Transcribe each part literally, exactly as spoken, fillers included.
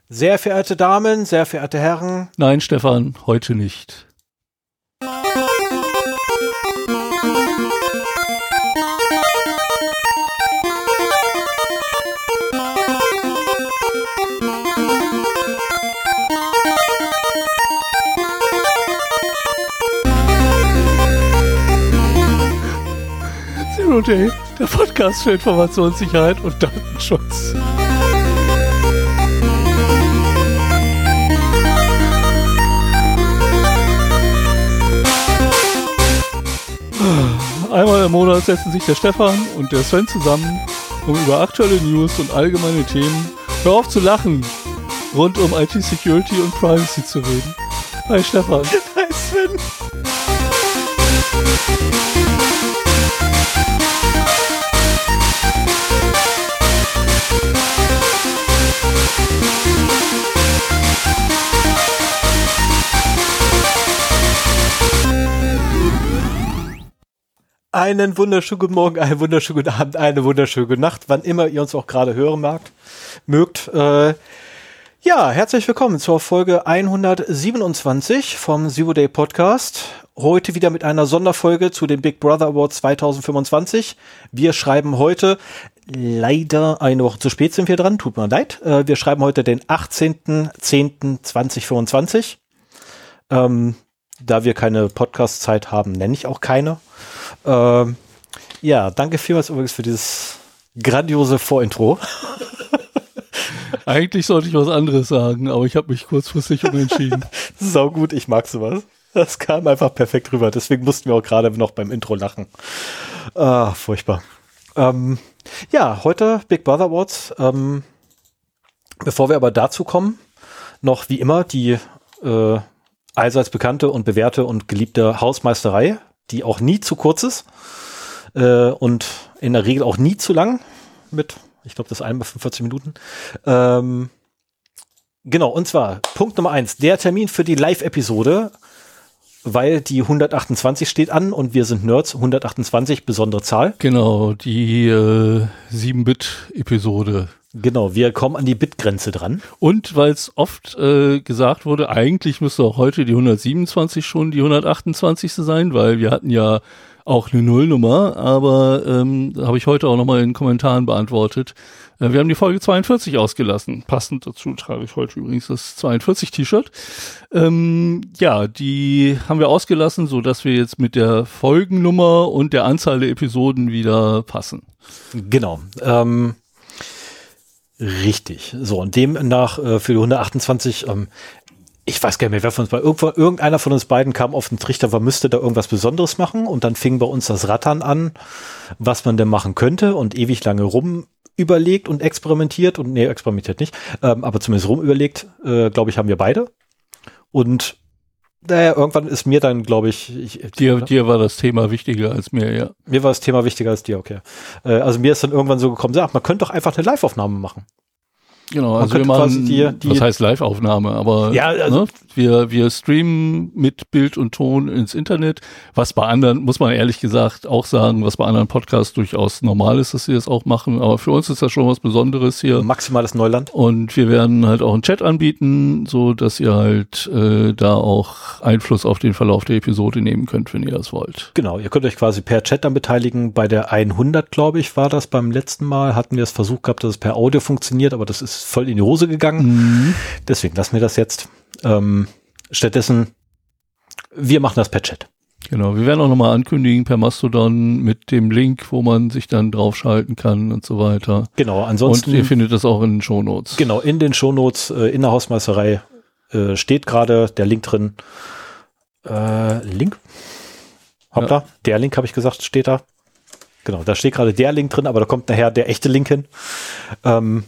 Sehr verehrte Damen, sehr verehrte Herren. Nein, Stefan, heute nicht. Zero Day, der Podcast für Informationssicherheit und Datenschutz. Einmal im Monat setzen sich der Stefan und der Sven zusammen, um über aktuelle News und allgemeine Themen, hör auf zu lachen, rund um I T-Security und Privacy zu reden. Hi Stefan. Hi Sven. Einen wunderschönen guten Morgen, einen wunderschönen guten Abend, eine wunderschöne gute Nacht, wann immer ihr uns auch gerade hören magt, mögt. Äh, ja, herzlich willkommen zur Folge hundertsiebenundzwanzig vom Zero Day Podcast. Heute wieder mit einer Sonderfolge zu den Big Brother Awards zwanzig fünfundzwanzig. Wir schreiben heute, leider eine Woche zu spät sind wir dran, tut mir leid. Äh, wir schreiben heute den achtzehnten zehnten zweitausendfünfundzwanzig. Ähm, da wir keine Podcast-Zeit haben, nenne ich auch keine. Ähm, ja, danke vielmals übrigens für dieses grandiose Vorintro. Eigentlich sollte ich was anderes sagen, aber ich habe mich kurzfristig umentschieden. Sau gut, ich mag sowas. Das kam einfach perfekt rüber, deswegen mussten wir auch gerade noch beim Intro lachen. Ah, furchtbar. Ähm, ja, heute Big Brother Awards. Ähm, bevor wir aber dazu kommen, noch wie immer die äh, allseits bekannte und bewährte und geliebte Hausmeisterei, die auch nie zu kurz ist äh, und in der Regel auch nie zu lang mit, ich glaube, das einmal fünfundvierzig Minuten. Ähm, genau, und zwar Punkt Nummer eins, der Termin für die Live-Episode, weil die hundertachtundzwanzig steht an und wir sind Nerds, hundertachtundzwanzig, besondere Zahl. Genau, die äh, sieben-Bit-Episode. Genau, wir kommen an die Bitgrenze dran. Und weil es oft äh, gesagt wurde, eigentlich müsste auch heute die hundertsiebenundzwanzig schon die hundertachtundzwanzigste sein, weil wir hatten ja auch eine Nullnummer, aber ähm, habe ich heute auch nochmal in den Kommentaren beantwortet. Äh, wir haben die Folge zweiundvierzig ausgelassen. Passend dazu trage ich heute übrigens das zweiundvierzig-T-Shirt. Ähm, ja, die haben wir ausgelassen, so dass wir jetzt mit der Folgennummer und der Anzahl der Episoden wieder passen. Genau, ähm richtig. So, und demnach äh, für die hundertachtundzwanzig, ähm, ich weiß gar nicht mehr, wer von uns bei irgendwo, irgendeiner von uns beiden kam auf den Trichter, man müsste da irgendwas Besonderes machen und dann fing bei uns das Rattern an, was man denn machen könnte und ewig lange rum überlegt und experimentiert und nee, experimentiert nicht, ähm, aber zumindest rum überlegt, äh, glaube ich, haben wir beide. Und naja, irgendwann ist mir dann, glaube ich, ich dir, dir war das Thema wichtiger als mir, ja. Mir war das Thema wichtiger als dir, okay. Äh, also mir ist dann irgendwann so gekommen, ach, man könnte doch einfach eine Live-Aufnahme machen. Genau, man also wir machen, die, die, was heißt Live-Aufnahme, aber ja, also, ne, wir, wir streamen mit Bild und Ton ins Internet, was bei anderen, muss man ehrlich gesagt auch sagen, was bei anderen Podcasts durchaus normal ist, dass sie das auch machen, aber für uns ist das schon was Besonderes hier. Maximales Neuland. Und wir werden halt auch einen Chat anbieten, so dass ihr halt äh, da auch Einfluss auf den Verlauf der Episode nehmen könnt, wenn ihr das wollt. Genau, ihr könnt euch quasi per Chat dann beteiligen. Bei der hundert, glaube ich, war das beim letzten Mal, hatten wir es versucht gehabt, dass es per Audio funktioniert, aber das ist voll in die Hose gegangen. Mhm. Deswegen lassen wir das jetzt. Ähm, stattdessen, wir machen das per Chat. Genau, wir werden auch nochmal ankündigen per Mastodon mit dem Link, wo man sich dann draufschalten kann und so weiter. Genau, ansonsten. Und ihr findet das auch in den Shownotes. Genau, in den Shownotes, äh, in der Hausmeisterei äh, steht gerade der Link drin. Äh, Link? Hoppla, ja. Der Link habe ich gesagt, steht da. Genau, da steht gerade der Link drin, aber da kommt nachher der echte Link hin. Ähm,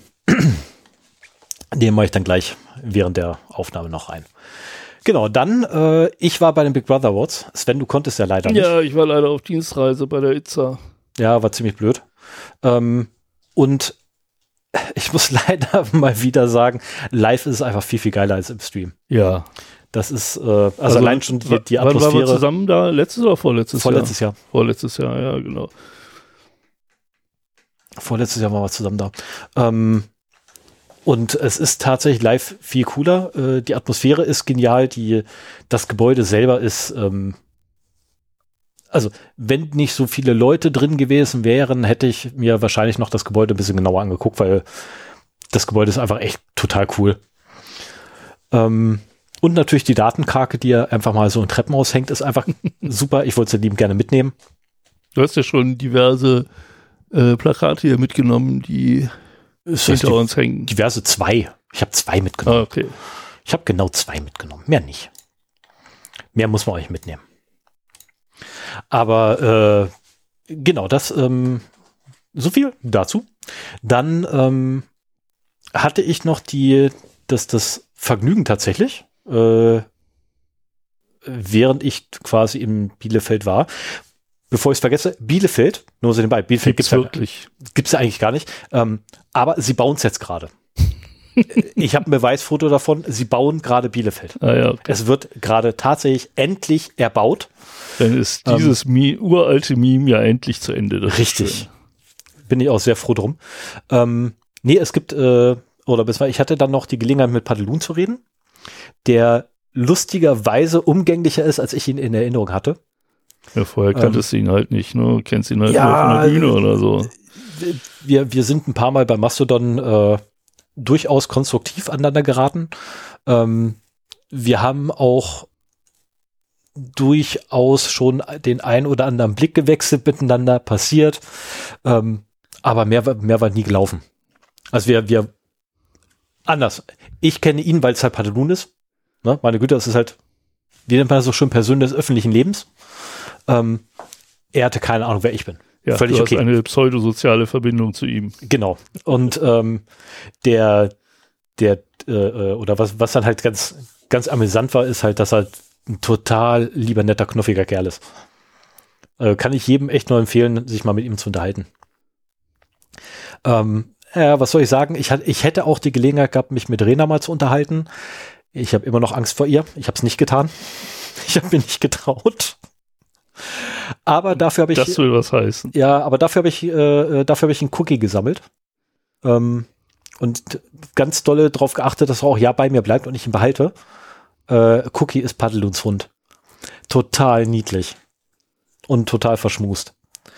Den mache ich dann gleich während der Aufnahme noch rein. Genau, dann, äh, ich war bei den Big Brother Awards. Sven, du konntest ja leider nicht. Ja, ich war leider auf Dienstreise bei der I Z A. Ja, war ziemlich blöd. Ähm, und ich muss leider mal wieder sagen, live ist es einfach viel, viel geiler als im Stream. Ja. Das ist, äh, also, also allein schon die, die Atmosphäre. Wann waren wir zusammen da? Letztes oder vorletztes Vorletztes Jahr? Jahr. Vorletztes Jahr, ja, genau. Vorletztes Jahr waren wir zusammen da. Ähm, Und es ist tatsächlich live viel cooler. Äh, die Atmosphäre ist genial. Die, das Gebäude selber ist, ähm, also wenn nicht so viele Leute drin gewesen wären, hätte ich mir wahrscheinlich noch das Gebäude ein bisschen genauer angeguckt, weil das Gebäude ist einfach echt total cool. Ähm, und natürlich die Datenkrake, die ja einfach mal so ein Treppenhaus hängt, ist einfach super. Ich wollte sie lieben gerne mitnehmen. Du hast ja schon diverse äh, Plakate hier mitgenommen, die Ist hinter die, uns hängen. Diverse zwei. Ich habe zwei mitgenommen. Ah, okay. Ich habe genau zwei mitgenommen. Mehr nicht. Mehr muss man euch mitnehmen. Aber äh, genau, das ähm, so viel dazu. Dann ähm, hatte ich noch die das, das Vergnügen tatsächlich, äh, während ich quasi in Bielefeld war, bevor ich es vergesse, Bielefeld, nur so nebenbei, Bielefeld Gibt's gibt's wirklich? Ja, gibt's ja eigentlich gar nicht, ähm, aber sie bauen es jetzt gerade. Ich habe ein Beweisfoto davon, sie bauen gerade Bielefeld. Ah, ja, okay. Es wird gerade tatsächlich endlich erbaut. Dann ist dieses ähm, Mi- uralte Meme ja endlich zu Ende. Das richtig. Bin ich auch sehr froh drum. Ähm, nee, es gibt, äh, oder bisweilen, ich hatte dann noch die Gelegenheit, mit Padelun zu reden, der lustigerweise umgänglicher ist, als ich ihn in Erinnerung hatte. Ja, vorher kanntest ähm, du ihn halt nicht, ne? Du kennst ihn halt ja, nur von der Bühne oder so. Wir, wir sind ein paar Mal bei Mastodon äh, durchaus konstruktiv aneinander geraten. Ähm, wir haben auch durchaus schon den ein oder anderen Blick gewechselt miteinander, passiert. Ähm, aber mehr, mehr war nie gelaufen. Also wir, wir anders. Ich kenne ihn, weil es halt Padelun ist. Ne? Meine Güte, das ist halt, wie nennt man das so schön, Person des öffentlichen Lebens. Ähm, er hatte keine Ahnung, wer ich bin. Ja, völlig du hast okay. eine pseudosoziale Verbindung zu ihm. Genau. Und ähm, der, der, äh, oder was, was dann halt ganz, ganz amüsant war, ist halt, dass er ein total lieber, netter, knuffiger Kerl ist. Äh, kann ich jedem echt nur empfehlen, sich mal mit ihm zu unterhalten. Ähm, ja, was soll ich sagen? Ich, ich hätte auch die Gelegenheit gehabt, mich mit Rena mal zu unterhalten. Ich habe immer noch Angst vor ihr. Ich habe es nicht getan. Ich habe mir nicht getraut. Aber dafür habe ich. Das will was heißen. Ja, aber dafür habe ich, äh, dafür habe ich einen Cookie gesammelt. Ähm, und ganz dolle darauf geachtet, dass er auch ja bei mir bleibt und ich ihn behalte. Äh, Cookie ist Padeluns Hund. Total niedlich. Und total verschmust.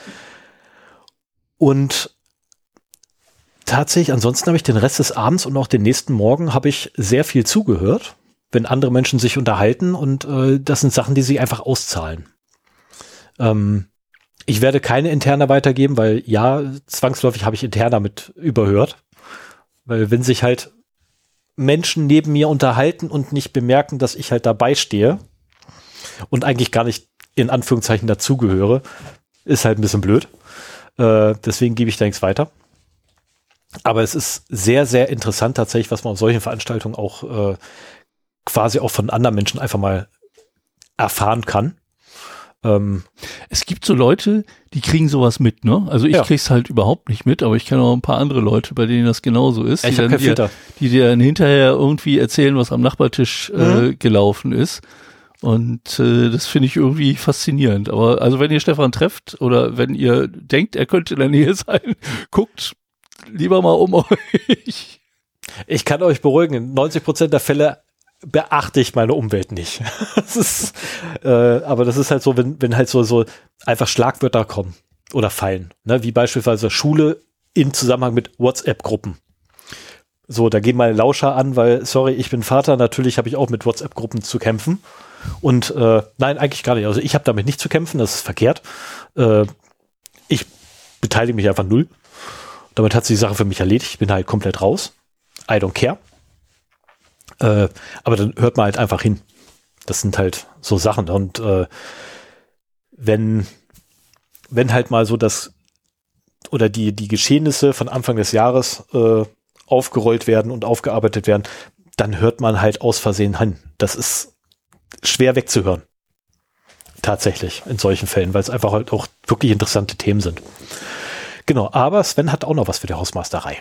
Und tatsächlich, ansonsten habe ich den Rest des Abends und auch den nächsten Morgen habe ich sehr viel zugehört, wenn andere Menschen sich unterhalten und äh, das sind Sachen, die sich einfach auszahlen. Ähm, ich werde keine Interna weitergeben, weil ja, zwangsläufig habe ich Interna mit überhört. Weil wenn sich halt Menschen neben mir unterhalten und nicht bemerken, dass ich halt dabei stehe und eigentlich gar nicht in Anführungszeichen dazugehöre, ist halt ein bisschen blöd. Äh, deswegen gebe ich da nichts weiter. Aber es ist sehr, sehr interessant tatsächlich, was man auf solchen Veranstaltungen auch äh, quasi auch von anderen Menschen einfach mal erfahren kann. Ähm, es gibt so Leute, die kriegen sowas mit, ne? Also ich ja. krieg's halt überhaupt nicht mit, aber ich kenne auch ein paar andere Leute, bei denen das genauso ist, ich die, dann dir, die dir dann hinterher irgendwie erzählen, was am Nachbartisch mhm. äh, gelaufen ist. Und äh, das finde ich irgendwie faszinierend. Aber also wenn ihr Stefan trefft oder wenn ihr denkt, er könnte in der Nähe sein, guckt lieber mal um euch. Ich kann euch beruhigen, in neunzig Prozent der Fälle beachte ich meine Umwelt nicht. Das ist, äh, aber das ist halt so, wenn, wenn halt so, so einfach Schlagwörter kommen oder fallen, ne? Wie beispielsweise Schule in Zusammenhang mit WhatsApp-Gruppen. So, da gehen meine Lauscher an, weil, sorry, ich bin Vater, natürlich habe ich auch mit WhatsApp-Gruppen zu kämpfen. Und äh, nein, eigentlich gar nicht. Also ich habe damit nicht zu kämpfen, das ist verkehrt. Äh, ich beteilige mich einfach null. Damit hat sich die Sache für mich erledigt. Ich bin halt komplett raus. I don't care. Äh, aber dann hört man halt einfach hin. Das sind halt so Sachen. Und äh, wenn, wenn halt mal so das oder die, die Geschehnisse von Anfang des Jahres äh, aufgerollt werden und aufgearbeitet werden, dann hört man halt aus Versehen hin. Das ist schwer wegzuhören. Tatsächlich in solchen Fällen, weil es einfach halt auch wirklich interessante Themen sind. Genau, aber Sven hat auch noch was für die Hausmeisterei.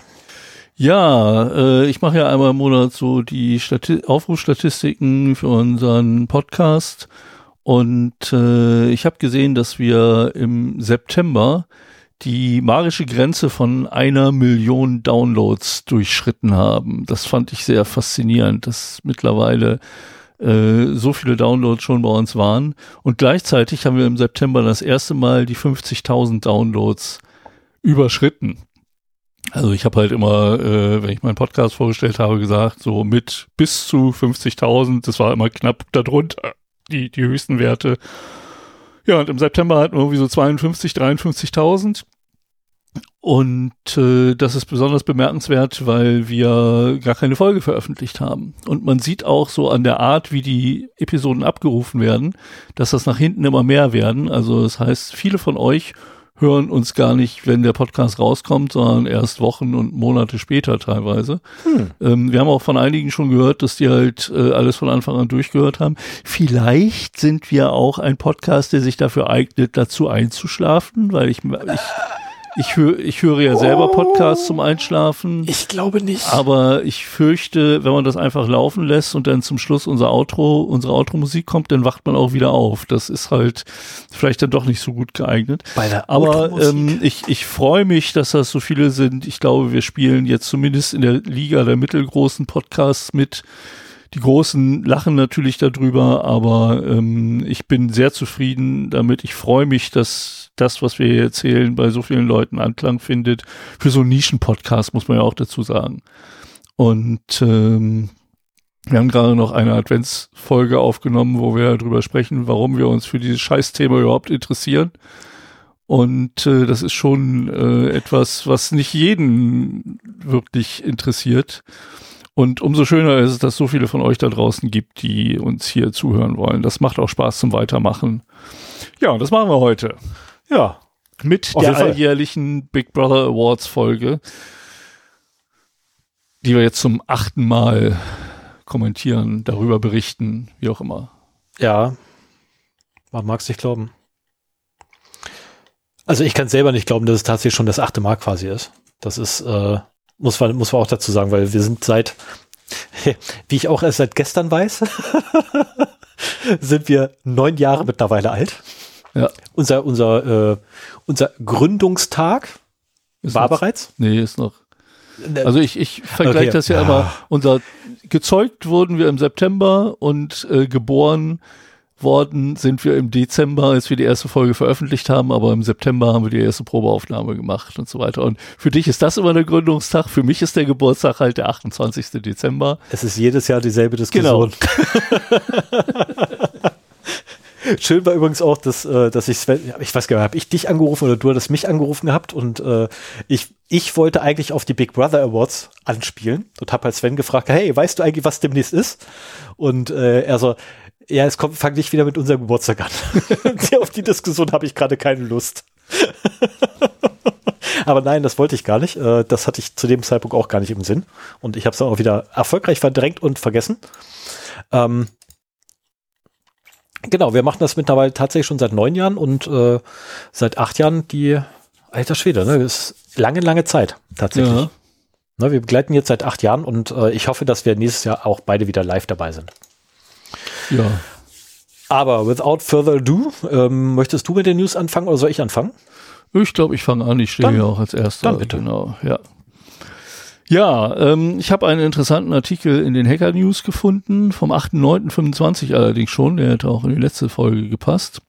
Ja, äh, ich mache ja einmal im Monat so die Stati- Aufrufstatistiken für unseren Podcast und äh, ich habe gesehen, dass wir im September die magische Grenze von einer Million Downloads durchschritten haben. Das fand ich sehr faszinierend, dass mittlerweile äh, so viele Downloads schon bei uns waren. Und gleichzeitig haben wir im September das erste Mal die fünfzigtausend Downloads überschritten. Also ich habe halt immer, äh, wenn ich meinen Podcast vorgestellt habe, gesagt, so mit bis zu fünfzigtausend, das war immer knapp darunter, die, die höchsten Werte. Ja, und im September hatten wir irgendwie so zweiundfünfzig, dreiundfünfzigtausend. Und äh, das ist besonders bemerkenswert, weil wir gar keine Folge veröffentlicht haben. Und man sieht auch so an der Art, wie die Episoden abgerufen werden, dass das nach hinten immer mehr werden. Also das heißt, viele von euch hören uns gar nicht, wenn der Podcast rauskommt, sondern erst Wochen und Monate später teilweise. Hm. Ähm, wir haben auch von einigen schon gehört, dass die halt äh, alles von Anfang an durchgehört haben. Vielleicht sind wir auch ein Podcast, der sich dafür eignet, dazu einzuschlafen, weil ich ich Ich höre, ich höre ja selber Podcasts zum Einschlafen. Ich glaube nicht. Aber ich fürchte, wenn man das einfach laufen lässt und dann zum Schluss unser Outro, unsere Outro-Musik kommt, dann wacht man auch wieder auf. Das ist halt vielleicht dann doch nicht so gut geeignet. Bei der aber ähm, ich, ich freue mich, dass das so viele sind. Ich glaube, wir spielen jetzt zumindest in der Liga der mittelgroßen Podcasts mit. Die Großen lachen natürlich darüber, aber ähm, ich bin sehr zufrieden damit. Ich freue mich, dass das, was wir hier erzählen, bei so vielen Leuten Anklang findet. Für so einen Nischen-Podcast muss man ja auch dazu sagen. Und ähm, wir haben gerade noch eine Adventsfolge aufgenommen, wo wir darüber sprechen, warum wir uns für dieses Scheißthema überhaupt interessieren. Und äh, das ist schon äh, etwas, was nicht jeden wirklich interessiert. Und umso schöner ist es, dass es so viele von euch da draußen gibt, die uns hier zuhören wollen. Das macht auch Spaß zum Weitermachen. Ja, und das machen wir heute. Ja. Mit der alljährlichen Big Brother Awards Folge, die wir jetzt zum achten Mal kommentieren, darüber berichten, wie auch immer. Ja. Man mag es nicht glauben. Also ich kann es selber nicht glauben, dass es tatsächlich schon das achte Mal quasi ist. Das ist, äh, Muss man, muss man auch dazu sagen, weil wir sind seit, wie ich auch erst seit gestern weiß, sind wir neun Jahre mittlerweile alt. Ja. Unser, unser, äh, unser Gründungstag ist war noch, bereits. Nee, ist noch. Also ich, ich vergleiche okay. das ja, ja immer. Unser, gezeugt wurden wir im September und äh, geboren worden sind wir im Dezember, als wir die erste Folge veröffentlicht haben, aber im September haben wir die erste Probeaufnahme gemacht und so weiter. Und für dich ist das immer der Gründungstag, für mich ist der Geburtstag halt der achtundzwanzigste Dezember. Es ist jedes Jahr dieselbe Diskussion. Genau. Schön war übrigens auch, dass, äh, dass ich, ich weiß gar nicht, habe ich dich angerufen oder du hattest mich angerufen gehabt und äh, ich, ich wollte eigentlich auf die Big Brother Awards anspielen und habe halt Sven gefragt, hey, weißt du eigentlich, was demnächst ist? Und äh, er so, ja, es kommt, fang nicht wieder mit unserem Geburtstag an. Auf die Diskussion habe ich gerade keine Lust. Aber nein, das wollte ich gar nicht. Das hatte ich zu dem Zeitpunkt auch gar nicht im Sinn. Und ich habe es dann auch wieder erfolgreich verdrängt und vergessen. Ähm, genau, wir machen das mittlerweile tatsächlich schon seit neun Jahren und äh, seit acht Jahren die, alter Schwede, ne, das ist lange, lange Zeit tatsächlich. Ja. Ne, wir begleiten jetzt seit acht Jahren und äh, ich hoffe, dass wir nächstes Jahr auch beide wieder live dabei sind. Ja. Aber without further ado, ähm, möchtest du mit den News anfangen oder soll ich anfangen? Ich glaube, ich fange an. Ich stehe hier auch als Erster. Dann bitte. Genau, ja. Ja, ähm, ich habe einen interessanten Artikel in den Hacker News gefunden, vom achten neunten fünfundzwanzig allerdings schon. Der hätte auch in die letzte Folge gepasst.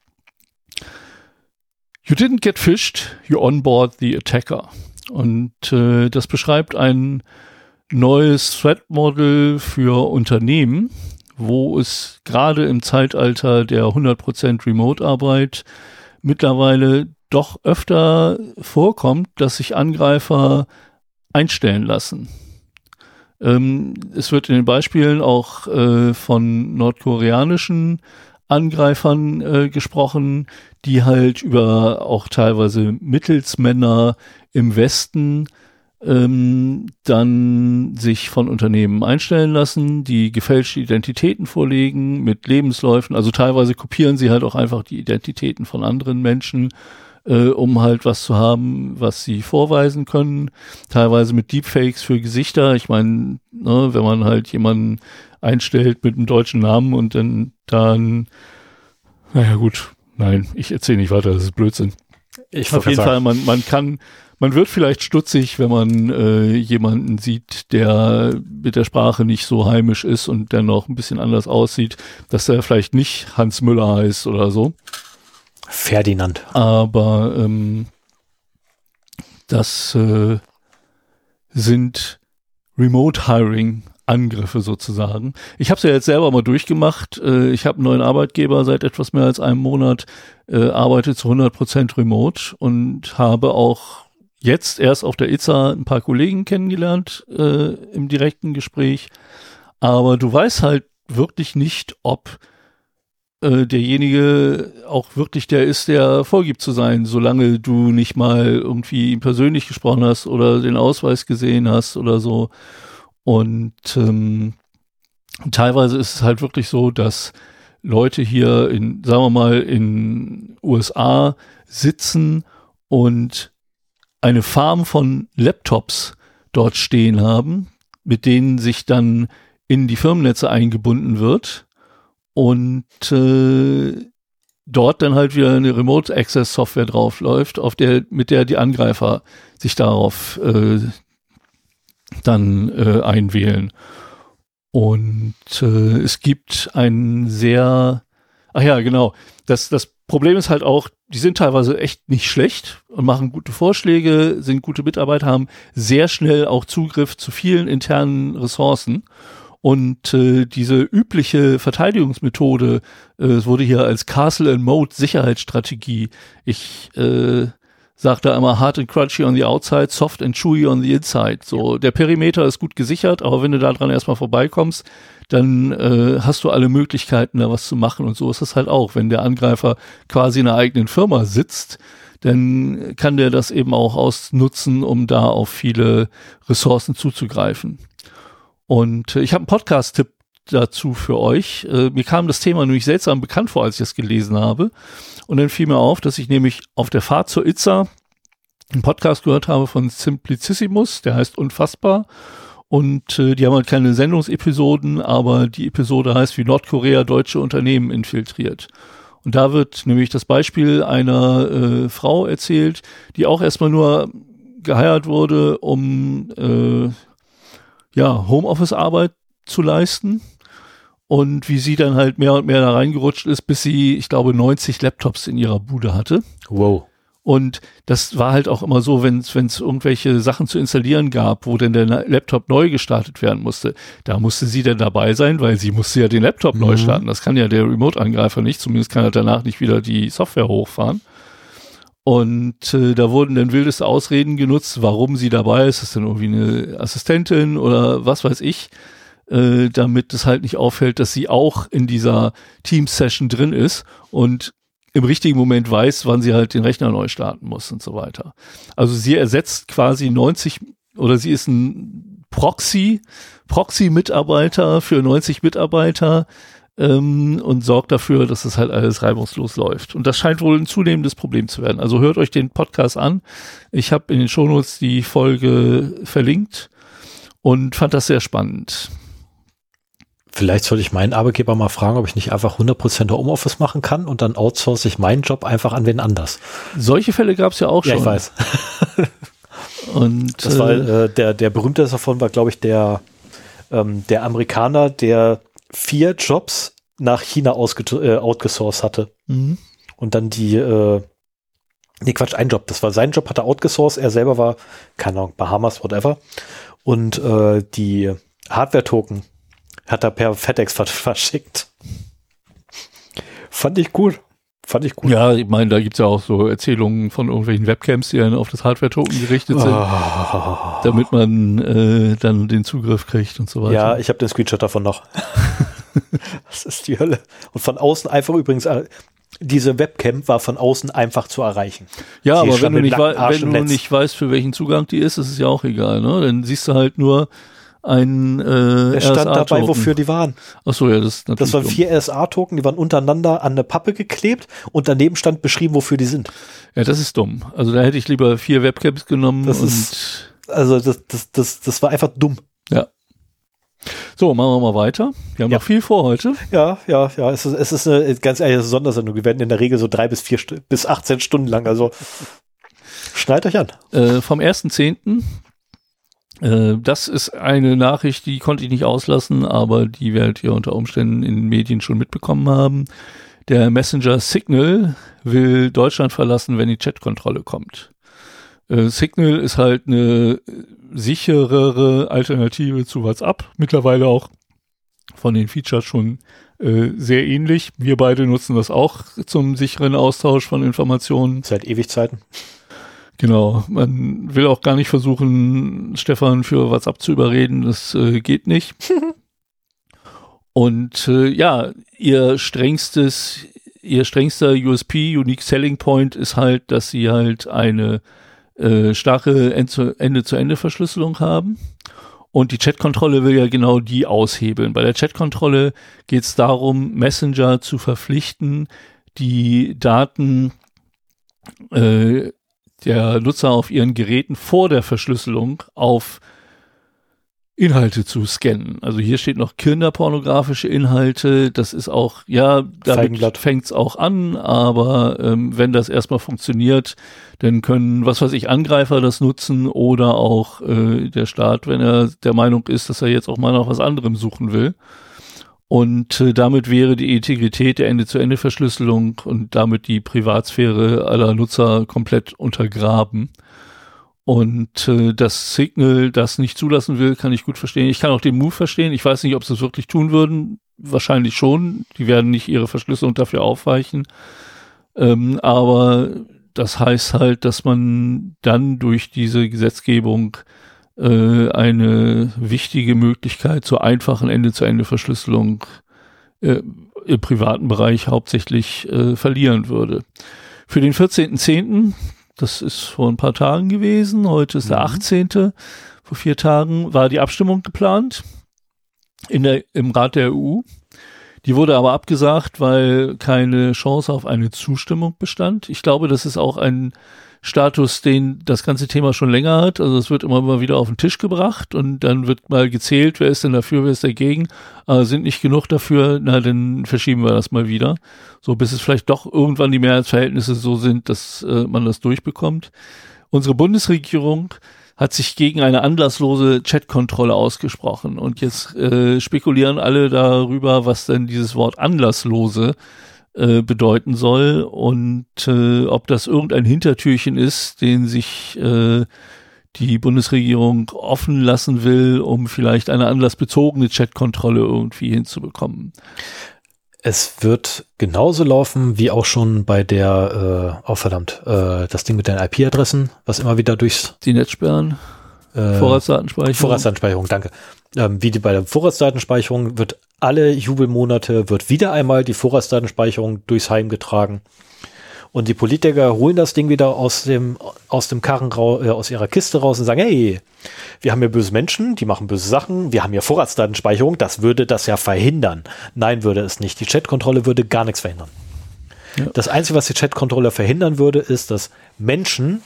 You didn't get fished, you onboard the attacker. Und äh, das beschreibt ein neues Threat-Model für Unternehmen, wo es gerade im Zeitalter der hundert Prozent Remote-Arbeit mittlerweile doch öfter vorkommt, dass sich Angreifer einstellen lassen. Ähm, es wird in den Beispielen auch äh, von nordkoreanischen Angreifern äh, gesprochen, die halt über auch teilweise Mittelsmänner im Westen Ähm, dann sich von Unternehmen einstellen lassen, die gefälschte Identitäten vorlegen mit Lebensläufen, also teilweise kopieren sie halt auch einfach die Identitäten von anderen Menschen, äh, um halt was zu haben, was sie vorweisen können, teilweise mit Deepfakes für Gesichter. Ich meine, ne, wenn man halt jemanden einstellt mit einem deutschen Namen und dann, dann naja gut, nein, ich erzähle nicht weiter, das ist Blödsinn. ich auf jeden sagen. Fall, man, man kann, man wird vielleicht stutzig, wenn man äh, jemanden sieht, der mit der Sprache nicht so heimisch ist und dennoch ein bisschen anders aussieht, dass er vielleicht nicht Hans Müller heißt oder so. Ferdinand. Aber ähm, das äh, sind Remote-Hiring-Angriffe sozusagen. Ich habe es ja jetzt selber mal durchgemacht. Äh, ich habe einen neuen Arbeitgeber seit etwas mehr als einem Monat, äh, arbeite zu hundert Prozent remote und habe auch jetzt erst auf der I Z A ein paar Kollegen kennengelernt äh, im direkten Gespräch. Aber du weißt halt wirklich nicht, ob äh, derjenige auch wirklich der ist, der vorgibt zu sein, solange du nicht mal irgendwie persönlich gesprochen hast oder den Ausweis gesehen hast oder so. Und ähm, teilweise ist es halt wirklich so, dass Leute hier in, sagen wir mal, in U S A sitzen und eine Farm von Laptops dort stehen haben, mit denen sich dann in die Firmennetze eingebunden wird und äh, dort dann halt wieder eine Remote Access Software draufläuft, auf der, mit der die Angreifer sich darauf äh, dann äh, einwählen. Und äh, es gibt ein sehr, ach ja, genau, das, das Problem ist halt auch, die sind teilweise echt nicht schlecht und machen gute Vorschläge, sind gute Mitarbeiter, haben sehr schnell auch Zugriff zu vielen internen Ressourcen. Und äh, diese übliche Verteidigungsmethode äh, es wurde hier als Castle and Moat Sicherheitsstrategie. Ich äh, sage da immer hard and crunchy on the outside, soft and chewy on the inside. So, der Perimeter ist gut gesichert, aber wenn du da dran erstmal vorbeikommst, dann äh, hast du alle Möglichkeiten, da was zu machen. Und so ist es halt auch. Wenn der Angreifer quasi in einer eigenen Firma sitzt, dann kann der das eben auch ausnutzen, um da auf viele Ressourcen zuzugreifen. Und äh, ich habe einen Podcast-Tipp dazu für euch. Äh, mir kam das Thema nämlich seltsam bekannt vor, als ich das gelesen habe. Und dann fiel mir auf, dass ich nämlich auf der Fahrt zur I Z A einen Podcast gehört habe von Simplicissimus, der heißt Unfassbar. Und äh, die haben halt keine Sendungsepisoden, aber die Episode heißt, wie Nordkorea deutsche Unternehmen infiltriert. Und da wird nämlich das Beispiel einer äh, Frau erzählt, die auch erstmal nur geheiert wurde, um äh, ja, Homeoffice-Arbeit zu leisten. Und wie sie dann halt mehr und mehr da reingerutscht ist, bis sie, ich glaube, neunzig Laptops in ihrer Bude hatte. Wow. Und das war halt auch immer so, wenn es irgendwelche Sachen zu installieren gab, wo denn der Laptop neu gestartet werden musste, da musste sie dann dabei sein, weil sie musste ja den Laptop mhm. neu starten. Das kann ja der Remote-Angreifer nicht, zumindest kann er danach nicht wieder die Software hochfahren. Und äh, da wurden dann wildeste Ausreden genutzt, warum sie dabei ist. Ist dann irgendwie eine Assistentin oder was weiß ich, äh, damit es halt nicht auffällt, dass sie auch in dieser Teams-Session drin ist und im richtigen Moment weiß, wann sie halt den Rechner neu starten muss und so weiter. Also sie ersetzt quasi neunzig oder sie ist ein Proxy, Proxy-Mitarbeiter für neunzig Mitarbeiter ähm, und sorgt dafür, dass es halt alles reibungslos läuft. Und das scheint wohl ein zunehmendes Problem zu werden. Also hört euch den Podcast an. Ich habe in den Shownotes die Folge verlinkt und fand das sehr spannend. Vielleicht sollte ich meinen Arbeitgeber mal fragen, ob ich nicht einfach hundert Prozent Homeoffice machen kann und dann outsource ich meinen Job einfach an wen anders. Solche Fälle gab es ja auch schon. Ja, ich weiß. Und das war äh, der, der berühmteste davon war, glaube ich, der, ähm, der Amerikaner, der vier Jobs nach China ausge- äh, outgesourced hatte. Mhm. Und dann die, äh, nee, Quatsch, ein Job. Das war sein Job, hat er outgesourced. Er selber war, keine Ahnung, Bahamas, whatever. Und äh, die Hardware-Token hat er per FedEx verschickt. Fand ich gut. Fand ich gut. Ja, ich meine, da gibt es ja auch so Erzählungen von irgendwelchen Webcams, die dann auf das Hardware-Token gerichtet sind, oh. damit man äh, dann den Zugriff kriegt und so weiter. Ja, ich habe den Screenshot davon noch. Das ist die Hölle. Und von außen einfach übrigens, diese Webcam war von außen einfach zu erreichen. Ja, die aber wenn du, nicht, wei- wenn du nicht weißt, für welchen Zugang die ist, ist es ja auch egal, ne? Dann siehst du halt nur ein äh, Der stand dabei, wofür die waren. Ach so, ja, das ist natürlich. Das waren vier R S A-Token, die waren untereinander an eine Pappe geklebt und daneben stand beschrieben, wofür die sind. Ja, das ist dumm. Also da hätte ich lieber vier Webcams genommen. Das und ist, also das, das, das, das war einfach dumm. Ja. So, machen wir mal weiter. Wir haben ja. noch viel vor heute. Ja, ja, ja. Es ist, es ist eine ganz ehrliche Sondersendung. Wir werden in der Regel so drei bis vier St- bis achtzehn Stunden lang. Also Schneidet euch an. Äh, vom ersten zehnten Äh, das ist eine Nachricht, die konnte ich nicht auslassen, aber die werdet ihr unter Umständen in den Medien schon mitbekommen haben. Der Messenger Signal will Deutschland verlassen, wenn die Chatkontrolle kommt. Äh, Signal ist halt eine sicherere Alternative zu WhatsApp. Mittlerweile auch von den Features schon äh, sehr ähnlich. Wir beide nutzen das auch zum sicheren Austausch von Informationen. Seit Ewigzeiten. Genau. Man will auch gar nicht versuchen, Stefan für WhatsApp zu überreden. Das äh, geht nicht. Und äh, ja, ihr strengstes, ihr strengster U S P, Unique Selling Point, ist halt, dass sie halt eine äh, starke Ende-zu-Ende-Verschlüsselung haben. Und die Chatkontrolle will ja genau die aushebeln. Bei der Chatkontrolle geht es darum, Messenger zu verpflichten, die Daten äh, der Nutzer auf ihren Geräten vor der Verschlüsselung auf Inhalte zu scannen. Also hier steht noch kinderpornografische Inhalte. Das ist auch, ja, damit fängt es auch an, aber ähm, wenn das erstmal funktioniert, dann können, was weiß ich, Angreifer das nutzen oder auch äh, der Staat, wenn er der Meinung ist, dass er jetzt auch mal nach was anderem suchen will. Und äh, damit wäre die Integrität der Ende-zu-Ende-Verschlüsselung und damit die Privatsphäre aller Nutzer komplett untergraben. Und äh, das Signal das nicht zulassen will, kann ich gut verstehen. Ich kann auch den Move verstehen. Ich weiß nicht, ob sie es wirklich tun würden. Wahrscheinlich schon. Die werden nicht ihre Verschlüsselung dafür aufweichen. Ähm, aber das heißt halt, dass man dann durch diese Gesetzgebung äh, eine wichtige Möglichkeit zur einfachen Ende-zu-Ende-Verschlüsselung äh, im privaten Bereich hauptsächlich äh, verlieren würde. Für den vierzehnten zehnten Das ist vor ein paar Tagen gewesen. Heute ist der achtzehnte Vor vier Tagen war die Abstimmung geplant in der, im Rat der E U. Die wurde aber abgesagt, weil keine Chance auf eine Zustimmung bestand. Ich glaube, das ist auch ein Status, den das ganze Thema schon länger hat. Also es wird immer mal wieder auf den Tisch gebracht und dann wird mal gezählt, wer ist denn dafür, wer ist dagegen. Aber sind nicht genug dafür, na dann verschieben wir das mal wieder. So bis es vielleicht doch irgendwann die Mehrheitsverhältnisse so sind, dass äh, man das durchbekommt. Unsere Bundesregierung hat sich gegen eine anlasslose Chatkontrolle ausgesprochen und jetzt äh, spekulieren alle darüber, was denn dieses Wort anlasslose äh, bedeuten soll und äh, ob das irgendein Hintertürchen ist, den sich äh, die Bundesregierung offen lassen will, um vielleicht eine anlassbezogene Chatkontrolle irgendwie hinzubekommen. Es wird genauso laufen wie auch schon bei der, äh, oh verdammt, äh, das Ding mit den I P-Adressen, was immer wieder durchs... Die Netzsperren, äh, Vorratsdatenspeicherung. Vorratsdatenspeicherung, danke. Ähm, wie die bei der Vorratsdatenspeicherung wird alle Jubelmonate, wird wieder einmal die Vorratsdatenspeicherung durchs Heim getragen. Und die Politiker holen das Ding wieder aus dem, aus dem Karren, äh, aus ihrer Kiste raus und sagen, hey, wir haben hier böse Menschen, die machen böse Sachen, wir haben hier Vorratsdatenspeicherung, das würde das ja verhindern. Nein, würde es nicht. Die Chatkontrolle würde gar nichts verhindern. Ja. Das Einzige, was die Chatkontrolle verhindern würde, ist, dass Menschen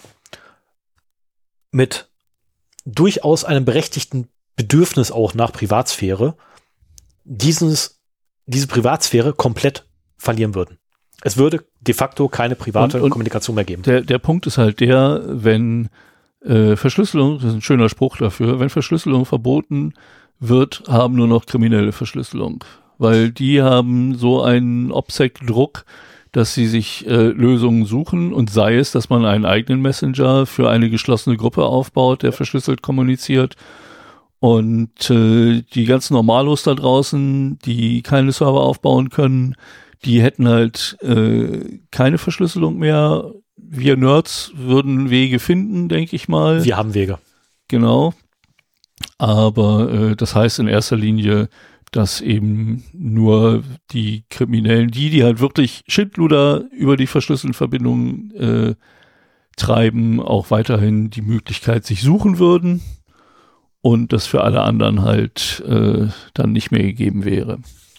mit durchaus einem berechtigten Bedürfnis auch nach Privatsphäre dieses, diese Privatsphäre komplett verlieren würden. Es würde de facto keine private und, und Kommunikation mehr geben. Der, der Punkt ist halt der, wenn äh, Verschlüsselung, das ist ein schöner Spruch dafür, wenn Verschlüsselung verboten wird, haben nur noch kriminelle Verschlüsselung. Weil die haben so einen OPSEC-Druck, dass sie sich äh, Lösungen suchen und sei es, dass man einen eigenen Messenger für eine geschlossene Gruppe aufbaut, der verschlüsselt kommuniziert. Und äh, die ganzen Normalos da draußen, die keine Server aufbauen können, die hätten halt äh, keine Verschlüsselung mehr. Wir Nerds würden Wege finden, denke ich mal. Wir haben Wege. Genau. Aber äh, das heißt in erster Linie, dass eben nur die Kriminellen, die, die halt wirklich Schindluder über die verschlüsselten Verbindungen äh, treiben, auch weiterhin die Möglichkeit sich suchen würden und das für alle anderen halt äh, dann nicht mehr gegeben wäre.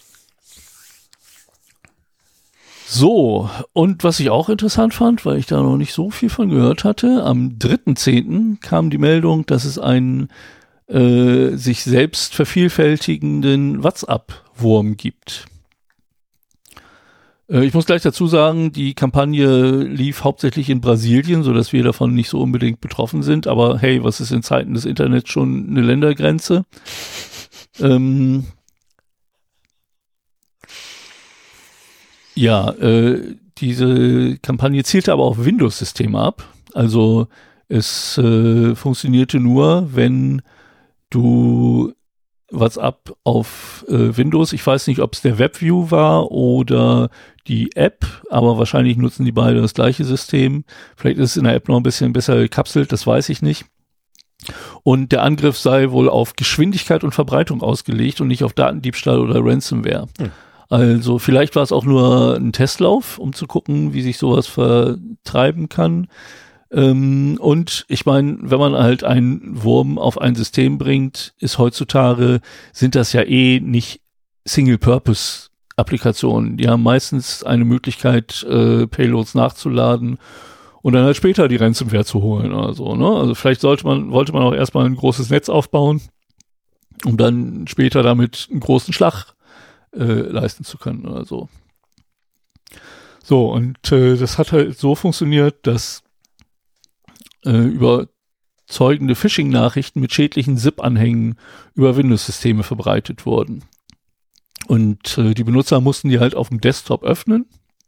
So, und was ich auch interessant fand, weil ich da noch nicht so viel von gehört hatte, am dritten zehnten kam die Meldung, dass es einen äh, sich selbst vervielfältigenden WhatsApp-Wurm gibt. Äh, ich muss gleich dazu sagen, die Kampagne lief hauptsächlich in Brasilien, sodass wir davon nicht so unbedingt betroffen sind. Aber hey, was ist in Zeiten des Internets schon eine Ländergrenze? ähm, ja, äh, diese Kampagne zielte aber auf Windows-Systeme ab. Also es äh, funktionierte nur, wenn du WhatsApp auf äh, Windows, ich weiß nicht, ob es der WebView war oder die App, aber wahrscheinlich nutzen die beide das gleiche System. Vielleicht ist es in der App noch ein bisschen besser gekapselt, das weiß ich nicht. Und der Angriff sei wohl auf Geschwindigkeit und Verbreitung ausgelegt und nicht auf Datendiebstahl oder Ransomware. Hm. Also vielleicht war es auch nur ein Testlauf, um zu gucken, wie sich sowas vertreiben kann. Ähm, und ich meine, wenn man halt einen Wurm auf ein System bringt, ist heutzutage, sind das ja eh nicht Single-Purpose-Applikationen. Die haben meistens eine Möglichkeit, äh, Payloads nachzuladen und dann halt später die Ransomware zu holen oder so, ne? Also vielleicht sollte man, wollte man auch erstmal ein großes Netz aufbauen, um dann später damit einen großen Schlag äh, leisten zu können oder so. So, und äh, das hat halt so funktioniert, dass überzeugende Phishing-Nachrichten mit schädlichen Z I P-Anhängen über Windows-Systeme verbreitet wurden. Und äh, die Benutzer mussten die halt auf dem Desktop öffnen.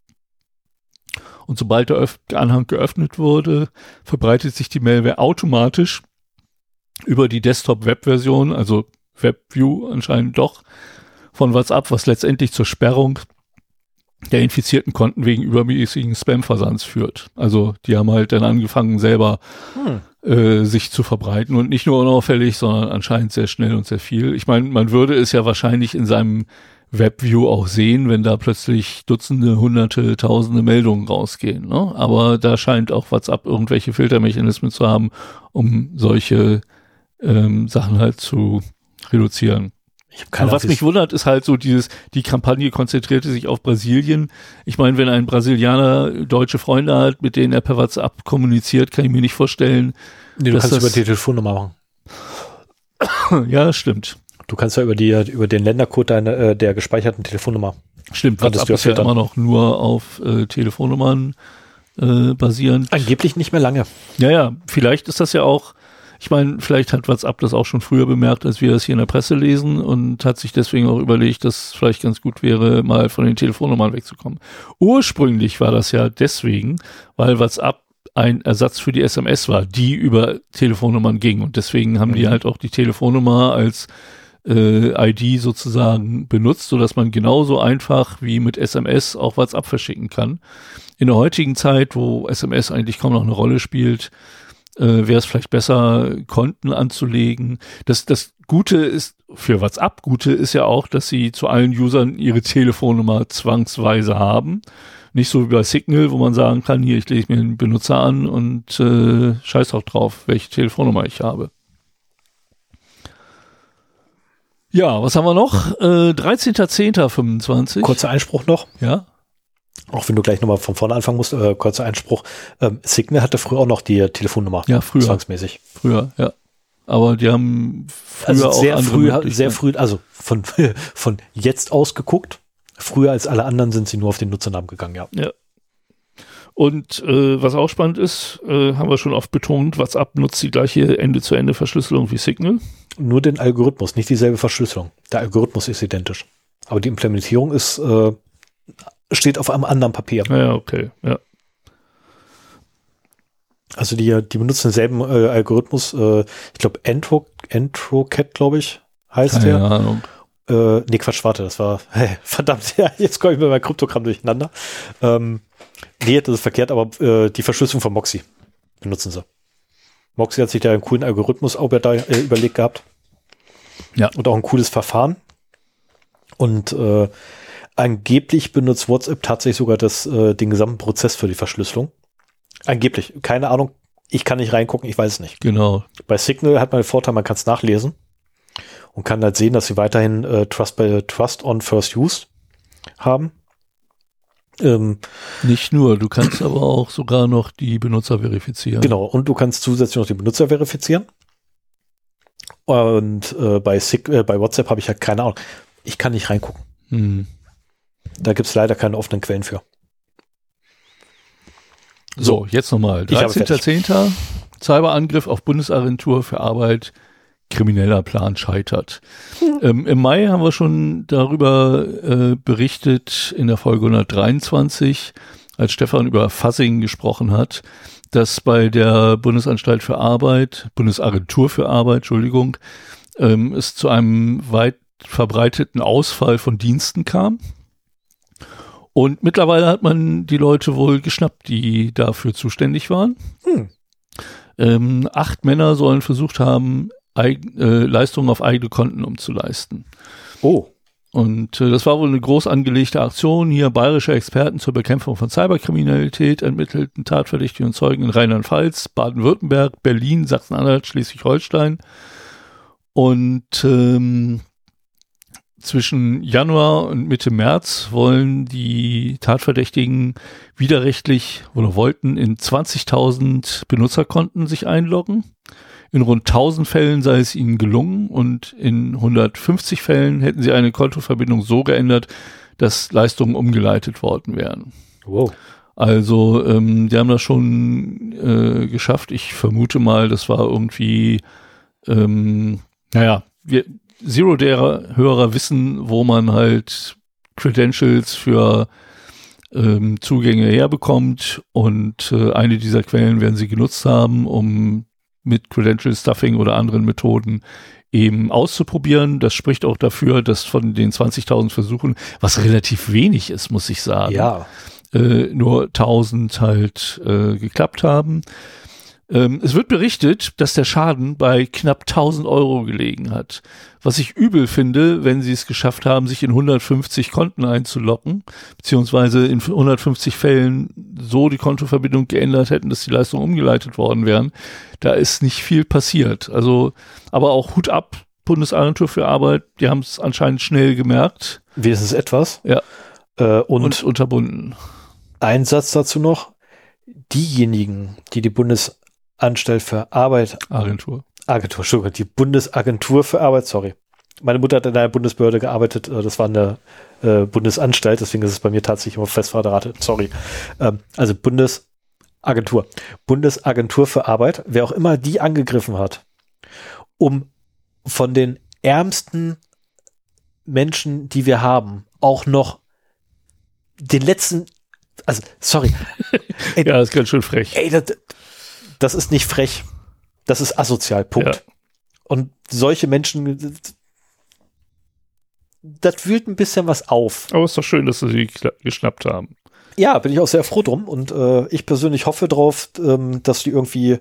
Und sobald der, Öff- der Anhang geöffnet wurde, verbreitet sich die Malware automatisch über die Desktop-Web-Version, also WebView anscheinend doch, von WhatsApp, was letztendlich zur Sperrung der infizierten Konten wegen übermäßigen Spam-Versands führt. Also die haben halt dann angefangen, selber hm. äh, sich zu verbreiten und nicht nur unauffällig, sondern anscheinend sehr schnell und sehr viel. Ich meine, man würde es ja wahrscheinlich in seinem WebView auch sehen, wenn da plötzlich Dutzende, Hunderte, Tausende Meldungen rausgehen, ne? Aber da scheint auch WhatsApp irgendwelche Filtermechanismen zu haben, um solche ähm, Sachen halt zu reduzieren. Und was mich wundert, ist halt so dieses, die Kampagne konzentrierte sich auf Brasilien. Ich meine, wenn ein Brasilianer deutsche Freunde hat, mit denen er per WhatsApp kommuniziert, kann ich mir nicht vorstellen. Nee, du kannst das über die Telefonnummer machen. Ja, stimmt. Du kannst ja über die, über den Ländercode deiner, äh, der gespeicherten Telefonnummer. Stimmt, WhatsApp ist ja immer noch nur auf äh, Telefonnummern äh, basierend. Angeblich nicht mehr lange. Ja, ja, vielleicht ist das ja auch, ich meine, vielleicht hat WhatsApp das auch schon früher bemerkt, als wir das hier in der Presse lesen und hat sich deswegen auch überlegt, dass es vielleicht ganz gut wäre, mal von den Telefonnummern wegzukommen. Ursprünglich war das ja deswegen, weil WhatsApp ein Ersatz für die S M S war, die über Telefonnummern ging. Und deswegen haben mhm. die halt auch die Telefonnummer als äh, I D sozusagen benutzt, sodass man genauso einfach wie mit S M S auch WhatsApp verschicken kann. In der heutigen Zeit, wo S M S eigentlich kaum noch eine Rolle spielt, Äh, wäre es vielleicht besser, Konten anzulegen. Das, das Gute ist, für WhatsApp Gute ist ja auch, dass sie zu allen Usern ihre Telefonnummer zwangsweise haben. Nicht so wie bei Signal, wo man sagen kann, hier, ich lege mir einen Benutzer an und äh, scheiß auch drauf, welche Telefonnummer ich habe. Ja, was haben wir noch? Äh, dreizehnter zehnter fünfundzwanzig. Kurzer Einspruch noch. Ja. Auch wenn du gleich nochmal von vorne anfangen musst, äh, kurzer Einspruch. Ähm, Signal hatte früher auch noch die Telefonnummer. Ja, früher. Zwangsmäßig. Früher, ja. Aber die haben früher also auch sehr andere früh, sehr früh, also von, von jetzt aus geguckt. Früher als alle anderen sind sie nur auf den Nutzernamen gegangen, ja. Ja. Und äh, was auch spannend ist, äh, haben wir schon oft betont, WhatsApp nutzt die gleiche Ende-zu-Ende-Verschlüsselung wie Signal. Nur den Algorithmus, nicht dieselbe Verschlüsselung. Der Algorithmus ist identisch. Aber die Implementierung ist äh, steht auf einem anderen Papier. Ja, okay, ja. Also die, die benutzen denselben äh, Algorithmus, äh, ich glaube Entro, EntroCat, glaube ich, heißt Keine der. Ahnung. Äh, nee, Quatsch, warte, das war, hey, verdammt, ja, jetzt komme ich mit meinem Kryptogramm durcheinander. Ähm, nee, das ist verkehrt, aber äh, die Verschlüsselung von Moxie benutzen sie. Moxie hat sich da einen coolen Algorithmus auch da, äh, überlegt gehabt. Ja. Und auch ein cooles Verfahren. Und äh, angeblich benutzt WhatsApp tatsächlich sogar das, äh, den gesamten Prozess für die Verschlüsselung. Angeblich. Keine Ahnung. Ich kann nicht reingucken. Ich weiß es nicht. Genau. Bei Signal hat man den Vorteil, man kann es nachlesen und kann halt sehen, dass sie weiterhin äh, Trust by Trust on First Use haben. Ähm, nicht nur. Du kannst aber auch sogar noch die Benutzer verifizieren. Genau. Und du kannst zusätzlich noch die Benutzer verifizieren. Und äh, bei, Sig- äh, bei WhatsApp habe ich halt keine Ahnung. Ich kann nicht reingucken. Hm. Da gibt es leider keine offenen Quellen für. So, jetzt nochmal. dreizehnter zehnter Cyberangriff auf Bundesagentur für Arbeit. Krimineller Plan scheitert. Hm. Ähm, im Mai haben wir schon darüber äh, berichtet in der Folge hundertdreiundzwanzig, als Stefan über Fuzzing gesprochen hat, dass bei der Bundesanstalt für Arbeit, Bundesagentur für Arbeit, Entschuldigung, ähm, es zu einem weit verbreiteten Ausfall von Diensten kam. Und mittlerweile hat man die Leute wohl geschnappt, die dafür zuständig waren. Hm. Ähm, acht Männer sollen versucht haben, eig- äh, Leistungen auf eigene Konten umzuleisten. Oh. Und äh, das war wohl eine groß angelegte Aktion. Hier bayerische Experten zur Bekämpfung von Cyberkriminalität ermittelten Tatverdächtige und Zeugen in Rheinland-Pfalz, Baden-Württemberg, Berlin, Sachsen-Anhalt, Schleswig-Holstein. Und ähm, zwischen Januar und Mitte März wollen die Tatverdächtigen widerrechtlich oder wollten in zwanzigtausend Benutzerkonten sich einloggen. In rund tausend Fällen sei es ihnen gelungen und in hundertfünfzig Fällen hätten sie eine Kontoverbindung so geändert, dass Leistungen umgeleitet worden wären. Wow. Also ähm, die haben das schon äh, geschafft. Ich vermute mal, das war irgendwie, ähm, naja, wir Zero-Day-Hörer wissen, wo man halt Credentials für ähm, Zugänge herbekommt und äh, eine dieser Quellen werden sie genutzt haben, um mit Credential-Stuffing oder anderen Methoden eben auszuprobieren. Das spricht auch dafür, dass von den zwanzigtausend Versuchen, was relativ wenig ist, muss ich sagen, ja. äh, nur tausend halt äh, geklappt haben. Ähm, es wird berichtet, dass der Schaden bei knapp tausend Euro gelegen hat. Was ich übel finde, wenn sie es geschafft haben, sich in hundertfünfzig Konten einzuloggen, beziehungsweise in hundertfünfzig Fällen so die Kontoverbindung geändert hätten, dass die Leistungen umgeleitet worden wären. Da ist nicht viel passiert. Also, aber auch Hut ab, Bundesagentur für Arbeit, die haben es anscheinend schnell gemerkt. Wenigstens etwas. Ja. Äh, und, und unterbunden. Ein Satz dazu noch. Diejenigen, die die Bundes Anstalt für Arbeit. Agentur. Agentur, Entschuldigung, die Bundesagentur für Arbeit, sorry. Meine Mutter hat in einer Bundesbehörde gearbeitet, das war eine äh, Bundesanstalt, deswegen ist es bei mir tatsächlich immer fest verdrahtet, sorry. Ähm, also Bundesagentur. Bundesagentur für Arbeit, wer auch immer die angegriffen hat, um von den ärmsten Menschen, die wir haben, auch noch den letzten, also sorry. Ey, ja, das ist ganz schön frech. Ey, das, Das ist nicht frech. Das ist asozial. Punkt. Ja. Und solche Menschen, das wühlt ein bisschen was auf. Aber es ist doch schön, dass sie sie geschnappt haben. Ja, bin ich auch sehr froh drum. Und äh, ich persönlich hoffe drauf, ähm, dass die irgendwie.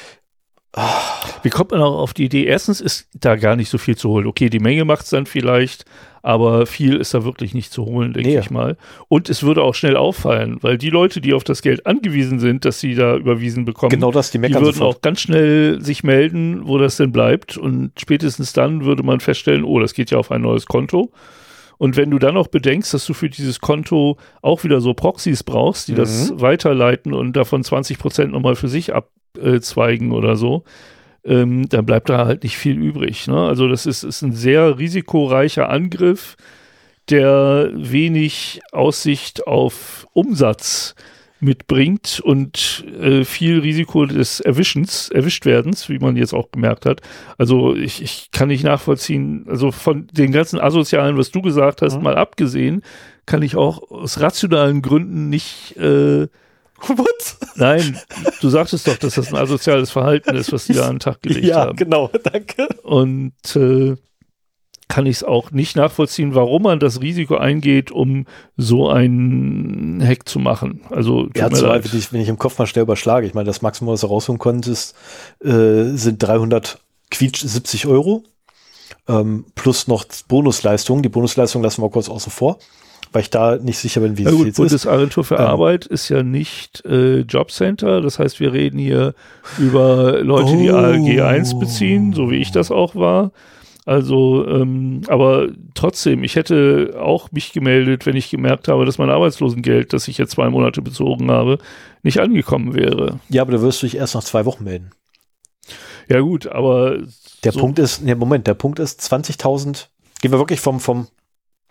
Wie kommt man auch auf die Idee? Erstens ist da gar nicht so viel zu holen. Okay, die Menge macht es dann vielleicht, aber viel ist da wirklich nicht zu holen, denke nee. ich mal. Und es würde auch schnell auffallen, weil die Leute, die auf das Geld angewiesen sind, dass sie da überwiesen bekommen, genau das, die, die würden sofort. auch ganz schnell sich melden, wo das denn bleibt. Und spätestens dann würde man feststellen, oh, das geht ja auf ein neues Konto. Und wenn du dann noch bedenkst, dass du für dieses Konto auch wieder so Proxys brauchst, die mhm. das weiterleiten und davon zwanzig Prozent nochmal für sich abzweigen oder so, ähm, dann bleibt da halt nicht viel übrig. Ne? Also das ist, ist ein sehr risikoreicher Angriff, der wenig Aussicht auf Umsatz mitbringt und äh, viel Risiko des Erwischens, Erwischtwerdens, wie man jetzt auch gemerkt hat. Also ich, ich kann nicht nachvollziehen, also von den ganzen Asozialen, was du gesagt hast, mhm. mal abgesehen, kann ich auch aus rationalen Gründen nicht äh, What? Nein, du sagtest doch, dass das ein asoziales Verhalten ist, was die da an den Tag gelegt ja, haben. Ja, genau, danke. Und äh, kann ich es auch nicht nachvollziehen, warum man das Risiko eingeht, um so einen Hack zu machen. Also tut ja, mir zumal, leid. wenn ich, wenn ich im Kopf mal schnell überschlage, ich meine, das Maximum, was du rausholen konntest, äh, sind dreihundert quietsch siebzig Euro ähm, plus noch Bonusleistungen. Die Bonusleistung lassen wir kurz außen vor, weil ich da nicht sicher bin, wie ja, es gut, jetzt ist. ist. Bundesagentur für ähm, Arbeit ist ja nicht äh, Jobcenter, das heißt, wir reden hier über Leute, oh. die A L G eins beziehen, so wie ich das auch war. Also, ähm, aber trotzdem, ich hätte auch mich gemeldet, wenn ich gemerkt habe, dass mein Arbeitslosengeld, das ich jetzt zwei Monate bezogen habe, nicht angekommen wäre. Ja, aber da wirst du dich erst nach zwei Wochen melden. Ja gut, aber der so Punkt ist, ne, Moment, der Punkt ist zwanzigtausend, gehen wir wirklich vom, vom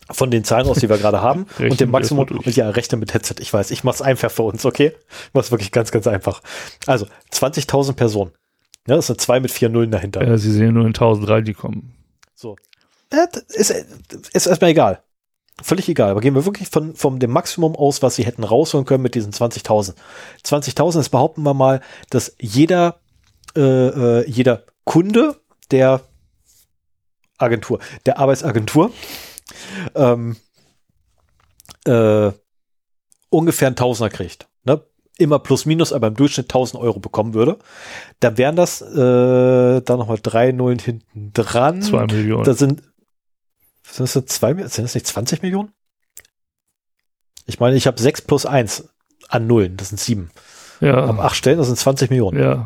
von den Zahlen aus, die wir gerade haben Rechnen und dem wir Maximum. erst mal durch. Und ja, rechne mit Headset. Ich weiß, ich mach's einfach für uns, okay? Ich mach's wirklich ganz, ganz einfach. Also, zwanzigtausend Personen. Ja, das sind zwei mit vier Nullen dahinter. Ja, sie sehen nur in tausend rein, die kommen. So. Ja, das ist, ist erstmal egal. Völlig egal. Aber gehen wir wirklich von, von dem Maximum aus, was sie hätten rausholen können mit diesen zwanzigtausend. zwanzigtausend, das behaupten wir mal, dass jeder, äh, äh, jeder Kunde der Agentur, der Arbeitsagentur, ähm, äh, ungefähr ein Tausender kriegt. Ne? Immer plus minus, aber im Durchschnitt tausend Euro bekommen würde. Dann wären das, äh, da nochmal drei Nullen hinten dran. Zwei Millionen. Da sind, sind das, zwei, sind das nicht zwanzig Millionen? Ich meine, ich habe sechs plus eins an Nullen, das sind sieben. Ja. Ab acht Stellen, das sind zwanzig Millionen. Ja.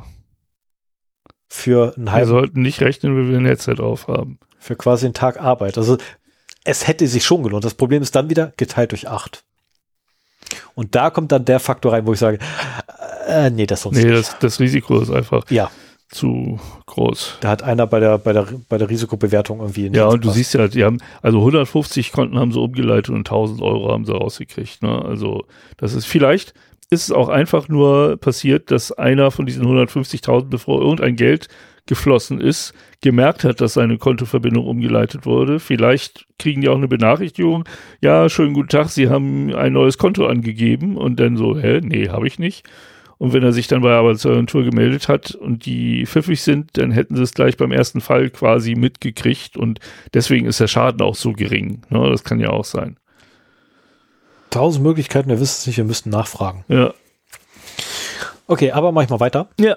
Für einen Wir halben, sollten nicht rechnen, wenn wir ein Headset aufhaben. für quasi einen Tag Arbeit. Also es hätte sich schon gelohnt. Das Problem ist dann wieder geteilt durch acht. Und da kommt dann der Faktor rein, wo ich sage, äh, nee, das sonst Nee, nicht. das, das Risiko ist einfach Ja, zu groß. da hat einer bei der, bei der, bei der Risikobewertung irgendwie nicht Ja, und du gepasst. siehst ja, die haben, also hundertfünfzig Konten haben sie umgeleitet und tausend Euro haben sie rausgekriegt. Ne? Also das ist vielleicht, ist es auch einfach nur passiert, dass einer von diesen hundertfünfzigtausend, bevor irgendein Geld geflossen ist, gemerkt hat, dass seine Kontoverbindung umgeleitet wurde. Vielleicht kriegen die auch eine Benachrichtigung, ja, schönen guten Tag, Sie haben ein neues Konto angegeben und dann so, hä, nee, habe ich nicht. Und wenn er sich dann bei der Arbeitsagentur gemeldet hat und die pfiffig sind, dann hätten sie es gleich beim ersten Fall quasi mitgekriegt und deswegen ist der Schaden auch so gering. Ne, das kann ja auch sein. Tausend Möglichkeiten, wir wissen es nicht, wir müssten nachfragen. Ja. Okay, aber mach ich mal weiter. Ja.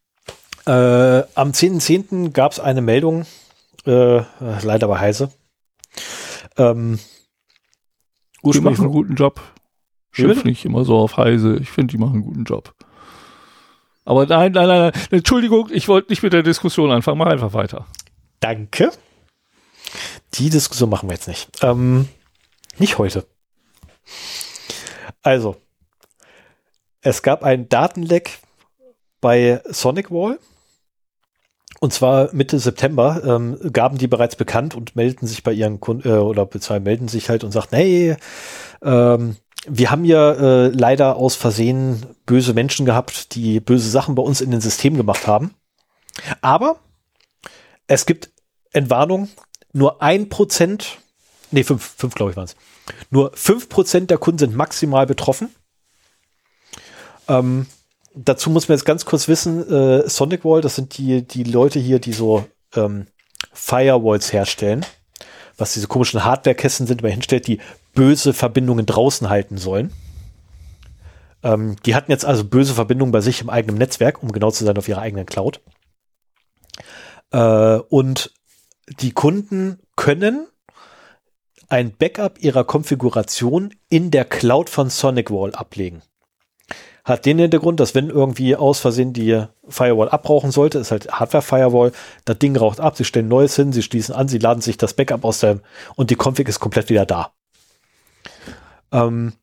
Äh, am zehnten zehnten gab es eine Meldung, äh, leider bei Heise. Ähm, Die ursprünglich machen einen guten Job. Wie bitte? Schimpf nicht immer so auf Heise. Ich finde, die machen einen guten Job. Aber nein, nein, nein, nein. Entschuldigung, ich wollte nicht mit der Diskussion anfangen. Mach einfach weiter. Danke. Die Diskussion machen wir jetzt nicht. Ähm, nicht heute. Also, es gab einen Datenleck bei SonicWall. Und zwar Mitte September ähm, gaben die bereits bekannt und meldeten sich bei ihren Kunden äh, oder beziehungsweise melden sich halt und sagten, hey, ähm, wir haben ja äh, leider aus Versehen böse Menschen gehabt, die böse Sachen bei uns in den System gemacht haben. Aber es gibt Entwarnung, nur ein Prozent, nee, fünf, fünf glaube ich waren es, nur fünf Prozent der Kunden sind maximal betroffen. Ähm, dazu muss man jetzt ganz kurz wissen, äh, SonicWall, das sind die, die Leute hier, die so ähm, Firewalls herstellen, was diese komischen Hardware-Kästen sind, die man hinstellt, die böse Verbindungen draußen halten sollen. Ähm, die hatten jetzt also böse Verbindungen bei sich im eigenen Netzwerk, um genau zu sein, auf ihrer eigenen Cloud. Äh, und die Kunden können ein Backup ihrer Konfiguration in der Cloud von SonicWall ablegen. Hat den Hintergrund, dass wenn irgendwie aus Versehen die Firewall abrauchen sollte, ist halt Hardware-Firewall, das Ding raucht ab, sie stellen Neues hin, sie schließen an, sie laden sich das Backup aus der und die Config ist komplett wieder da. Ähm,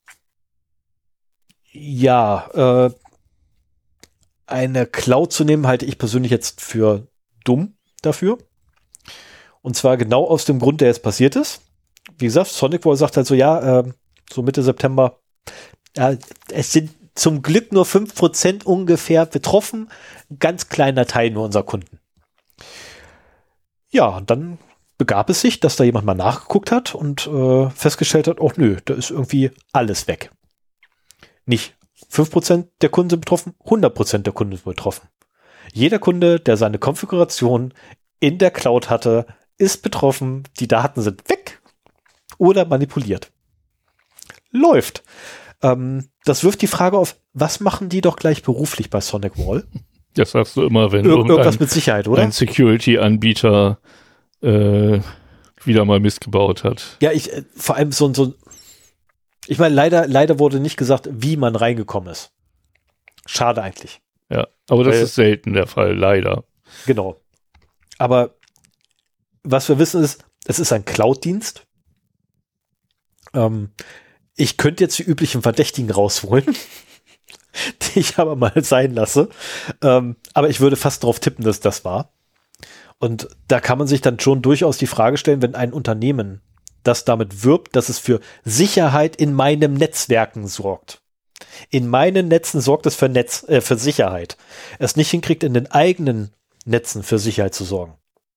ja, äh, eine Cloud zu nehmen, halte ich persönlich jetzt für dumm dafür. Und zwar genau aus dem Grund, der jetzt passiert ist. Wie gesagt, SonicWall sagt halt so, ja, äh, so Mitte September, ja, es sind zum Glück nur fünf Prozent ungefähr betroffen. Ganz kleiner Teil nur unserer Kunden. Ja, und dann begab es sich, dass da jemand mal nachgeguckt hat und äh, festgestellt hat, oh nö, da ist irgendwie alles weg. Nicht fünf Prozent der Kunden sind betroffen, hundert Prozent der Kunden sind betroffen. Jeder Kunde, der seine Konfiguration in der Cloud hatte, ist betroffen. Die Daten sind weg oder manipuliert. Läuft. Ähm, das wirft die Frage auf, was machen die doch gleich beruflich bei SonicWall? Das sagst du immer, wenn Ir irgendwas irgendein mit Sicherheit, oder? ein Security-Anbieter äh, wieder mal Mist gebaut hat. Ja, ich, äh, vor allem so ein, so ein, ich meine, leider, leider wurde nicht gesagt, wie man reingekommen ist. Schade eigentlich. Ja, aber das Weil- ist selten der Fall, leider. Genau. Aber was wir wissen ist, es ist ein Cloud-Dienst. Ähm, ich könnte jetzt die üblichen Verdächtigen rausholen, die ich aber mal sein lasse. Ähm, aber ich würde fast darauf tippen, dass das war. Und da kann man sich dann schon durchaus die Frage stellen, wenn ein Unternehmen das damit wirbt, dass es für Sicherheit in meinem Netzwerken sorgt. In meinen Netzen sorgt es für Netz, äh, für Sicherheit. Es nicht hinkriegt, in den eigenen Netzen für Sicherheit zu sorgen.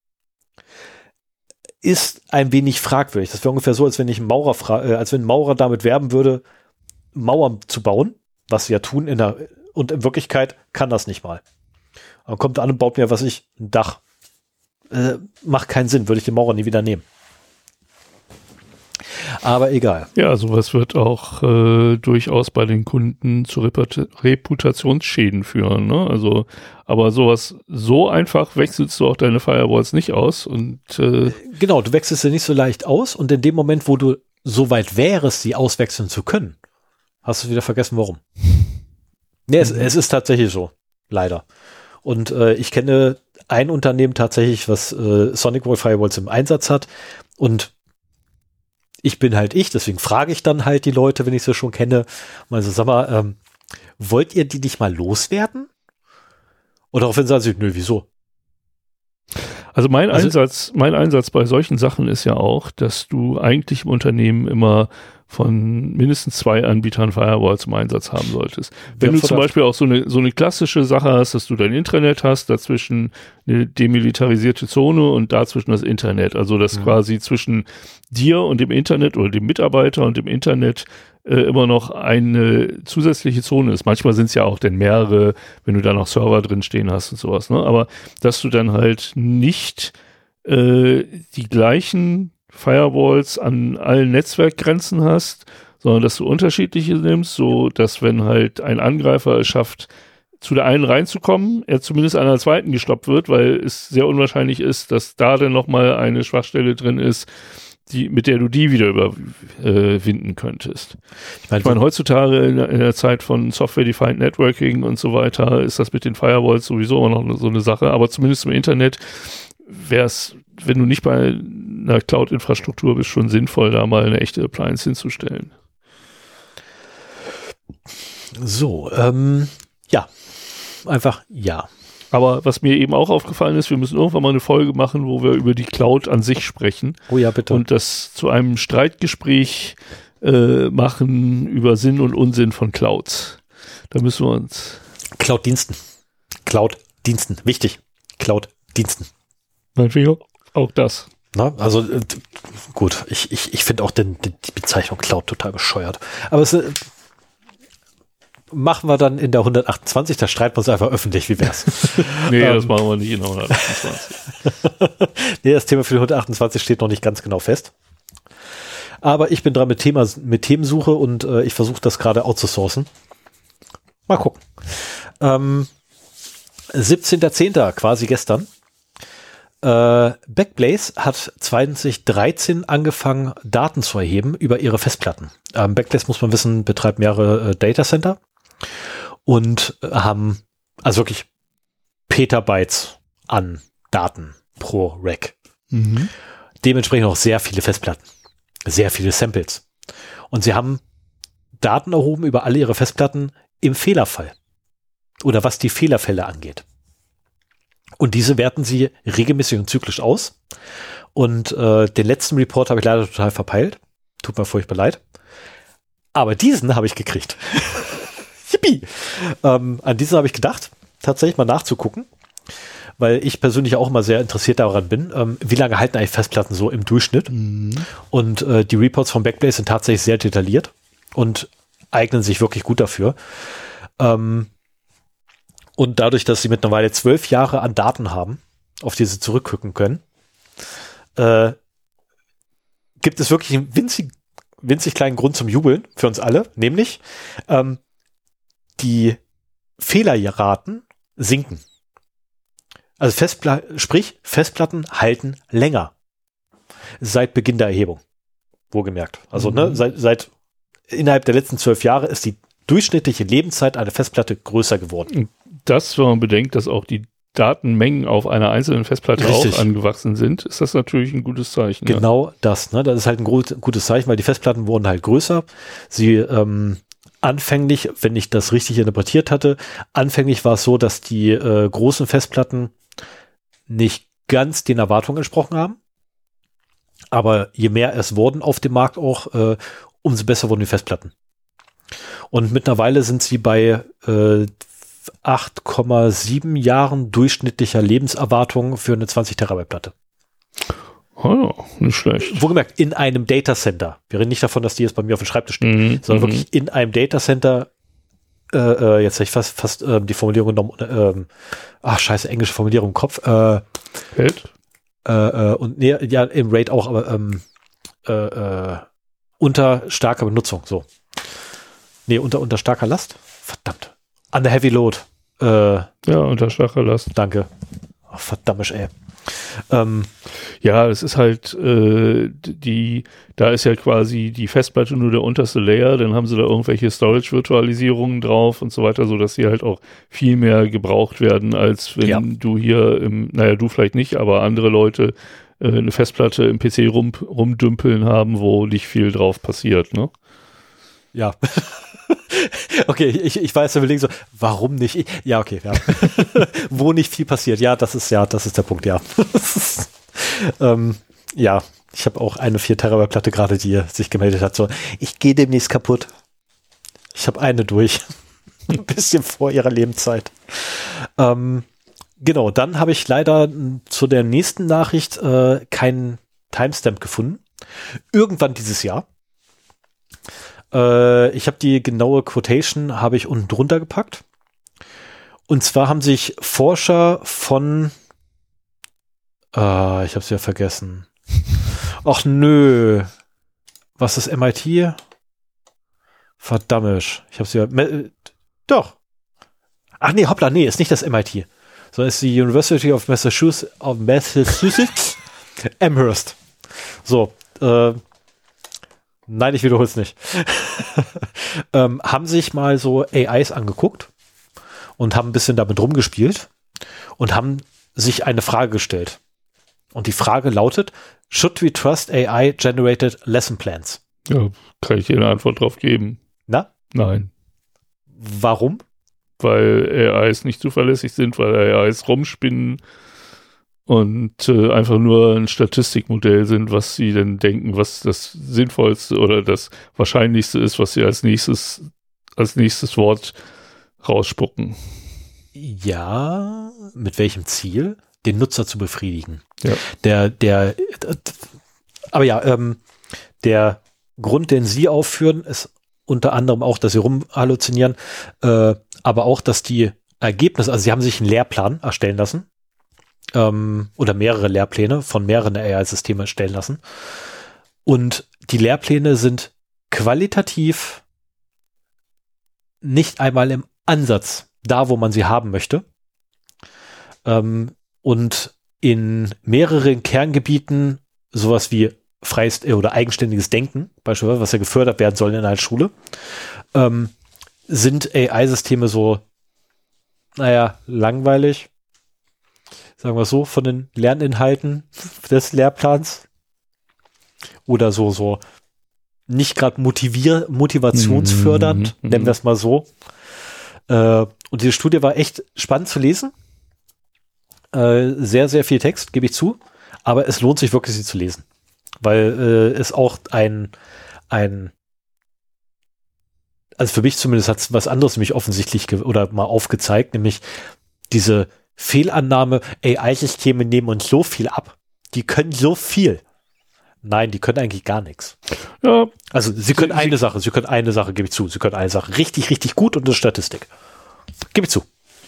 Ist ein wenig fragwürdig. Das wäre ungefähr so, als wenn ich einen Maurer, fra- äh, als wenn ein Maurer damit werben würde, Mauern zu bauen, was sie ja tun, in der, und in Wirklichkeit kann das nicht mal. Dann kommt an und baut mir, was ich, ein Dach. Äh, macht keinen Sinn, würde ich den Maurer nie wieder nehmen. Aber egal. Ja, sowas wird auch äh, durchaus bei den Kunden zu Reput- Reputationsschäden führen. Ne? Also, aber sowas so einfach wechselst du auch deine Firewalls nicht aus. Und äh, genau, du wechselst sie nicht so leicht aus und in dem Moment, wo du so weit wärst, sie auswechseln zu können, hast du wieder vergessen, warum. Nee, es, es ist tatsächlich so. Leider. Und äh, ich kenne ein Unternehmen tatsächlich, was äh, SonicWall Firewalls im Einsatz hat und ich bin halt ich, deswegen frage ich dann halt die Leute, wenn ich sie schon kenne, mal so, sag mal, ähm, wollt ihr die nicht mal loswerden? Und daraufhin sagen sie, nö, wieso? Also mein Also, Einsatz, mein Einsatz bei solchen Sachen ist ja auch, dass du eigentlich im Unternehmen immer von mindestens zwei Anbietern Firewalls im Einsatz haben solltest. Wenn du zum Beispiel auch so eine, so eine klassische Sache hast, dass du dein Intranet hast, dazwischen eine demilitarisierte Zone und dazwischen das Internet. Also dass mhm. quasi zwischen dir und dem Internet oder dem Mitarbeiter und dem Internet äh, immer noch eine zusätzliche Zone ist. Manchmal sind es ja auch denn mehrere, wenn du da noch Server drin stehen hast und sowas. Ne? Aber dass du dann halt nicht äh, die gleichen Firewalls an allen Netzwerkgrenzen hast, sondern dass du unterschiedliche nimmst, so dass wenn halt ein Angreifer es schafft, zu der einen reinzukommen, er zumindest an der zweiten gestoppt wird, weil es sehr unwahrscheinlich ist, dass da dann nochmal eine Schwachstelle drin ist, die, mit der du die wieder überwinden äh, könntest. Ich meine, ich mein, heutzutage in, in der Zeit von Software-Defined Networking und so weiter ist das mit den Firewalls sowieso immer noch so eine Sache, aber zumindest im Internet wäre es, wenn du nicht bei einer Cloud-Infrastruktur bist, schon sinnvoll, da mal eine echte Appliance hinzustellen. So, ähm, ja, einfach ja. Aber was mir eben auch aufgefallen ist, wir müssen irgendwann mal eine Folge machen, wo wir über die Cloud an sich sprechen. Oh ja, bitte. Und das zu einem Streitgespräch äh, machen über Sinn und Unsinn von Clouds. Da müssen wir uns... Cloud-Diensten. Cloud-Diensten. Wichtig. Cloud-Diensten. Meinetwegen auch das. Na, also äh, gut, ich, ich, ich finde auch den, den, die Bezeichnung Cloud total bescheuert. Aber es äh, machen wir dann in der hundertachtundzwanzig, da streiten wir uns einfach öffentlich, wie wär's? nee, ähm, das machen wir nicht in der hundertachtundzwanzig. nee, das Thema für die hundertachtundzwanzig steht noch nicht ganz genau fest. Aber ich bin dran mit Thema, mit Themensuche und äh, ich versuche das gerade outzusourcen. Mal gucken. Ähm, siebzehnter zehnter quasi gestern. Äh, Backblaze hat zwanzig dreizehn angefangen, Daten zu erheben über ihre Festplatten. Ähm, Backblaze, muss man wissen, betreibt mehrere äh, Datacenter und äh, haben also wirklich Petabytes an Daten pro Rack. Mhm. Dementsprechend auch sehr viele Festplatten, sehr viele Samples. Und sie haben Daten erhoben über alle ihre Festplatten im Fehlerfall oder was die Fehlerfälle angeht. Und diese werten sie regelmäßig und zyklisch aus. Und äh, den letzten Report habe ich leider total verpeilt. Tut mir furchtbar leid. Aber diesen habe ich gekriegt. Yippie! Ähm, an diesen habe ich gedacht, tatsächlich mal nachzugucken. Weil ich persönlich auch immer sehr interessiert daran bin, ähm, wie lange halten eigentlich Festplatten so im Durchschnitt. Mhm. Und äh, die Reports von Backblaze sind tatsächlich sehr detailliert und eignen sich wirklich gut dafür. Ähm, Und dadurch, dass sie mittlerweile zwölf Jahre an Daten haben, auf die sie zurückgucken können, äh, gibt es wirklich einen winzig, winzig kleinen Grund zum Jubeln für uns alle, nämlich ähm, die Fehlerraten sinken. Also Festpla- sprich, Festplatten halten länger seit Beginn der Erhebung, wohlgemerkt. Also mhm. ne, seit, seit innerhalb der letzten zwölf Jahre ist die durchschnittliche Lebenszeit einer Festplatte größer geworden. Das, wenn man bedenkt, dass auch die Datenmengen auf einer einzelnen Festplatte Richtig. auch angewachsen sind, ist das natürlich ein gutes Zeichen. Genau ja. das. Ne? Das ist halt ein gut, gutes Zeichen, weil die Festplatten wurden halt größer. Sie ähm, anfänglich, wenn ich das richtig interpretiert hatte, anfänglich war es so, dass die äh, großen Festplatten nicht ganz den Erwartungen entsprochen haben. Aber je mehr es wurden auf dem Markt auch, äh, umso besser wurden die Festplatten. Und mittlerweile sind sie bei äh, acht Komma sieben Jahren durchschnittlicher Lebenserwartung für eine zwanzig Terabyte Platte. Oh, nicht schlecht. Wohlgemerkt, in einem Datacenter. Wir reden nicht davon, dass die jetzt bei mir auf dem Schreibtisch steht, Mhm, sondern mhm. wirklich in einem Datacenter. Äh, äh, jetzt habe ich fast, fast äh, die Formulierung genommen. Äh, ach, scheiße, englische Formulierung im Kopf. Äh, Hält? äh, äh, und nee, ja, im RAID auch, aber ähm, äh, äh, unter starker Benutzung, so. Nee, unter, unter starker Last? Verdammt. Under heavy load. Äh, Ja, unter starker Last. danke. Oh, verdammt, ey. Ähm, Ja, es ist halt, äh, die, da ist ja quasi die Festplatte nur der unterste Layer, dann haben sie da irgendwelche Storage-Virtualisierungen drauf und so weiter, so dass sie halt auch viel mehr gebraucht werden, als wenn Ja. du hier im, naja, du vielleicht nicht, aber andere Leute äh, eine Festplatte im P C rum, rumdümpeln haben, wo nicht viel drauf passiert, ne? ja. Okay, ich, ich weiß, überlegen so, warum nicht? Ich, ja, okay, ja. Wo nicht viel passiert. Ja, das ist ja, das ist der Punkt, ja. ähm, ja, ich habe auch eine vier Terabyte Platte gerade, die sich gemeldet hat. So, ich gehe demnächst kaputt. Ich habe eine durch. Ein bisschen vor ihrer Lebenszeit. Ähm, genau, dann habe ich leider m, zu der nächsten Nachricht äh, keinen Timestamp gefunden. Irgendwann dieses Jahr. Äh, ich habe die genaue Quotation, habe ich unten drunter gepackt. Und zwar haben sich Forscher von, äh, ich habe es ja vergessen. Ach nö. Was ist M I T? Verdammt. Ich habe es ja, me- doch. Ach nee, hoppla, nee, ist nicht das M I T. Sondern ist die University of Massachusetts, of Massachusetts Amherst. So, äh, nein, ich wiederhole es nicht. ähm, haben sich mal so A Is angeguckt und haben ein bisschen damit rumgespielt und haben sich eine Frage gestellt. Und die Frage lautet, should we trust A I-generated lesson plans? Ja, kann ich dir eine Antwort drauf geben? Na? Nein. Warum? Weil A Is nicht zuverlässig sind, weil A Is rumspinnen und äh, einfach nur ein Statistikmodell sind, was sie denn denken, was das Sinnvollste oder das Wahrscheinlichste ist, was sie als nächstes, als nächstes Wort rausspucken. Ja, mit welchem Ziel? Den Nutzer zu befriedigen. Ja. Der, der, aber ja, ähm, der Grund, den Sie aufführen, ist unter anderem auch, dass Sie rumhalluzinieren, äh, aber auch, dass die Ergebnisse, also Sie haben sich einen Lehrplan erstellen lassen, ähm, oder mehrere Lehrpläne von mehreren A I-Systemen erstellen lassen. Und die Lehrpläne sind qualitativ nicht einmal im Ansatz da, wo man sie haben möchte. Ähm, und in mehreren Kerngebieten sowas wie freies äh, oder eigenständiges Denken, beispielsweise, was ja gefördert werden soll in einer Schule, ähm, sind A I-Systeme so, naja, langweilig, sagen wir so, von den Lerninhalten des Lehrplans oder so, so nicht gerade motivier motivationsfördernd, Mhm. nennen wir es mal so. Äh, und diese Studie war echt spannend zu lesen. Äh, sehr, sehr viel Text, gebe ich zu. Aber es lohnt sich wirklich, sie zu lesen. Weil äh, es auch ein, ein, also für mich zumindest hat es was anderes nämlich offensichtlich ge- oder mal aufgezeigt, nämlich diese Fehlannahme, A I-Systeme nehmen uns so viel ab. Die können so viel. Nein, die können eigentlich gar nichts. Ja, Also sie können Sie- eine Sache, sie können eine Sache, gebe ich zu. Sie können eine Sache richtig, richtig gut und das ist Statistik. Gebe ich zu.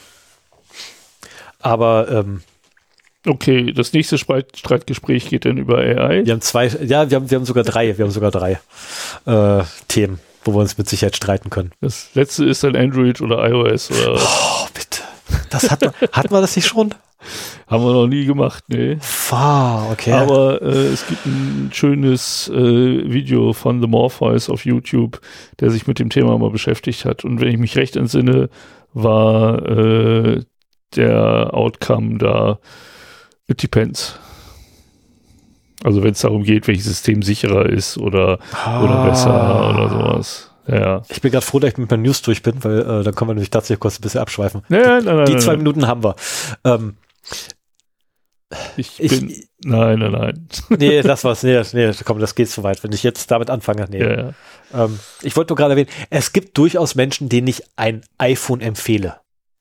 Aber ähm, okay, das nächste Streit- Streitgespräch geht dann über A I. wir haben zwei, ja, wir haben, wir haben sogar drei, wir haben sogar drei äh, Themen, wo wir uns mit Sicherheit streiten können. Das letzte ist dann Android oder iOS oder Oh, bitte. Das hat man, hatten wir das nicht schon? haben wir noch nie gemacht, nee. Ah, okay. Aber äh, es gibt ein schönes äh, Video von The Morpheus auf YouTube, der sich mit dem Thema mal beschäftigt hat. Und wenn ich mich recht entsinne, war äh, der Outcome da, it depends. Also wenn es darum geht, welches System sicherer ist oder, ah. oder besser oder sowas. Ja, ja. Ich bin gerade froh, dass ich mit meinen News durch bin, weil äh, dann können wir nämlich tatsächlich kurz ein bisschen abschweifen. Nein, nein, nein, Die nein, zwei nein. Minuten haben wir. Ähm, Ich, Ich- bin, nein, nein, nein. Nee, das war's. Nee, nee, komm, das geht zu weit. Wenn ich jetzt damit anfange, nee. Ja, ja. Ähm, ich wollte nur gerade erwähnen, es gibt durchaus Menschen, denen ich ein iPhone empfehle.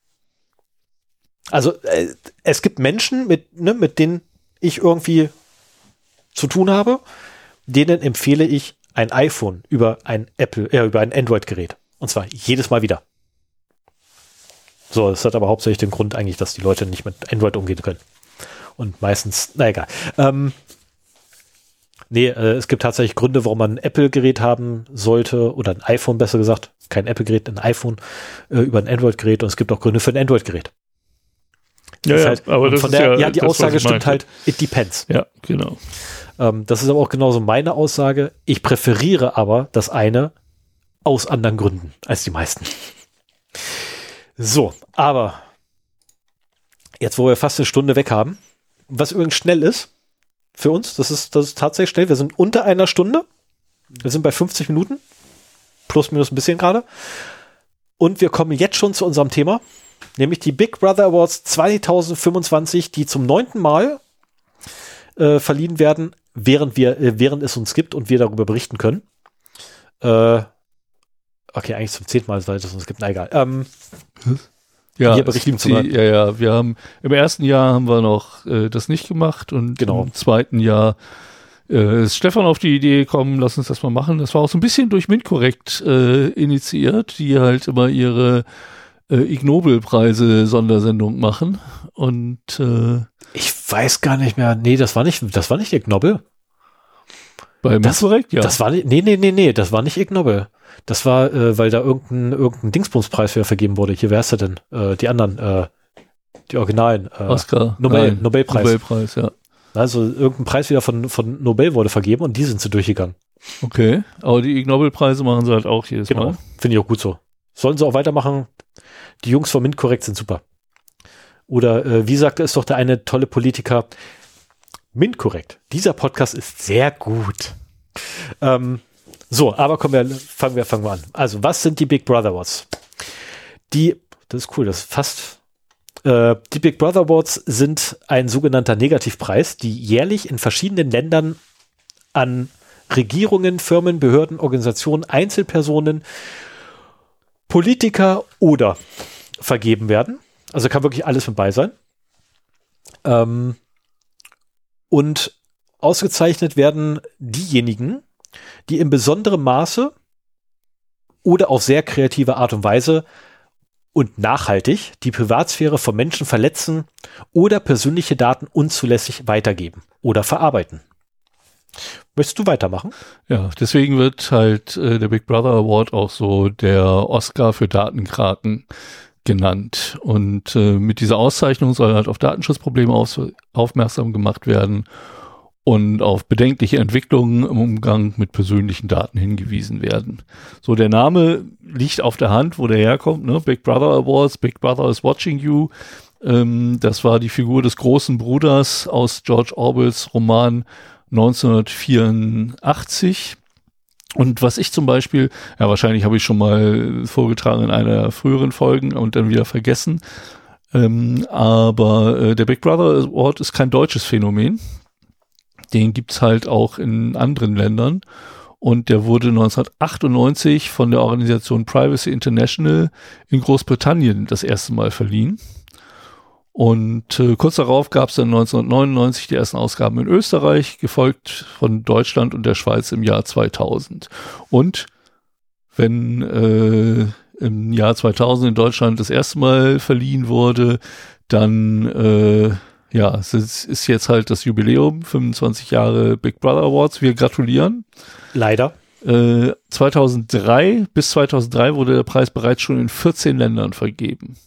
Also äh, es gibt Menschen, mit, ne, mit denen ich irgendwie zu tun habe, denen empfehle ich ein iPhone über ein Apple, äh, über ein Android-Gerät. Und zwar jedes Mal wieder. So, das hat aber hauptsächlich den Grund eigentlich, dass die Leute nicht mit Android umgehen können. Und meistens, na egal. Ähm, nee, äh, es gibt tatsächlich Gründe, warum man ein Apple-Gerät haben sollte, oder ein iPhone besser gesagt. Kein Apple-Gerät, ein iPhone äh, über ein Android-Gerät. Und es gibt auch Gründe für ein Android-Gerät. Ja, Das ist ja, halt, aber und das von ist der, ja, ja, die das, was Aussage ich stimmt meinte. halt, it depends. Ja, genau. Ähm, das ist aber auch genauso meine Aussage. Ich präferiere aber das eine aus anderen Gründen als die meisten. So, aber jetzt, wo wir fast eine Stunde weg haben, was übrigens schnell ist für uns, das ist, das ist tatsächlich schnell. Wir sind unter einer Stunde. Wir sind bei fünfzig Minuten. Plus, minus ein bisschen gerade. Und wir kommen jetzt schon zu unserem Thema, nämlich die Big Brother Awards zwanzig fünfundzwanzig, die zum neunten Mal äh, verliehen werden, während wir, äh, während es uns gibt und wir darüber berichten können. Äh, okay, eigentlich zum zehnten Mal, weil es uns gibt. Na egal. Ähm, Ja, Wir es berichten gibt zum die, ja, ja, wir haben, im ersten Jahr haben wir noch äh, das nicht gemacht und Genau. im zweiten Jahr äh, ist Stefan auf die Idee gekommen, lass uns das mal machen. Das war auch so ein bisschen durch MintCorrect äh, initiiert, die halt immer ihre äh, Ig Nobel-Preise Sondersendung machen und äh, ich weiß gar nicht mehr. Nee, das war nicht, das war nicht Ig Nobel. bei Das- MintCorrect, ja. Das war nicht, nee, nee, nee, nee, das war nicht Ig Nobel. Das war, äh, weil da irgendein, irgendein Dingsbumspreis wieder vergeben wurde. Hier, wer ist der denn? Äh, die anderen, äh, die Originalen. Äh, Oscar. Nobel- Nein, Nobelpreis. Nobelpreis, ja. Also irgendein Preis wieder von, von Nobel wurde vergeben und die sind so durchgegangen. Okay, aber die Ig Nobel-Preise machen sie halt auch jedes Genau. Mal. Finde ich auch gut so. Sollen sie auch weitermachen. Die Jungs von MintCorrect sind super. Oder äh, wie sagte es doch der eine tolle Politiker, MintCorrect. Dieser Podcast ist sehr gut. Ähm, so, aber kommen wir, fangen wir, fangen wir an. Also, was sind die Big Brother Awards? Die, das ist cool, das ist fast, äh, die Big Brother Awards sind ein sogenannter Negativpreis, die jährlich in verschiedenen Ländern an Regierungen, Firmen, Behörden, Organisationen, Einzelpersonen, Politiker oder vergeben werden. Also kann wirklich alles mit bei sein. Ähm, und ausgezeichnet werden diejenigen, die in besonderem Maße oder auf sehr kreative Art und Weise und nachhaltig die Privatsphäre von Menschen verletzen oder persönliche Daten unzulässig weitergeben oder verarbeiten. Möchtest du weitermachen? Ja, deswegen wird halt äh, der Big Brother Award auch so der Oscar für Datenkraken genannt. Und äh, mit dieser Auszeichnung soll halt auf Datenschutzprobleme auf, aufmerksam gemacht werden und auf bedenkliche Entwicklungen im Umgang mit persönlichen Daten hingewiesen werden. So, der Name liegt auf der Hand, wo der herkommt, ne? Big Brother Awards, Big Brother is watching you. Ähm, das war die Figur des großen Bruders aus George Orwells Roman neunzehnhundertvierundachtzig. Und was ich zum Beispiel, ja, wahrscheinlich habe ich schon mal vorgetragen in einer früheren Folgen und dann wieder vergessen, ähm, aber äh, der Big Brother Award ist kein deutsches Phänomen. Den gibt's halt auch in anderen Ländern. Und der wurde neunzehnhundertachtundneunzig von der Organisation Privacy International in Großbritannien das erste Mal verliehen. Und äh, kurz darauf gab es dann neunzehnhundertneunundneunzig die ersten Ausgaben in Österreich, gefolgt von Deutschland und der Schweiz im Jahr zweitausend. Und wenn äh, im Jahr zweitausend in Deutschland das erste Mal verliehen wurde, dann äh, ja, es ist, ist jetzt halt das Jubiläum, fünfundzwanzig Jahre Big Brother Awards. Wir gratulieren. Leider. Äh, zweitausenddrei, bis zweitausenddrei wurde der Preis bereits schon in vierzehn Ländern vergeben.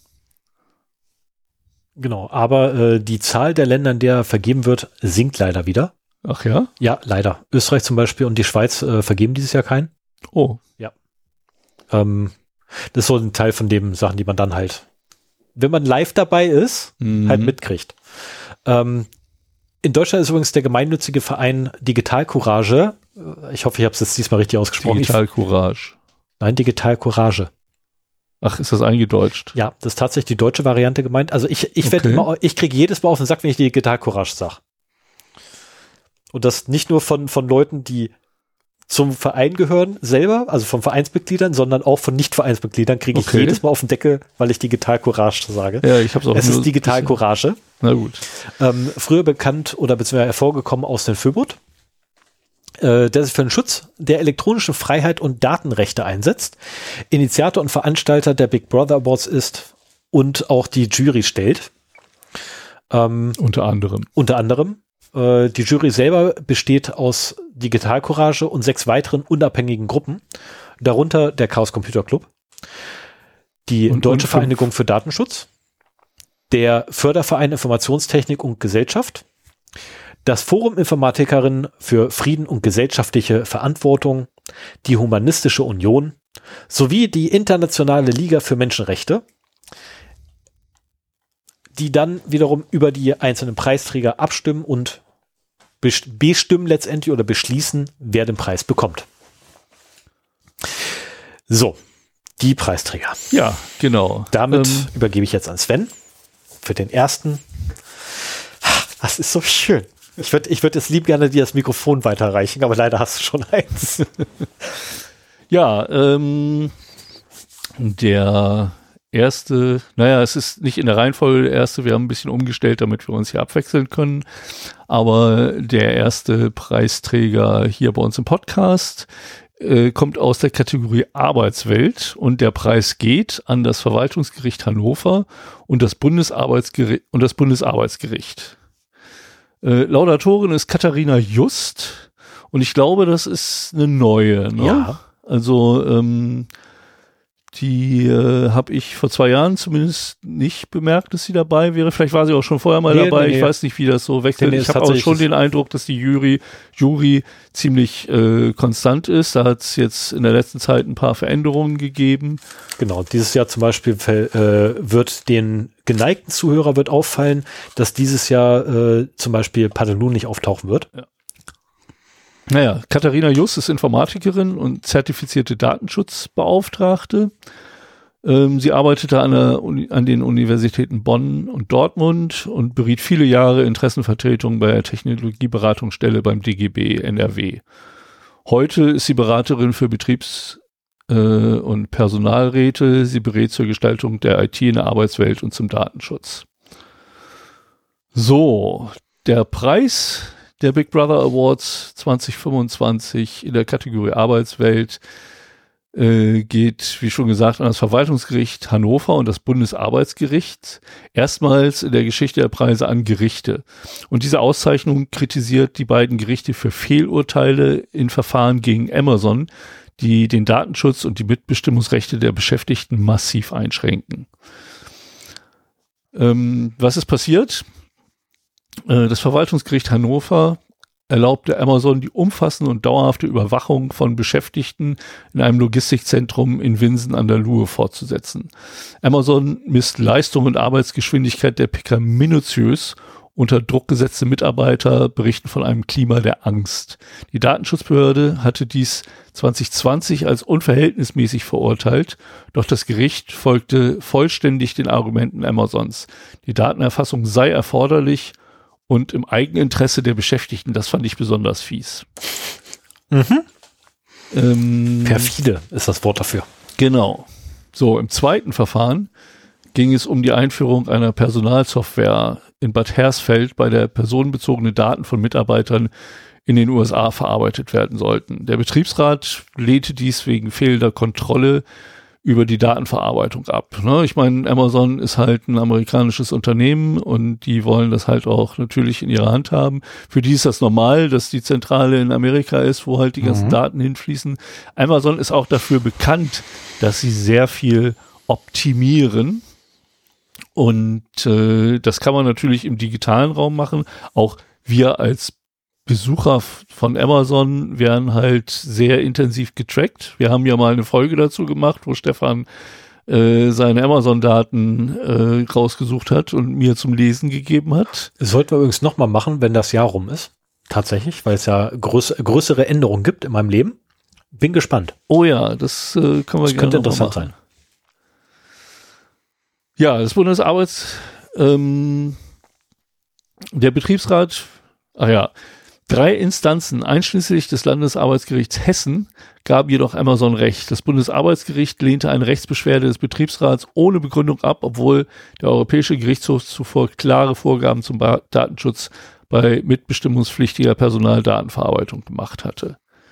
Genau, aber äh, die Zahl der Länder, in der er vergeben wird, sinkt leider wieder. Ach ja? Ja, leider. Österreich zum Beispiel und die Schweiz äh, vergeben dieses Jahr keinen. Oh. Ähm, das ist so ein Teil von den Sachen, die man dann halt, wenn man live dabei ist, Mhm. halt mitkriegt. Ähm, in Deutschland ist übrigens der gemeinnützige Verein Digital Courage, äh, ich hoffe, ich habe es jetzt diesmal richtig ausgesprochen. Digital Courage. Ich, nein, Digital Courage. Ach, ist das eingedeutscht? Ja, das ist tatsächlich die deutsche Variante gemeint. Also ich, ich Okay. werde immer, ich kriege jedes Mal auf den Sack, wenn ich Digital Courage sage. Und das nicht nur von, von Leuten, die zum Verein gehören selber, also von Vereinsmitgliedern, sondern auch von Nicht-Vereinsmitgliedern kriege ich Okay. jedes Mal auf den Deckel, weil ich Digital Courage sage. Ja, ich habe es auch Es nur ist Digital bisschen- Courage. Na gut. Ähm, früher bekannt oder beziehungsweise hervorgekommen aus dem Föbot, äh, der sich für den Schutz der elektronischen Freiheit und Datenrechte einsetzt, Initiator und Veranstalter der Big Brother Awards ist und auch die Jury stellt. Ähm, Unter anderem. unter anderem. Äh, die Jury selber besteht aus Digital Courage und sechs weiteren unabhängigen Gruppen, darunter der Chaos Computer Club, die Und- Deutsche und- Vereinigung für Datenschutz, der Förderverein Informationstechnik und Gesellschaft, das Forum Informatikerinnen für Frieden und gesellschaftliche Verantwortung, die Humanistische Union sowie die Internationale Liga für Menschenrechte, die dann wiederum über die einzelnen Preisträger abstimmen und best- bestimmen letztendlich oder beschließen, wer den Preis bekommt. So, die Preisträger. Ja, genau. Damit Ähm, übergebe ich jetzt an Sven für den ersten. Das ist so schön. Ich würde ich würd jetzt lieb gerne dir das Mikrofon weiterreichen, aber leider hast du schon eins. Ja, ähm, der erste, naja, es ist nicht in der Reihenfolge der erste, wir haben ein bisschen umgestellt, damit wir uns hier abwechseln können, aber der erste Preisträger hier bei uns im Podcast äh, kommt aus der Kategorie Arbeitswelt und der Preis geht an das Verwaltungsgericht Hannover und das Bundesarbeitsgericht und das Bundesarbeitsgericht. Äh, Laudatorin ist Katharina Just und ich glaube, das ist eine neue, ne? Ja. Also ähm, die äh, habe ich vor zwei Jahren zumindest nicht bemerkt, dass sie dabei wäre. Vielleicht war sie auch schon vorher mal Nee, dabei. nee, nee. Ich weiß nicht, wie das so wechselt. Nee, nee, ich es habe hat auch sich- schon den Eindruck, dass die Jury, Jury ziemlich äh, konstant ist. Da hat es jetzt in der letzten Zeit ein paar Veränderungen gegeben. Genau, dieses Jahr zum Beispiel äh, wird den geneigten Zuhörer wird auffallen, dass dieses Jahr äh, zum Beispiel Padelun nicht auftauchen wird. Naja, Katharina Just ist Informatikerin und zertifizierte Datenschutzbeauftragte. Ähm, sie arbeitete an, der Uni, an den Universitäten Bonn und Dortmund und beriet viele Jahre Interessenvertretung bei der Technologieberatungsstelle beim D G B N R W. Heute ist sie Beraterin für Betriebs- äh, und Personalräte. Sie berät zur Gestaltung der I T in der Arbeitswelt und zum Datenschutz. So, der Preis der Big Brother Awards zwanzig fünfundzwanzig in der Kategorie Arbeitswelt äh, geht, wie schon gesagt, an das Verwaltungsgericht Hannover und das Bundesarbeitsgericht. Erstmals in der Geschichte der Preise an Gerichte. Und diese Auszeichnung kritisiert die beiden Gerichte für Fehlurteile in Verfahren gegen Amazon, die den Datenschutz und die Mitbestimmungsrechte der Beschäftigten massiv einschränken. Ähm, was ist passiert? Das Verwaltungsgericht Hannover erlaubte Amazon die umfassende und dauerhafte Überwachung von Beschäftigten in einem Logistikzentrum in Winsen an der Luhe fortzusetzen. Amazon misst Leistung und Arbeitsgeschwindigkeit der Picker minutiös. Unter Druck gesetzte Mitarbeiter berichten von einem Klima der Angst. Die Datenschutzbehörde hatte dies zwanzig zwanzig als unverhältnismäßig verurteilt, doch das Gericht folgte vollständig den Argumenten Amazons. Die Datenerfassung sei erforderlich und im Eigeninteresse der Beschäftigten. Das fand ich besonders fies. Mhm. Ähm, Perfide ist das Wort dafür. Genau. So, im zweiten Verfahren ging es um die Einführung einer Personalsoftware in Bad Hersfeld, bei der personenbezogene Daten von Mitarbeitern in den U S A verarbeitet werden sollten. Der Betriebsrat lehnte dies wegen fehlender Kontrolle über die Datenverarbeitung ab. Ne? Ich meine, Amazon ist halt ein amerikanisches Unternehmen und die wollen das halt auch natürlich in ihrer Hand haben. Für die ist das normal, dass die Zentrale in Amerika ist, wo halt die ganzen Mhm. Daten hinfließen. Amazon ist auch dafür bekannt, dass sie sehr viel optimieren. Und äh, das kann man natürlich im digitalen Raum machen. Auch wir als Besucher von Amazon werden halt sehr intensiv getrackt. Wir haben ja mal eine Folge dazu gemacht, wo Stefan äh, seine Amazon-Daten äh, rausgesucht hat und mir zum Lesen gegeben hat. Das sollten wir übrigens nochmal machen, wenn das Jahr rum ist. Tatsächlich, weil es ja groß, größere Änderungen gibt in meinem Leben. Bin gespannt. Oh ja, das äh, können wir Das gerne könnte noch mal interessant machen. Ja, das Bundesarbeits, ähm, der Betriebsrat, ach ja, drei Instanzen, einschließlich des Landesarbeitsgerichts Hessen, gaben jedoch Amazon Recht. Das Bundesarbeitsgericht lehnte eine Rechtsbeschwerde des Betriebsrats ohne Begründung ab, obwohl der Europäische Gerichtshof zuvor klare Vorgaben zum Datenschutz bei mitbestimmungspflichtiger Personaldatenverarbeitung gemacht hatte.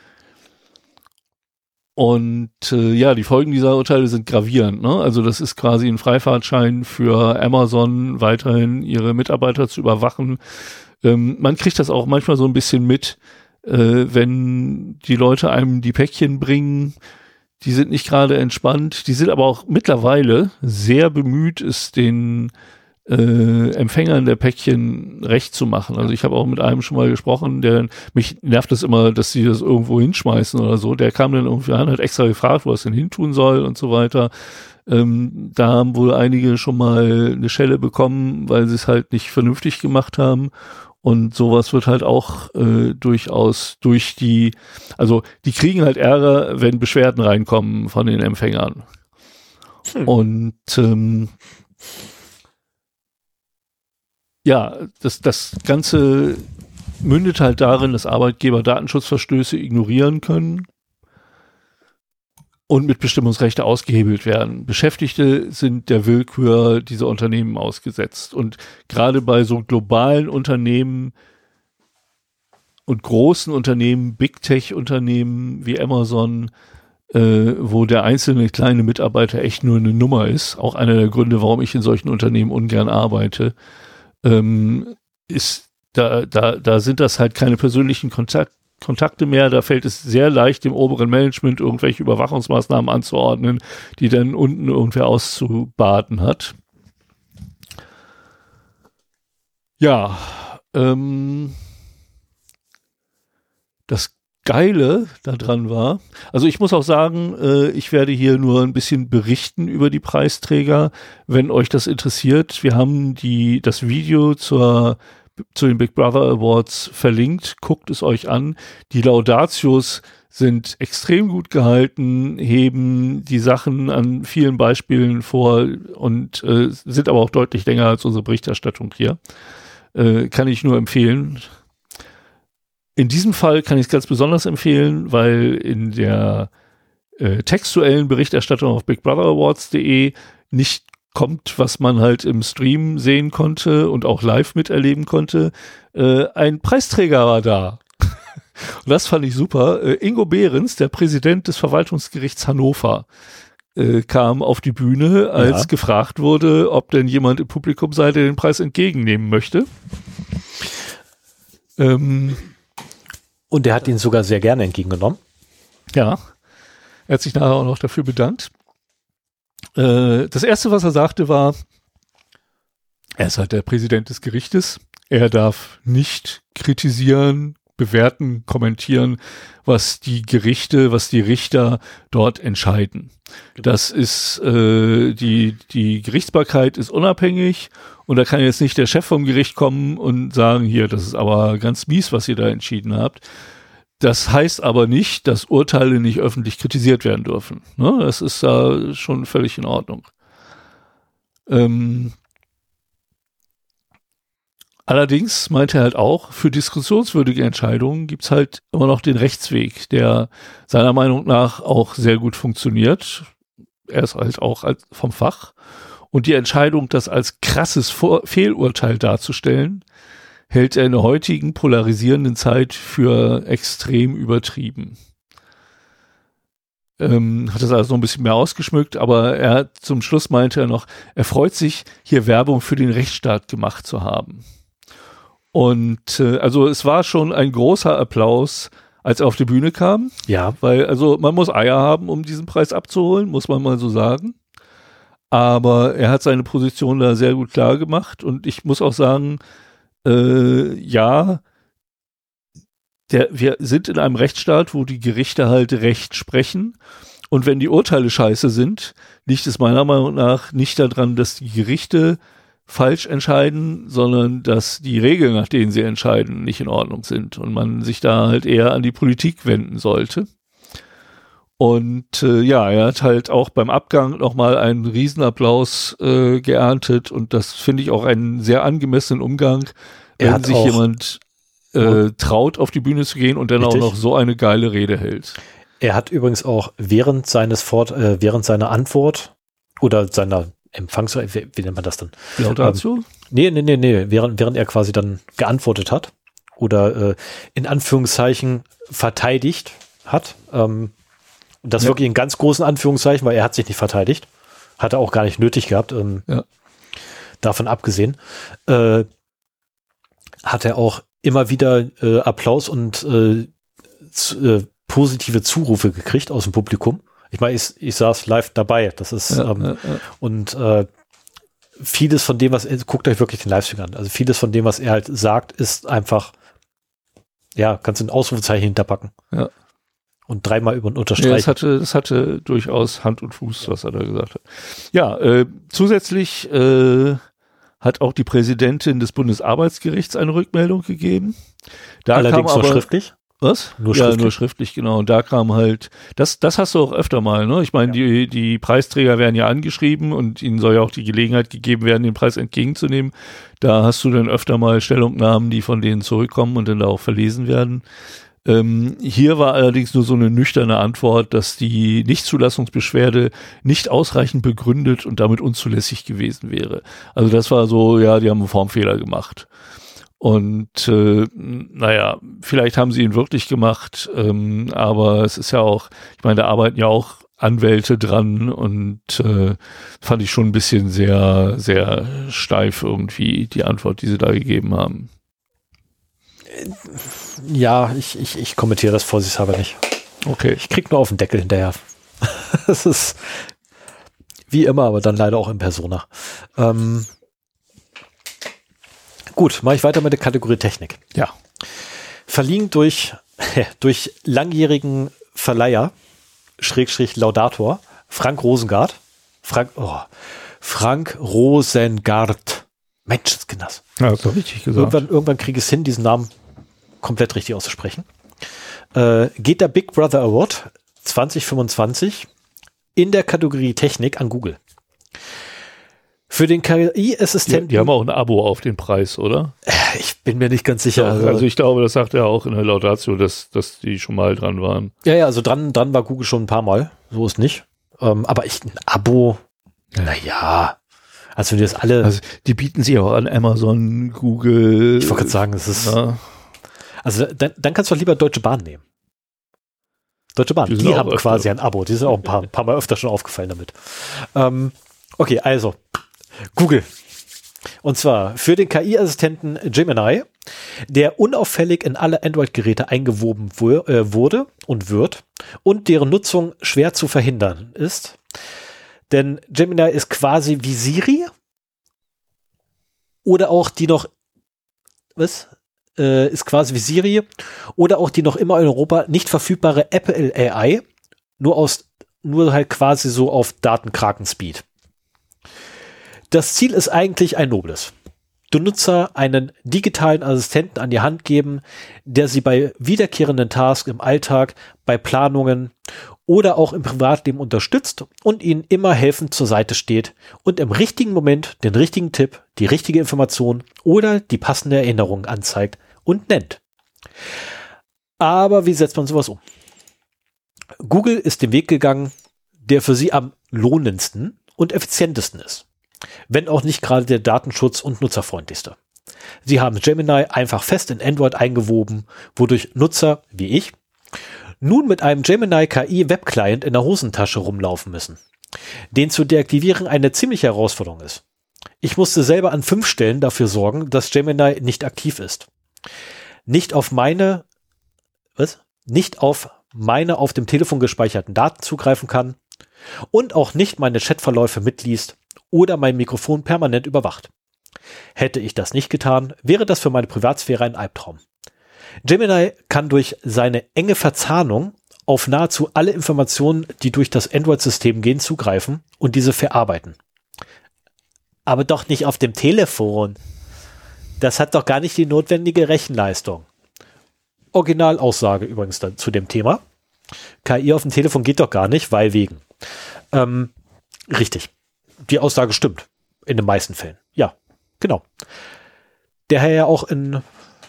Und äh, ja, die Folgen dieser Urteile sind gravierend, ne? Also das ist quasi ein Freifahrtschein für Amazon, weiterhin ihre Mitarbeiter zu überwachen. Ähm, man kriegt das auch manchmal so ein bisschen mit, äh, wenn die Leute einem die Päckchen bringen, die sind nicht gerade entspannt, die sind aber auch mittlerweile sehr bemüht, es den äh, Empfängern der Päckchen recht zu machen. Also ich habe auch mit einem schon mal gesprochen, der, mich nervt das immer, dass sie das irgendwo hinschmeißen oder so. Der kam dann irgendwie an, hat extra gefragt, wo er es denn hin tun soll und so weiter. Ähm, da haben wohl einige schon mal eine Schelle bekommen, weil sie es halt nicht vernünftig gemacht haben. Und sowas wird halt auch äh, durchaus durch die, also die kriegen halt Ärger, wenn Beschwerden reinkommen von den Empfängern. Hm. Und ähm, ja, das, das Ganze mündet halt darin, dass Arbeitgeber Datenschutzverstöße ignorieren können und mit Bestimmungsrechte ausgehebelt werden. Beschäftigte sind der Willkür dieser Unternehmen ausgesetzt. Und gerade bei so globalen Unternehmen und großen Unternehmen, Big Tech-Unternehmen wie Amazon, äh, wo der einzelne kleine Mitarbeiter echt nur eine Nummer ist, auch einer der Gründe, warum ich in solchen Unternehmen ungern arbeite, ähm, ist, da, da, da sind das halt keine persönlichen Kontakt, Kontakte mehr, da fällt es sehr leicht, dem oberen Management irgendwelche Überwachungsmaßnahmen anzuordnen, die dann unten irgendwer auszubaden hat. Ja, ähm, das Geile daran war, also ich muss auch sagen, äh, ich werde hier nur ein bisschen berichten über die Preisträger, wenn euch das interessiert. Wir haben die, das Video zur zu den Big Brother Awards verlinkt, guckt es euch an. Die Laudatios sind extrem gut gehalten, heben die Sachen an vielen Beispielen vor und äh, sind aber auch deutlich länger als unsere Berichterstattung hier. Äh, kann ich nur empfehlen. In diesem Fall kann ich es ganz besonders empfehlen, weil in der äh, textuellen Berichterstattung auf big brother awards punkt de nicht kommt, was man halt im Stream sehen konnte und auch live miterleben konnte. Äh, ein Preisträger war da. Und das fand ich super. Äh, Ingo Behrens, der Präsident des Verwaltungsgerichts Hannover, äh, kam auf die Bühne, als ja. gefragt wurde, ob denn jemand im Publikum sei, der den Preis entgegennehmen möchte. Ähm, und der hat ihn sogar sehr gerne entgegengenommen. Ja, er hat sich nachher auch noch dafür bedankt. Das erste, was er sagte, war, er ist halt der Präsident des Gerichtes. Er darf nicht kritisieren, bewerten, kommentieren, was die Gerichte, was die Richter dort entscheiden. Das ist, äh, die, die Gerichtsbarkeit ist unabhängig und da kann jetzt nicht der Chef vom Gericht kommen und sagen, hier, das ist aber ganz mies, was ihr da entschieden habt. Das heißt aber nicht, dass Urteile nicht öffentlich kritisiert werden dürfen. Ne? Das ist da schon völlig in Ordnung. Ähm, allerdings meinte er halt auch, für diskussionswürdige Entscheidungen gibt's halt immer noch den Rechtsweg, der seiner Meinung nach auch sehr gut funktioniert. Er ist halt auch als, vom Fach. Und die Entscheidung, das als krasses Vor- Fehlurteil darzustellen, hält er in der heutigen polarisierenden Zeit für extrem übertrieben. Ähm, hat das also noch ein bisschen mehr ausgeschmückt, aber er hat zum Schluss meinte er noch, er freut sich, hier Werbung für den Rechtsstaat gemacht zu haben. Und äh, also es war schon ein großer Applaus, als er auf die Bühne kam. Ja. Weil, also man muss Eier haben, um diesen Preis abzuholen, muss man mal so sagen. Aber er hat seine Position da sehr gut klar gemacht und ich muss auch sagen, Äh, ja, der, wir sind in einem Rechtsstaat, wo die Gerichte halt Recht sprechen. Und wenn die Urteile scheiße sind, liegt es meiner Meinung nach nicht daran, dass die Gerichte falsch entscheiden, sondern dass die Regeln, nach denen sie entscheiden, nicht in Ordnung sind und man sich da halt eher an die Politik wenden sollte. Und äh, ja, er hat halt auch beim Abgang nochmal einen Riesenapplaus äh, geerntet und das finde ich auch einen sehr angemessenen Umgang, Er wenn hat sich auch- jemand äh, traut, auf die Bühne zu gehen und dann Richtig. auch noch so eine geile Rede hält. Er hat übrigens auch während seines Fort, äh, während seiner Antwort oder seiner Empfangs, wie, wie nennt man das denn? Laudatio? Nee, nee, nee, nee, während, während er quasi dann geantwortet hat oder äh, in Anführungszeichen verteidigt hat, ähm, und das Ja. wirklich in ganz großen Anführungszeichen, weil er hat sich nicht verteidigt, hat er auch gar nicht nötig gehabt, ähm, Ja. davon abgesehen, äh, hat er auch immer wieder äh, Applaus und äh, zu, äh, positive Zurufe gekriegt aus dem Publikum. Ich meine, ich, ich saß live dabei, das ist Ja, ähm, ja, ja. und äh, vieles von dem, was er, guckt euch wirklich den Livestream an, also vieles von dem, was er halt sagt, ist einfach, ja, kannst du ein Ausrufezeichen hinterpacken. Ja. Und dreimal über und Ja, das unterstreichen. hatte, das hatte durchaus Hand und Fuß, was er da gesagt hat. Ja, äh, zusätzlich äh, hat auch die Präsidentin des Bundesarbeitsgerichts eine Rückmeldung gegeben. Da Allerdings kam nur aber, schriftlich. Was? Nur ja, schriftlich. nur schriftlich, genau. Und da kam halt, das, das hast du auch öfter mal, ne? Ich meine, die, die Preisträger werden ja angeschrieben und ihnen soll ja auch die Gelegenheit gegeben werden, den Preis entgegenzunehmen. Da hast du dann öfter mal Stellungnahmen, die von denen zurückkommen und dann da auch verlesen werden. Ähm, hier war allerdings nur so eine nüchterne Antwort, dass die Nichtzulassungsbeschwerde nicht ausreichend begründet und damit unzulässig gewesen wäre. Also das war so, ja, die haben einen Formfehler gemacht. Und äh, naja, vielleicht haben sie ihn wirklich gemacht, ähm, aber es ist ja auch, ich meine, da arbeiten ja auch Anwälte dran und äh, fand ich schon ein bisschen sehr, sehr steif irgendwie, die Antwort, die sie da gegeben haben. Ja, ich, ich, ich kommentiere das vorsichtshalber nicht. Okay. Ich krieg nur auf den Deckel hinterher. Das ist wie immer, aber dann leider auch in Persona. Ähm, gut, mache ich weiter mit der Kategorie Technik. Ja. Verliehen durch, durch langjährigen Verleiher, Schrägstrich Laudator, Frank Rosengart. Frank, oh, Frank Rosengart. Menschenskinders. Ja, das ist doch richtig gesagt. Irgendwann, irgendwann kriege ich es hin, diesen Namen komplett richtig auszusprechen. Äh, geht der Big Brother Award zwanzig fünfundzwanzig in der Kategorie Technik an Google. Für den K Die, I-Assistenten. die haben auch ein Abo auf den Preis, oder? Ich bin mir nicht ganz sicher. Ja, also, also ich glaube, das sagt er auch in der Laudatio, dass, dass die schon mal dran waren. ja, ja, also dran, dran war Google schon ein paar Mal. So ist nicht. Ähm, aber ich, ein Abo, naja. Also wenn die das alle, Also die bieten sich auch an Amazon, Google. ich wollte gerade sagen, es ist, Ja, also dann, dann kannst du doch lieber Deutsche Bahn nehmen. Deutsche Bahn, Die die, sind auch haben öfter. quasi ein Abo. Die sind auch ein paar, paar Mal öfter schon aufgefallen damit. Ähm, okay, also Google. Und zwar für den K I-Assistenten Gemini, der unauffällig in alle Android-Geräte eingewoben wu- äh, wurde und wird und deren Nutzung schwer zu verhindern ist. Denn Gemini ist quasi wie Siri oder auch die noch, was? Äh, ist quasi wie Siri oder auch die noch immer in Europa nicht verfügbare Apple A I, nur aus, nur halt quasi so auf Datenkraken-Speed. Das Ziel ist eigentlich ein nobles. Du Nutzer einen digitalen Assistenten an die Hand geben, der sie bei wiederkehrenden Tasks im Alltag, bei Planungen oder auch im Privatleben unterstützt und ihnen immer helfend zur Seite steht und im richtigen Moment den richtigen Tipp, die richtige Information oder die passende Erinnerung anzeigt und nennt. Aber wie setzt man sowas um? Google ist den Weg gegangen, der für sie am lohnendsten und effizientesten ist. Wenn auch nicht gerade der Datenschutz- und nutzerfreundlichste. Sie haben Gemini einfach fest in Android eingewoben, wodurch Nutzer, wie ich, nun mit einem Gemini K I Webclient in der Hosentasche rumlaufen müssen. Den zu deaktivieren eine ziemliche Herausforderung ist. Ich musste selber an fünf Stellen dafür sorgen, dass Gemini nicht aktiv ist. Nicht auf meine, was? Nicht auf meine auf dem Telefon gespeicherten Daten zugreifen kann und auch nicht meine Chatverläufe mitliest oder mein Mikrofon permanent überwacht. Hätte ich das nicht getan, wäre das für meine Privatsphäre ein Albtraum. Gemini kann durch seine enge Verzahnung auf nahezu alle Informationen, die durch das Android-System gehen, zugreifen und diese verarbeiten. Aber doch nicht auf dem Telefon. Das hat doch gar nicht die notwendige Rechenleistung. Originalaussage übrigens dann zu dem Thema. K I auf dem Telefon geht doch gar nicht, weil wegen. Ähm, richtig. Die Aussage stimmt. In den meisten Fällen. Ja, genau. Daher ja auch in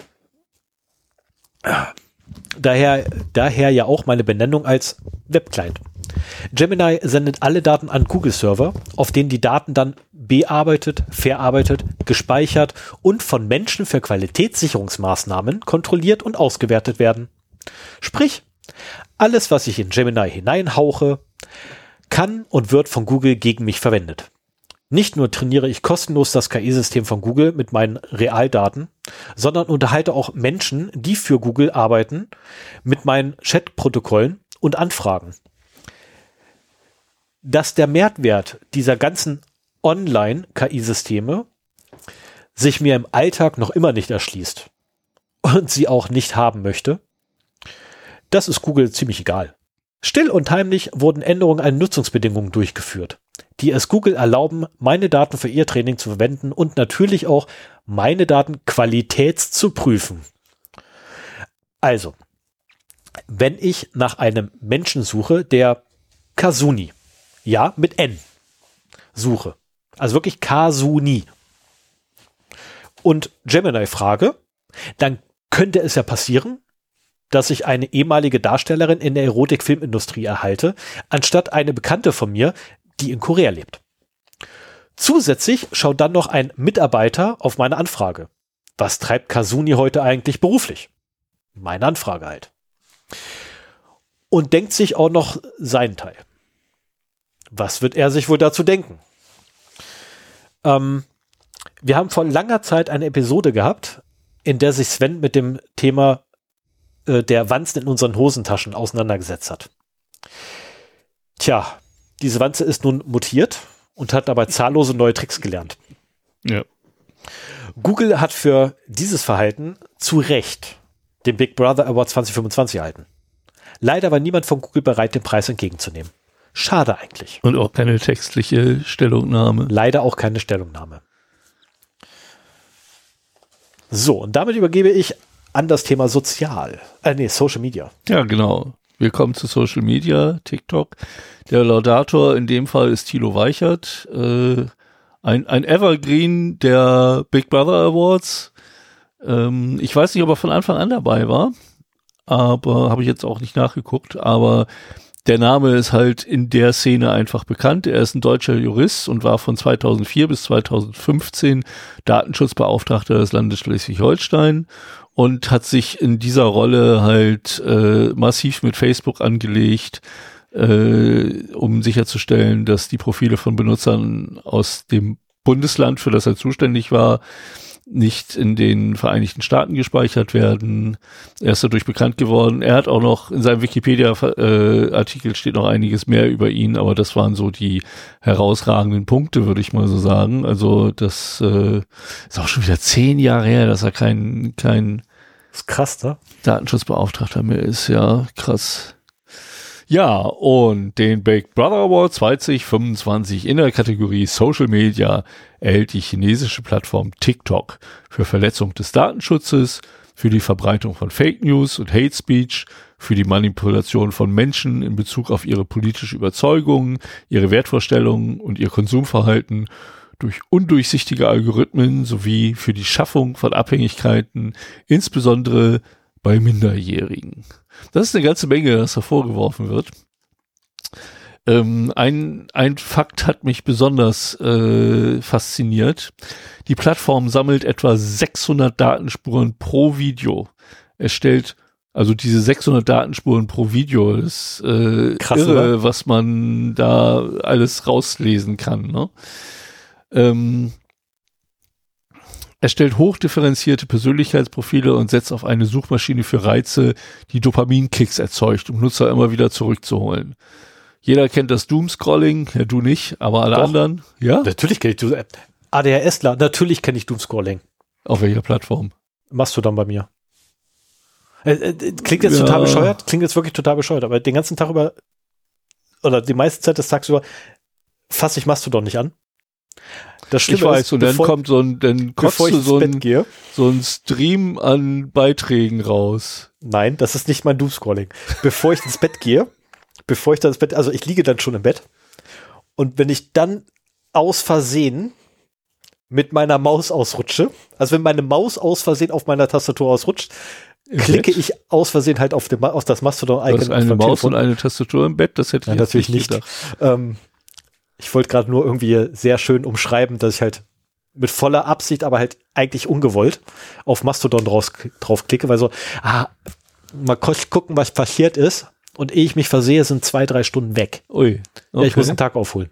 daher, daher ja auch meine Benennung als Webclient. Gemini sendet alle Daten an Google-Server, auf denen die Daten dann bearbeitet, verarbeitet, gespeichert und von Menschen für Qualitätssicherungsmaßnahmen kontrolliert und ausgewertet werden. Sprich, alles, was ich in Gemini hineinhauche, kann und wird von Google gegen mich verwendet. Nicht nur trainiere ich kostenlos das K I-System von Google mit meinen Realdaten, sondern unterhalte auch Menschen, die für Google arbeiten, mit meinen Chatprotokollen und Anfragen. Dass der Mehrwert dieser ganzen Online-K I-Systeme sich mir im Alltag noch immer nicht erschließt und sie auch nicht haben möchte, das ist Google ziemlich egal. Still und heimlich wurden Änderungen an Nutzungsbedingungen durchgeführt, die es Google erlauben, meine Daten für ihr Training zu verwenden und natürlich auch meine Daten qualitäts zu prüfen. Also, wenn ich nach einem Menschen suche, der Kasuni, ja, mit N, suche, also wirklich Kasuni, und Gemini frage, dann könnte es ja passieren, dass ich eine ehemalige Darstellerin in der Erotik-Filmindustrie erhalte, anstatt eine Bekannte von mir, die in Korea lebt. Zusätzlich schaut dann noch ein Mitarbeiter auf meine Anfrage. Was treibt Kasuni heute eigentlich beruflich? Meine Anfrage halt. Und denkt sich auch noch seinen Teil. Was wird er sich wohl dazu denken? Ähm, wir haben vor langer Zeit eine Episode gehabt, in der sich Sven mit dem Thema der Wanzen in unseren Hosentaschen auseinandergesetzt hat. Tja, diese Wanze ist nun mutiert und hat dabei zahllose neue Tricks gelernt. Ja. Google hat für dieses Verhalten zu Recht den Big Brother Award zwanzig fünfundzwanzig erhalten. Leider war niemand von Google bereit, den Preis entgegenzunehmen. Schade eigentlich. Und auch keine textliche Stellungnahme. Leider auch keine Stellungnahme. So, und damit übergebe ich an das Thema Sozial, äh, nee, Social Media. Ja, genau. Willkommen zu Social Media, TikTok. Der Laudator in dem Fall ist Thilo Weichert, äh, ein, ein Evergreen der Big Brother Awards. Ähm, ich weiß nicht, ob er von Anfang an dabei war, aber habe ich jetzt auch nicht nachgeguckt, aber der Name ist halt in der Szene einfach bekannt. Er ist ein deutscher Jurist und war von zweitausendvier bis zweitausendfünfzehn Datenschutzbeauftragter des Landes Schleswig-Holstein und hat sich in dieser Rolle halt äh, massiv mit Facebook angelegt, äh, um sicherzustellen, dass die Profile von Benutzern aus dem Bundesland, für das er zuständig war, nicht in den Vereinigten Staaten gespeichert werden. Er ist dadurch bekannt geworden. Er hat auch noch, in seinem Wikipedia-Artikel steht noch einiges mehr über ihn, aber das waren so die herausragenden Punkte, würde ich mal so sagen. Also das äh, ist auch schon wieder zehn Jahre her, dass er kein, kein das ist krass, ne? Datenschutzbeauftragter mehr ist. Ja, krass. Ja, und den Big Brother Award zwanzig fünfundzwanzig in der Kategorie Social Media erhält die chinesische Plattform TikTok für Verletzung des Datenschutzes, für die Verbreitung von Fake News und Hate Speech, für die Manipulation von Menschen in Bezug auf ihre politische Überzeugungen, ihre Wertvorstellungen und ihr Konsumverhalten durch undurchsichtige Algorithmen sowie für die Schaffung von Abhängigkeiten, insbesondere bei Minderjährigen. Das ist eine ganze Menge, das hervorgeworfen wird. Ähm, ein, ein Fakt hat mich besonders äh, fasziniert. Die Plattform sammelt etwa sechshundert Datenspuren pro Video. Es stellt also diese sechshundert Datenspuren pro Video, das ist äh, krass, irre, oder? was man da alles rauslesen kann, ne? Ähm, Er stellt hochdifferenzierte Persönlichkeitsprofile und setzt auf eine Suchmaschine für Reize, die Dopaminkicks erzeugt, um Nutzer immer wieder zurückzuholen. Jeder kennt das Doomscrolling, ja du nicht, aber alle Doch. anderen, ja? Natürlich kenne ich Doom. ADHSler, natürlich kenne ich Doomscrolling. Auf welcher Plattform? Mastodon bei mir. Äh, äh, klingt jetzt Ja. total bescheuert, klingt jetzt wirklich total bescheuert, aber den ganzen Tag über, oder die meiste Zeit des Tages über, fasse ich Mastodon nicht an. Das Schlimme ich weiß, ist, und dann bevor, kommt so ein, dann kotzt bevor ich du so ins Bett ein, gehe. so ein Stream an Beiträgen raus. Nein, das ist nicht mein Doomscrolling. Bevor ich ins Bett gehe, bevor ich dann ins Bett, also ich liege dann schon im Bett und wenn ich dann aus Versehen mit meiner Maus ausrutsche, also wenn meine Maus aus Versehen auf meiner Tastatur ausrutscht, Im klicke Bett? ich aus Versehen halt auf, dem, auf das Mastodon-Icon. Du hast eine beim Maus Telefon. und eine Tastatur im Bett, das hätte ich Ja, jetzt natürlich nicht nicht. gedacht. Ähm, ich wollte gerade nur irgendwie sehr schön umschreiben, dass ich halt mit voller Absicht, aber halt eigentlich ungewollt auf Mastodon draus, drauf klicke, weil so, ah, mal kurz gucken, was passiert ist. Und ehe ich mich versehe, sind zwei, drei Stunden weg. Ui. Okay. Ja, ich muss einen Tag aufholen.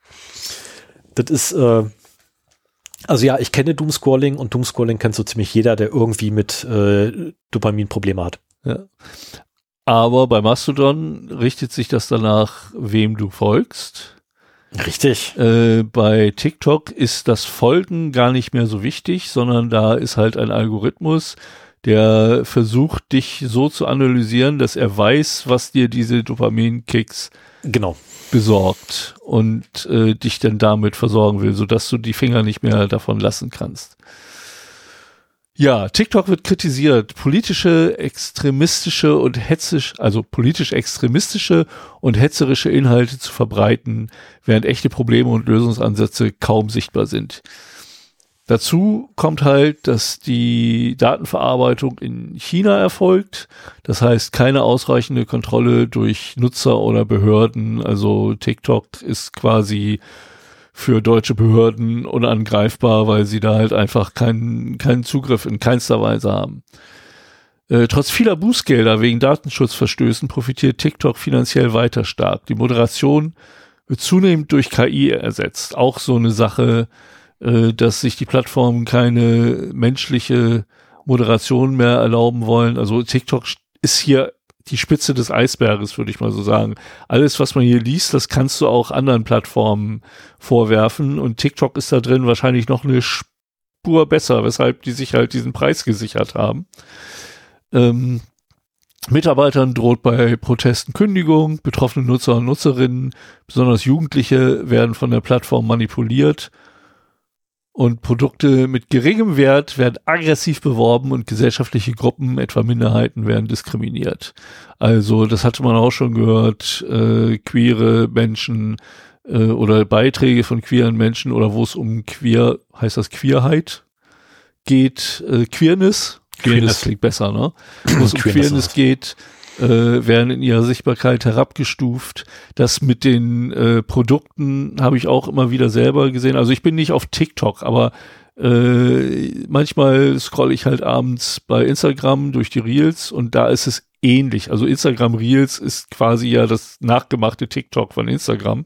Das ist, äh, also ja, ich kenne Doomscrolling und Doomscrolling kennt so ziemlich jeder, der irgendwie mit äh, Dopamin-Probleme hat. Ja. Aber bei Mastodon richtet sich das danach, wem du folgst. Richtig. Äh, bei TikTok ist das Folgen gar nicht mehr so wichtig, sondern da ist halt ein Algorithmus, der versucht, dich so zu analysieren, dass er weiß, was dir diese Dopaminkicks Genau. besorgt und äh, dich dann damit versorgen will, sodass du die Finger nicht mehr davon lassen kannst. Ja, TikTok wird kritisiert, politische, extremistische und hetzisch, also politisch extremistische und hetzerische Inhalte zu verbreiten, während echte Probleme und Lösungsansätze kaum sichtbar sind. Dazu kommt halt, dass die Datenverarbeitung in China erfolgt. Das heißt, keine ausreichende Kontrolle durch Nutzer oder Behörden. Also TikTok ist quasi für deutsche Behörden unangreifbar, weil sie da halt einfach keinen keinen Zugriff in keinster Weise haben. Äh, trotz vieler Bußgelder wegen Datenschutzverstößen profitiert TikTok finanziell weiter stark. Die Moderation wird zunehmend durch K I ersetzt. Auch so eine Sache, äh, dass sich die Plattformen keine menschliche Moderation mehr erlauben wollen. Also TikTok ist hier die Spitze des Eisberges, würde ich mal so sagen. Alles, was man hier liest, das kannst du auch anderen Plattformen vorwerfen und TikTok ist da drin wahrscheinlich noch eine Spur besser, weshalb die sich halt diesen Preis gesichert haben. Ähm, Mitarbeitern droht bei Protesten Kündigung, betroffene Nutzer und Nutzerinnen, besonders Jugendliche, werden von der Plattform manipuliert. Und Produkte mit geringem Wert werden aggressiv beworben und gesellschaftliche Gruppen, etwa Minderheiten, werden diskriminiert. Also das hatte man auch schon gehört, äh, queere Menschen äh, oder Beiträge von queeren Menschen oder wo es um queer, heißt das Queerheit, geht, äh, Queerness, Queerness klingt besser, ne? Wo es um Queerness geht, äh, werden in ihrer Sichtbarkeit herabgestuft. Das mit den äh, Produkten habe ich auch immer wieder selber gesehen. Also ich bin nicht auf TikTok, aber äh, manchmal scrolle ich halt abends bei Instagram durch die Reels und da ist es ähnlich. Also Instagram Reels ist quasi ja das nachgemachte TikTok von Instagram.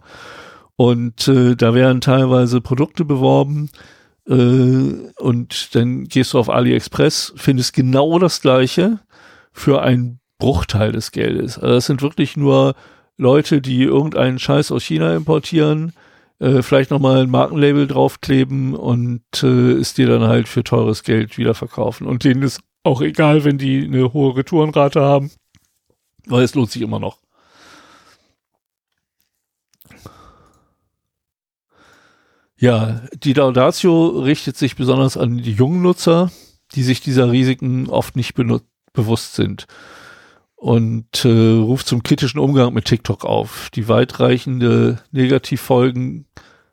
Und äh, da werden teilweise Produkte beworben äh, und dann gehst du auf AliExpress, findest genau das Gleiche für ein Bruchteil des Geldes. Also das sind wirklich nur Leute, die irgendeinen Scheiß aus China importieren, äh, vielleicht nochmal ein Markenlabel draufkleben und äh, es dir dann halt für teures Geld wieder verkaufen. Und denen ist auch egal, wenn die eine hohe Retourenrate haben, weil es lohnt sich immer noch. Ja, die Laudatio richtet sich besonders an die jungen Nutzer, die sich dieser Risiken oft nicht benut- bewusst sind. Und äh, ruft zum kritischen Umgang mit TikTok auf. Die weitreichende Negativfolgen,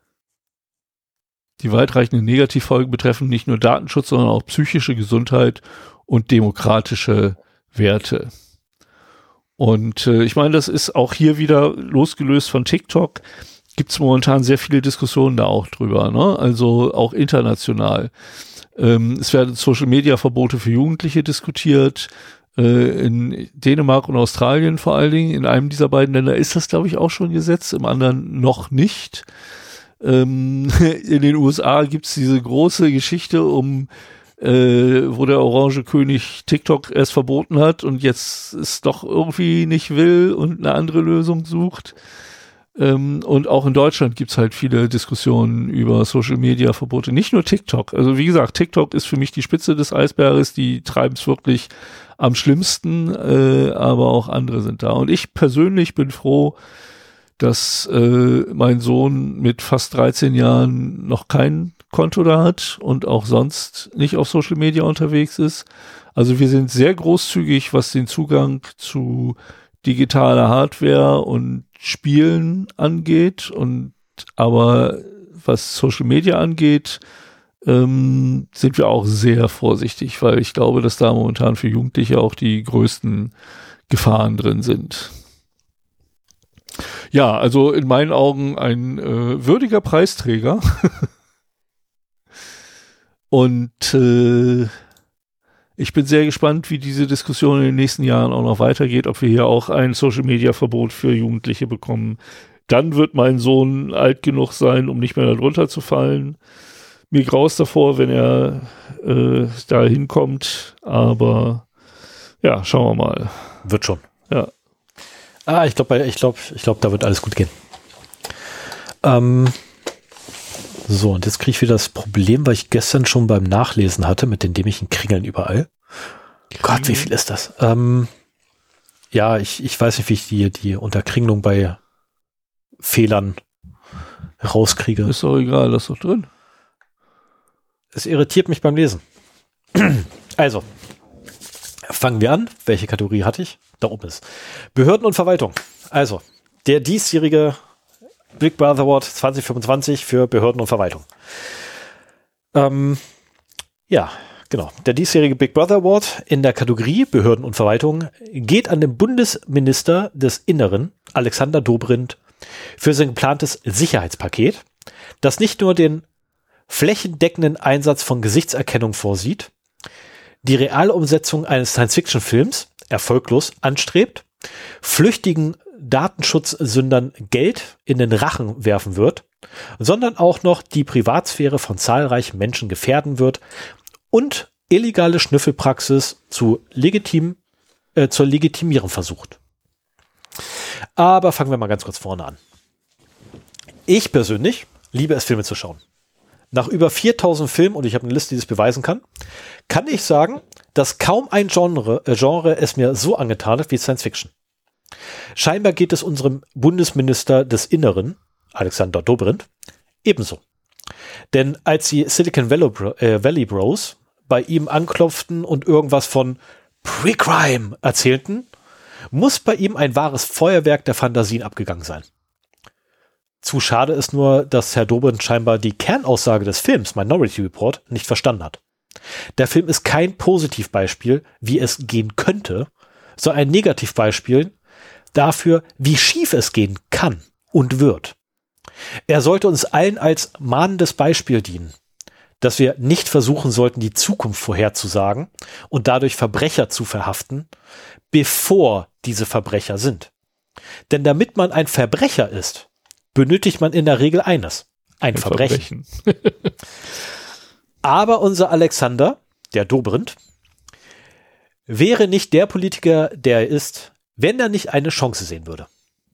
die weitreichenden Negativfolgen betreffen nicht nur Datenschutz, sondern auch psychische Gesundheit und demokratische Werte. Und äh, ich meine, das ist auch hier wieder losgelöst von TikTok. Gibt es momentan sehr viele Diskussionen da auch drüber, ne? Also auch international. Ähm, es werden Social-Media-Verbote für Jugendliche diskutiert. In Dänemark und Australien vor allen Dingen, in einem dieser beiden Länder ist das, glaube ich, auch schon gesetzt, im anderen noch nicht. Ähm, in den U S A gibt es diese große Geschichte um, äh, wo der orange König TikTok erst verboten hat und jetzt es doch irgendwie nicht will und eine andere Lösung sucht. Ähm, und auch in Deutschland gibt es halt viele Diskussionen über Social-Media-Verbote, nicht nur TikTok. Also wie gesagt, TikTok ist für mich die Spitze des Eisberges, die treiben es wirklich am schlimmsten, äh, aber auch andere sind da. Und ich persönlich bin froh, dass äh, mein Sohn mit fast dreizehn Jahren noch kein Konto da hat und auch sonst nicht auf Social Media unterwegs ist. Also wir sind sehr großzügig, was den Zugang zu digitaler Hardware und Spielen angeht, und aber was Social Media angeht, ähm, sind wir auch sehr vorsichtig, weil ich glaube, dass da momentan für Jugendliche auch die größten Gefahren drin sind. Ja, also in meinen Augen ein äh, würdiger Preisträger. Und äh, ich bin sehr gespannt, wie diese Diskussion in den nächsten Jahren auch noch weitergeht, ob wir hier auch ein Social-Media-Verbot für Jugendliche bekommen. Dann wird mein Sohn alt genug sein, um nicht mehr darunter zu fallen. Mir graust davor, wenn er äh, da hinkommt, aber ja, schauen wir mal. Wird schon. Ja. Ah, ich glaube, ich glaube, ich glaube, da wird alles gut gehen. Ähm, so, und jetzt kriege ich wieder das Problem, weil ich gestern schon beim Nachlesen hatte, mit den dämlichen Kringeln überall. Kringel? Gott, wie viel ist das? Ähm, ja, ich, ich weiß nicht, wie ich die, die Unterkringelung bei Fehlern rauskriege. Ist doch egal, das ist doch drin. Es irritiert mich beim Lesen. Also, fangen wir an. Welche Kategorie hatte ich? Da oben ist Behörden und Verwaltung. Also, der diesjährige Big Brother Award zwanzig fünfundzwanzig für Behörden und Verwaltung. Ähm, ja, genau. Der diesjährige Big Brother Award in der Kategorie Behörden und Verwaltung geht an den Bundesminister des Inneren, Alexander Dobrindt, für sein geplantes Sicherheitspaket, das nicht nur den flächendeckenden Einsatz von Gesichtserkennung vorsieht, die reale Umsetzung eines Science-Fiction-Films erfolglos anstrebt, flüchtigen Datenschutzsündern Geld in den Rachen werfen wird, sondern auch noch die Privatsphäre von zahlreichen Menschen gefährden wird und illegale Schnüffelpraxis zu legitim, äh, zur Legitimierung versucht. Aber fangen wir mal ganz kurz vorne an. Ich persönlich liebe es, Filme zu schauen. Nach über viertausend Filmen, und ich habe eine Liste, die das beweisen kann, kann ich sagen, dass kaum ein Genre, äh, Genre es mir so angetan hat wie Science Fiction. Scheinbar geht es unserem Bundesminister des Inneren, Alexander Dobrindt, ebenso. Denn als die Silicon Valley, äh, Valley Bros bei ihm anklopften und irgendwas von Pre-Crime erzählten, muss bei ihm ein wahres Feuerwerk der Fantasien abgegangen sein. Zu schade ist nur, dass Herr Dobrindt scheinbar die Kernaussage des Films Minority Report nicht verstanden hat. Der Film ist kein Positivbeispiel, wie es gehen könnte, sondern ein Negativbeispiel dafür, wie schief es gehen kann und wird. Er sollte uns allen als mahnendes Beispiel dienen, dass wir nicht versuchen sollten, die Zukunft vorherzusagen und dadurch Verbrecher zu verhaften, bevor diese Verbrecher sind. Denn damit man ein Verbrecher ist, benötigt man in der Regel eines, ein, ein Verbrechen. Verbrechen. Aber unser Alexander, der Dobrindt, wäre nicht der Politiker, der er ist, wenn er nicht eine Chance sehen würde.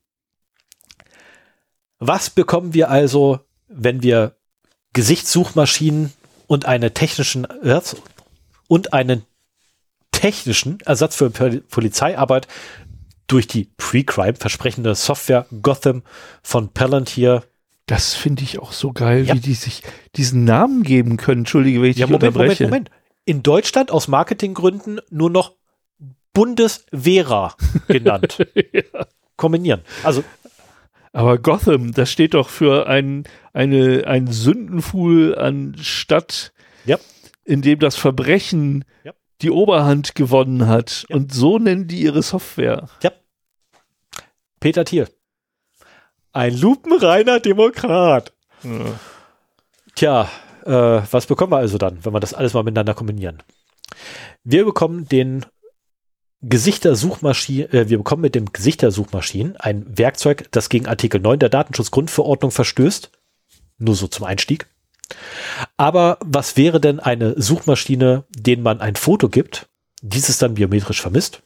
Was bekommen wir also, wenn wir Gesichtssuchmaschinen und eine technischen Ersatz und einen technischen Ersatz für Polizeiarbeit durch die Pre-Crime versprechende Software Gotham von Palantir. Das finde ich auch so geil, ja. Wie die sich diesen Namen geben können. Entschuldige, wenn ich ja, dich Moment, unterbreche. Moment, Moment. In Deutschland aus Marketinggründen nur noch Bundeswehrer genannt. Ja. Kombinieren. Also, aber Gotham, das steht doch für ein, eine, ein Sündenfuhl an Stadt, ja. in dem das Verbrechen ja. die Oberhand gewonnen hat. Ja. Und so nennen die ihre Software. Ja. Peter Thiel. Ein lupenreiner Demokrat. Ja. Tja, äh, was bekommen wir also dann, wenn wir das alles mal miteinander kombinieren? Wir bekommen den Gesichtersuchmaschinen, äh, wir bekommen mit dem Gesichtersuchmaschinen ein Werkzeug, das gegen Artikel neun der Datenschutzgrundverordnung verstößt. Nur so zum Einstieg. Aber was wäre denn eine Suchmaschine, denen man ein Foto gibt, dieses dann biometrisch vermisst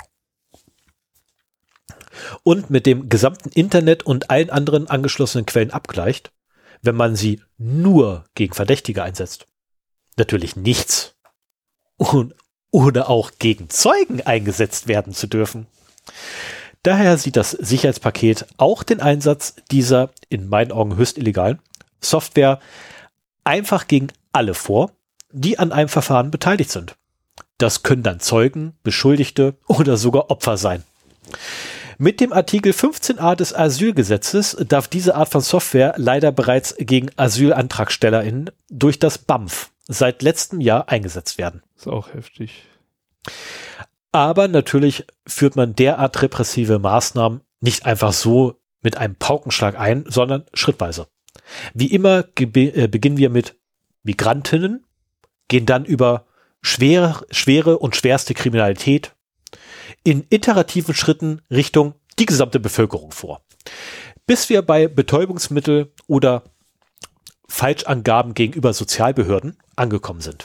und mit dem gesamten Internet und allen anderen angeschlossenen Quellen abgleicht, wenn man sie nur gegen Verdächtige einsetzt? Natürlich nichts. Und, oder auch gegen Zeugen eingesetzt werden zu dürfen. Daher sieht das Sicherheitspaket auch den Einsatz dieser in meinen Augen höchst illegalen Software einfach gegen alle vor, die an einem Verfahren beteiligt sind. Das können dann Zeugen, Beschuldigte oder sogar Opfer sein. Mit dem Artikel fünfzehn a des Asylgesetzes darf diese Art von Software leider bereits gegen AsylantragstellerInnen durch das B A M F seit letztem Jahr eingesetzt werden. Ist auch heftig. Aber natürlich führt man derart repressive Maßnahmen nicht einfach so mit einem Paukenschlag ein, sondern schrittweise. Wie immer gebe- äh, beginnen wir mit Migrantinnen, gehen dann über schwere, schwere und schwerste Kriminalität in iterativen Schritten Richtung die gesamte Bevölkerung vor. Bis wir bei Betäubungsmittel oder Falschangaben gegenüber Sozialbehörden angekommen sind.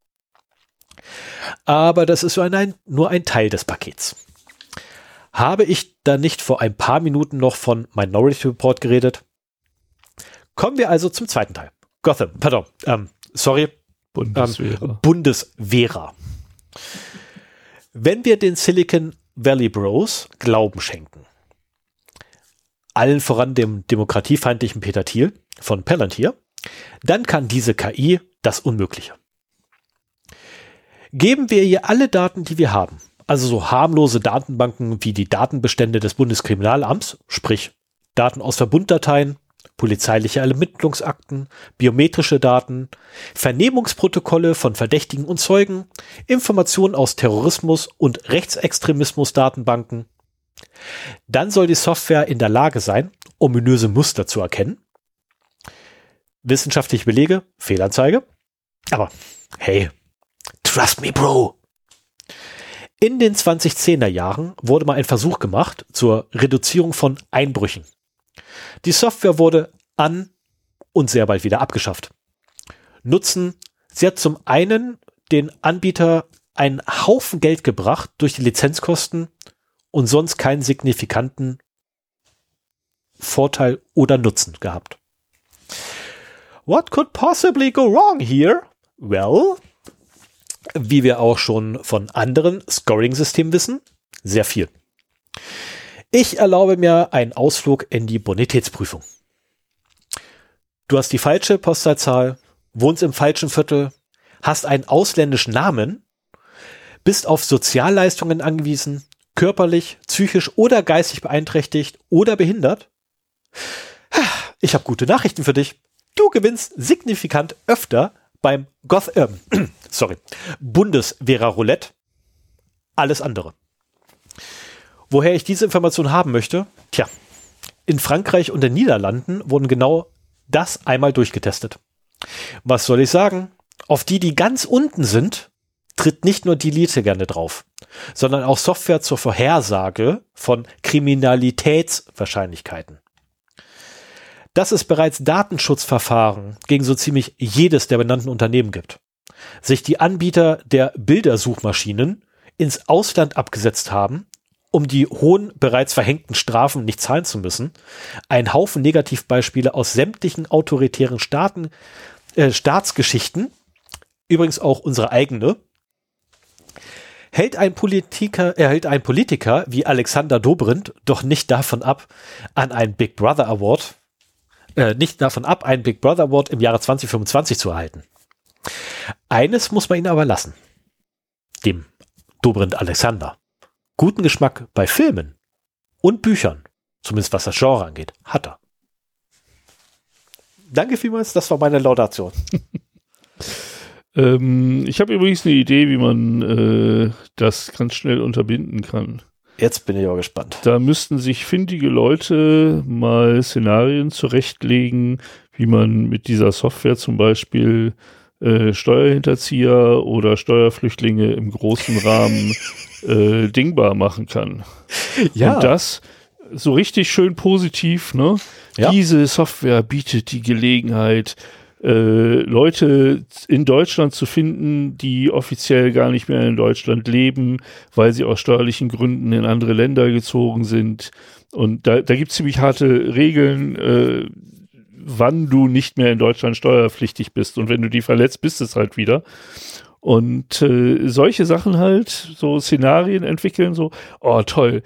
Aber das ist so ein, nur ein Teil des Pakets. Habe ich da nicht vor ein paar Minuten noch von Minority Report geredet? Kommen wir also zum zweiten Teil. Gotham, pardon, ähm, sorry, Bundeswehrer. Ähm, Bundeswehrer. Wenn wir den Silicon Valley Bros Glauben schenken, allen voran dem demokratiefeindlichen Peter Thiel von Palantir, dann kann diese K I das Unmögliche. Geben wir ihr alle Daten, die wir haben, also so harmlose Datenbanken wie die Datenbestände des Bundeskriminalamts, sprich Daten aus Verbunddateien, polizeiliche Ermittlungsakten, biometrische Daten, Vernehmungsprotokolle von Verdächtigen und Zeugen, Informationen aus Terrorismus- und Rechtsextremismus-Datenbanken. Dann soll die Software in der Lage sein, ominöse Muster zu erkennen. Wissenschaftliche Belege, Fehlanzeige. Aber hey, trust me, Bro. In den zwanzigzehner Jahren wurde mal ein Versuch gemacht zur Reduzierung von Einbrüchen. Die Software wurde an und sehr bald wieder abgeschafft. Nutzen, sie hat zum einen den Anbieter einen Haufen Geld gebracht durch die Lizenzkosten und sonst keinen signifikanten Vorteil oder Nutzen gehabt. What could possibly go wrong here? Well, wie wir auch schon von anderen Scoring-Systemen wissen, sehr viel. Ich erlaube mir einen Ausflug in die Bonitätsprüfung. Du hast die falsche Postleitzahl, wohnst im falschen Viertel, hast einen ausländischen Namen, bist auf Sozialleistungen angewiesen, körperlich, psychisch oder geistig beeinträchtigt oder behindert. Ich habe gute Nachrichten für dich. Du gewinnst signifikant öfter beim Goth, äh, sorry, Bundeswehrer-Roulette. Alles andere. Woher ich diese Information haben möchte? Tja, in Frankreich und den Niederlanden wurden genau das einmal durchgetestet. Was soll ich sagen? Auf die, die ganz unten sind, tritt nicht nur die Elite gerne drauf, sondern auch Software zur Vorhersage von Kriminalitätswahrscheinlichkeiten. Dass es bereits Datenschutzverfahren gegen so ziemlich jedes der benannten Unternehmen gibt, sich die Anbieter der Bildersuchmaschinen ins Ausland abgesetzt haben, um die hohen, bereits verhängten Strafen nicht zahlen zu müssen, ein Haufen Negativbeispiele aus sämtlichen autoritären Staaten, äh, Staatsgeschichten, übrigens auch unsere eigene, hält ein Politiker, erhält ein Politiker wie Alexander Dobrindt doch nicht davon ab, an einen Big Brother Award, äh, nicht davon ab, einen Big Brother Award im Jahre zwanzig fünfundzwanzig zu erhalten. Eines muss man ihn aber lassen. Dem Dobrindt Alexander. Guten Geschmack bei Filmen und Büchern, zumindest was das Genre angeht, hat er. Danke vielmals, das war meine Laudation. ähm, ich habe übrigens eine Idee, wie man äh, das ganz schnell unterbinden kann. Jetzt bin ich aber gespannt. Da müssten sich findige Leute mal Szenarien zurechtlegen, wie man mit dieser Software zum Beispiel äh, Steuerhinterzieher oder Steuerflüchtlinge im großen Rahmen äh, dingbar machen kann. Ja. Und das so richtig schön positiv, ne? Ja. Diese Software bietet die Gelegenheit, äh, Leute in Deutschland zu finden, die offiziell gar nicht mehr in Deutschland leben, weil sie aus steuerlichen Gründen in andere Länder gezogen sind. Und da, da gibt es ziemlich harte Regeln, äh, wann du nicht mehr in Deutschland steuerpflichtig bist. Und wenn du die verletzt, bist es halt wieder. Und äh, solche Sachen halt, so Szenarien entwickeln, so, oh toll,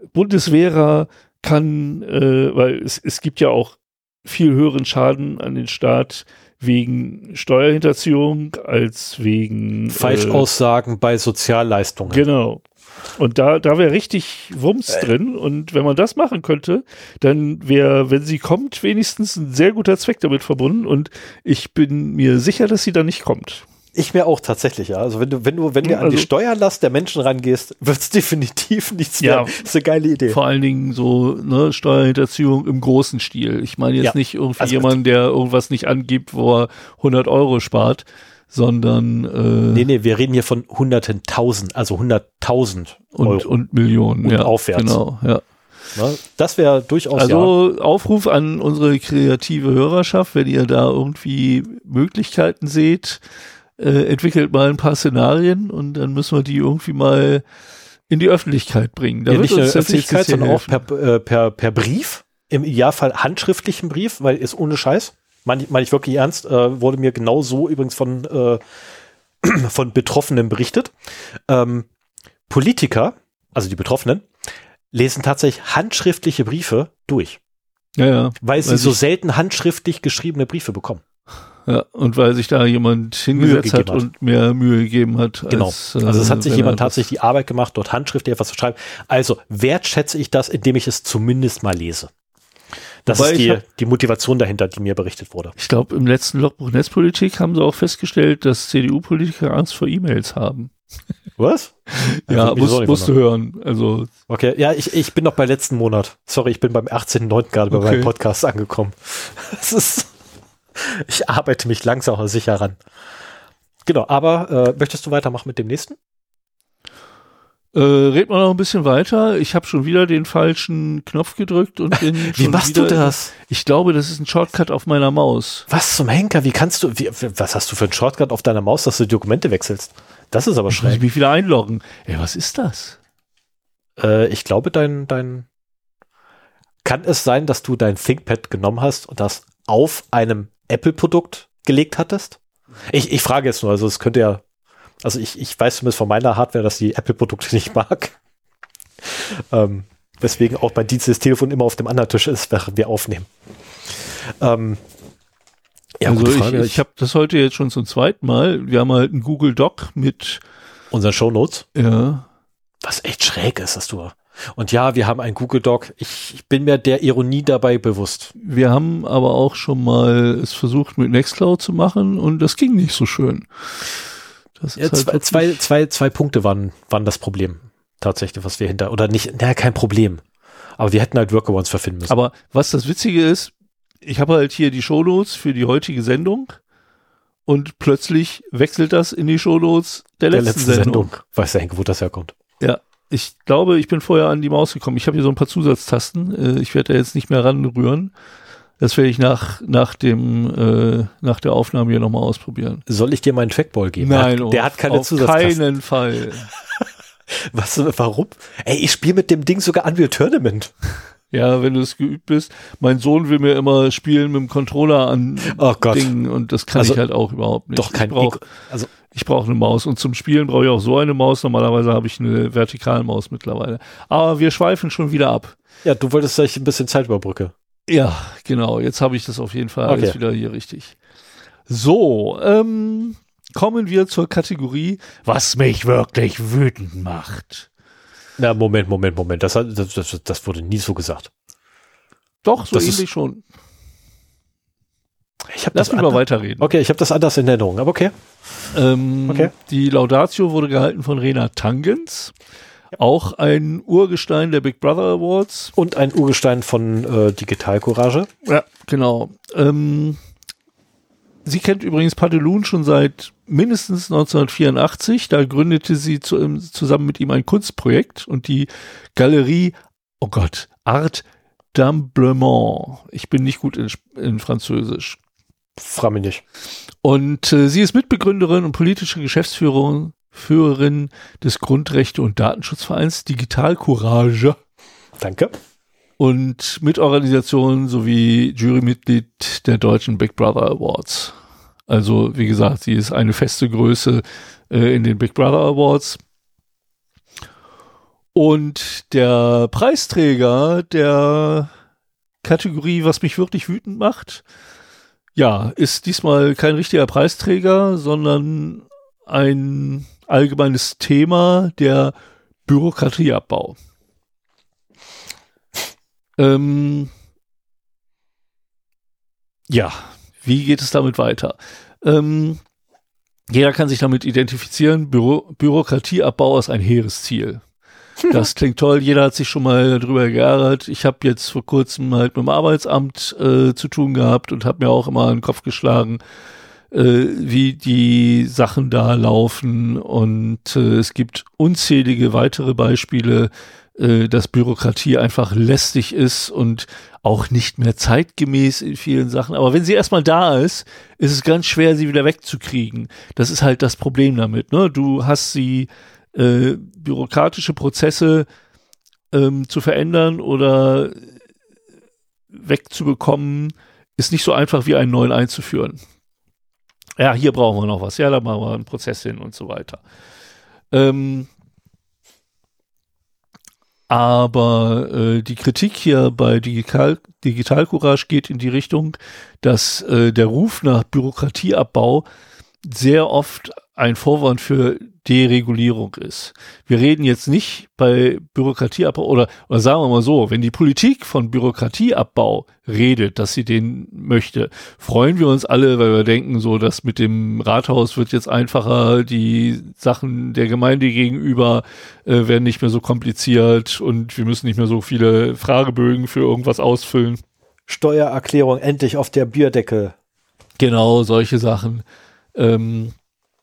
Bundeswehrer kann, äh, weil es, es gibt ja auch viel höheren Schaden an den Staat wegen Steuerhinterziehung als wegen Falschaussagen äh, bei Sozialleistungen. Genau. Und da, da wäre richtig Wumms äh. drin. Und wenn man das machen könnte, dann wäre, wenn sie kommt, wenigstens ein sehr guter Zweck damit verbunden. Und ich bin mir sicher, dass sie da nicht kommt. Ich mir auch tatsächlich, ja. Also wenn du, wenn du, wenn du also, an die Steuerlast der Menschen rangehst, wird es definitiv nichts ja, mehr. Das ist eine geile Idee. Vor allen Dingen so, ne, Steuerhinterziehung im großen Stil. Ich meine jetzt ja. nicht irgendwie also, jemand, der irgendwas nicht angibt, wo er hundert Euro spart, sondern äh, nee, nee, wir reden hier von hunderten tausend, also hunderttausend Euro. Und, und Millionen, und ja. aufwärts. Genau, ja. Das wäre durchaus, also ja. Aufruf an unsere kreative Hörerschaft, wenn ihr da irgendwie Möglichkeiten seht, Äh, entwickelt mal ein paar Szenarien und dann müssen wir die irgendwie mal in die Öffentlichkeit bringen. Da ja, wird nicht uns in der Öffentlichkeit, sondern auch helfen. per, äh, per, per Brief, im Idealfall handschriftlichen Brief, weil ist ohne Scheiß, meine mein ich wirklich ernst, äh, wurde mir genau so übrigens von, äh, von Betroffenen berichtet. Ähm, Politiker, also die Betroffenen, lesen tatsächlich handschriftliche Briefe durch. Ja, ja. Weil sie so selten handschriftlich geschriebene Briefe bekommen. Ja, und weil sich da jemand hingesetzt hat, hat und mehr Mühe gegeben hat. Genau. Als, also es hat sich äh, jemand tatsächlich die Arbeit gemacht, dort handschriftlich etwas zu schreiben. Also wertschätze ich das, indem ich es zumindest mal lese. Das Wobei ist die, hab, die Motivation dahinter, die mir berichtet wurde. Ich glaube, im letzten Logbuch Netzpolitik haben sie auch festgestellt, dass C D U-Politiker Angst vor E-Mails haben. Was? Ja, ja musst, musst du hören. Also okay, ja, ich, ich bin noch bei letzten Monat. Sorry, ich bin beim achtzehnten neunten gerade okay. bei meinem Podcast angekommen. Das ist Ich arbeite mich langsam aber sicher ran. Genau, aber äh, möchtest du weitermachen mit dem nächsten? Äh, red mal noch ein bisschen weiter. Ich habe schon wieder den falschen Knopf gedrückt und bin Wie machst wieder, du das? Ich glaube, das ist ein Shortcut auf meiner Maus. Was zum Henker? Wie kannst du, wie, was hast du für einen Shortcut auf deiner Maus, dass du die Dokumente wechselst? Das ist aber schräg. Muss ich mich wieder einloggen. Ey, was ist das? Äh, ich glaube, dein, dein, kann es sein, dass du dein ThinkPad genommen hast und das auf einem Apple-Produkt gelegt hattest? Ich, ich frage jetzt nur, also es könnte ja, also ich, ich weiß zumindest von meiner Hardware, dass die Apple-Produkte nicht mag. ähm, weswegen auch mein Dienst des Telefon immer auf dem anderen Tisch ist, während wir aufnehmen. Ähm, ja, also ich, ich habe das heute jetzt schon zum zweiten Mal. Wir haben halt einen Google Doc mit unseren Shownotes. Ja. Was echt schräg ist, dass du Und ja, wir haben einen Google Doc. Ich, ich bin mir der Ironie dabei bewusst. Wir haben aber auch schon mal es versucht mit Nextcloud zu machen und das ging nicht so schön. Das ja, ist halt zwei, zwei, zwei, zwei Punkte waren, waren das Problem. Tatsächlich, was wir hinter, oder nicht, naja, kein Problem. Aber wir hätten halt Workarounds verfinden müssen. Aber was das Witzige ist, ich habe halt hier die Shownotes für die heutige Sendung und plötzlich wechselt das in die Shownotes der, der letzten, letzten Sendung. Sendung. Weiß der, wo das herkommt. Ja. Ich glaube, ich bin vorher an die Maus gekommen. Ich habe hier so ein paar Zusatztasten. Ich werde da jetzt nicht mehr ranrühren. Das werde ich nach, nach, dem, äh, nach der Aufnahme hier nochmal ausprobieren. Soll ich dir meinen Trackball geben? Nein, der hat, der hat keine auf Zusatztasten. Keinen Fall. Was, warum? Ey, ich spiele mit dem Ding sogar Unreal Tournament. Ja, wenn du es geübt bist. Mein Sohn will mir immer spielen mit dem Controller an oh Gott. Dingen und das kann also, ich halt auch überhaupt nicht. Doch kein ich brauch, also Ich brauche eine Maus und zum Spielen brauche ich auch so eine Maus. Normalerweise habe ich eine Vertikalmaus mittlerweile. Aber wir schweifen schon wieder ab. Ja, du wolltest gleich ein bisschen Zeit überbrücke. Ja, genau. Jetzt habe ich das auf jeden Fall okay. alles wieder hier richtig. So, ähm, kommen wir zur Kategorie, was mich wirklich wütend macht. Na, Moment, Moment, Moment. Das, hat, das, das, das wurde nie so gesagt. Doch, so das ähnlich ist, schon. Ich hab Lass das mich mal weiterreden. Okay, ich habe das anders in Erinnerung, aber okay. Ähm, okay. Die Laudatio wurde gehalten von Rena Tangens. Ja. Auch ein Urgestein der Big Brother Awards. Und ein Urgestein von äh, Digital Courage. Ja, genau. Ähm, sie kennt übrigens Padelun schon seit mindestens neunzehnhundertvierundachtzig. Da gründete sie zu, zusammen mit ihm ein Kunstprojekt und die Galerie, oh Gott, Art d'Emblement. Ich bin nicht gut in, in Französisch. Frage mich nicht. Und äh, sie ist Mitbegründerin und politische Geschäftsführerin Führerin des Grundrechte- und Datenschutzvereins Digital Courage. Danke. Und Mitorganisation sowie Jurymitglied der deutschen Big Brother Awards. Also, wie gesagt, sie ist eine feste Größe äh, in den Big Brother Awards. Und der Preisträger der Kategorie, was mich wirklich wütend macht, ja, ist diesmal kein richtiger Preisträger, sondern ein allgemeines Thema, der Bürokratieabbau. Ähm, ja, wie geht es damit weiter? Ähm, jeder kann sich damit identifizieren, Büro, Bürokratieabbau ist ein hehres Ziel. Das klingt toll, jeder hat sich schon mal darüber geärgert. Ich habe jetzt vor kurzem halt mit dem Arbeitsamt äh, zu tun gehabt und habe mir auch immer in den Kopf geschlagen, äh, wie die Sachen da laufen. Und äh, es gibt unzählige weitere Beispiele, äh, dass Bürokratie einfach lästig ist und auch nicht mehr zeitgemäß in vielen Sachen. Aber wenn sie erstmal da ist, ist es ganz schwer, sie wieder wegzukriegen. Das ist halt das Problem damit, ne? Du hast sie Äh, bürokratische Prozesse ähm, zu verändern oder wegzubekommen, ist nicht so einfach wie einen neuen einzuführen. Ja, hier brauchen wir noch was. Ja, da machen wir einen Prozess hin und so weiter. Ähm, aber äh, die Kritik hier bei Digital, Digital Courage geht in die Richtung, dass äh, der Ruf nach Bürokratieabbau sehr oft ein Vorwand für Deregulierung ist. Wir reden jetzt nicht bei Bürokratieabbau oder, oder sagen wir mal so, wenn die Politik von Bürokratieabbau redet, dass sie den möchte, freuen wir uns alle, weil wir denken so, dass mit dem Rathaus wird jetzt einfacher, die Sachen der Gemeinde gegenüber äh, werden nicht mehr so kompliziert und wir müssen nicht mehr so viele Fragebögen für irgendwas ausfüllen. Steuererklärung endlich auf der Bierdecke. Genau, solche Sachen. Ähm,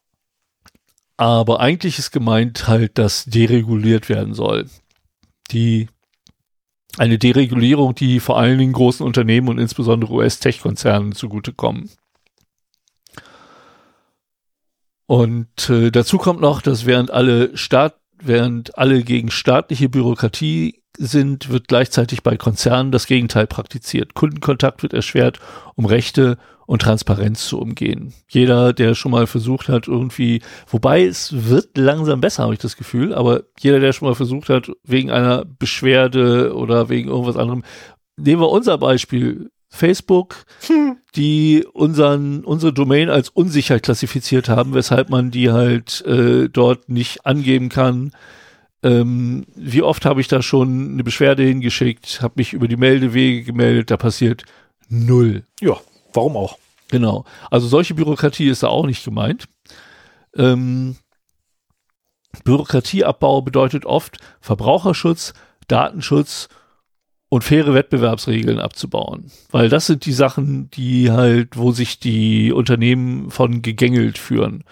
aber eigentlich ist gemeint halt, dass dereguliert werden soll. Die, eine Deregulierung, die vor allen Dingen großen Unternehmen und insbesondere U S-Tech-Konzernen zugutekommen. Und äh, dazu kommt noch, dass während alle Staat, während alle gegen staatliche Bürokratie sind, wird gleichzeitig bei Konzernen das Gegenteil praktiziert. Kundenkontakt wird erschwert, um Rechte und Transparenz zu umgehen. Jeder, der schon mal versucht hat, irgendwie, wobei es wird langsam besser, habe ich das Gefühl, aber jeder, der schon mal versucht hat, wegen einer Beschwerde oder wegen irgendwas anderem, nehmen wir unser Beispiel, Facebook, hm. die unseren, unsere Domain als unsicher klassifiziert haben, weshalb man die halt äh, dort nicht angeben kann. Ähm, wie oft habe ich da schon eine Beschwerde hingeschickt, habe mich über die Meldewege gemeldet, da passiert null. Ja, warum auch? Genau. Also solche Bürokratie ist da auch nicht gemeint. Ähm, Bürokratieabbau bedeutet oft Verbraucherschutz, Datenschutz und faire Wettbewerbsregeln abzubauen. Weil das sind die Sachen, die halt, wo sich die Unternehmen von gegängelt führen.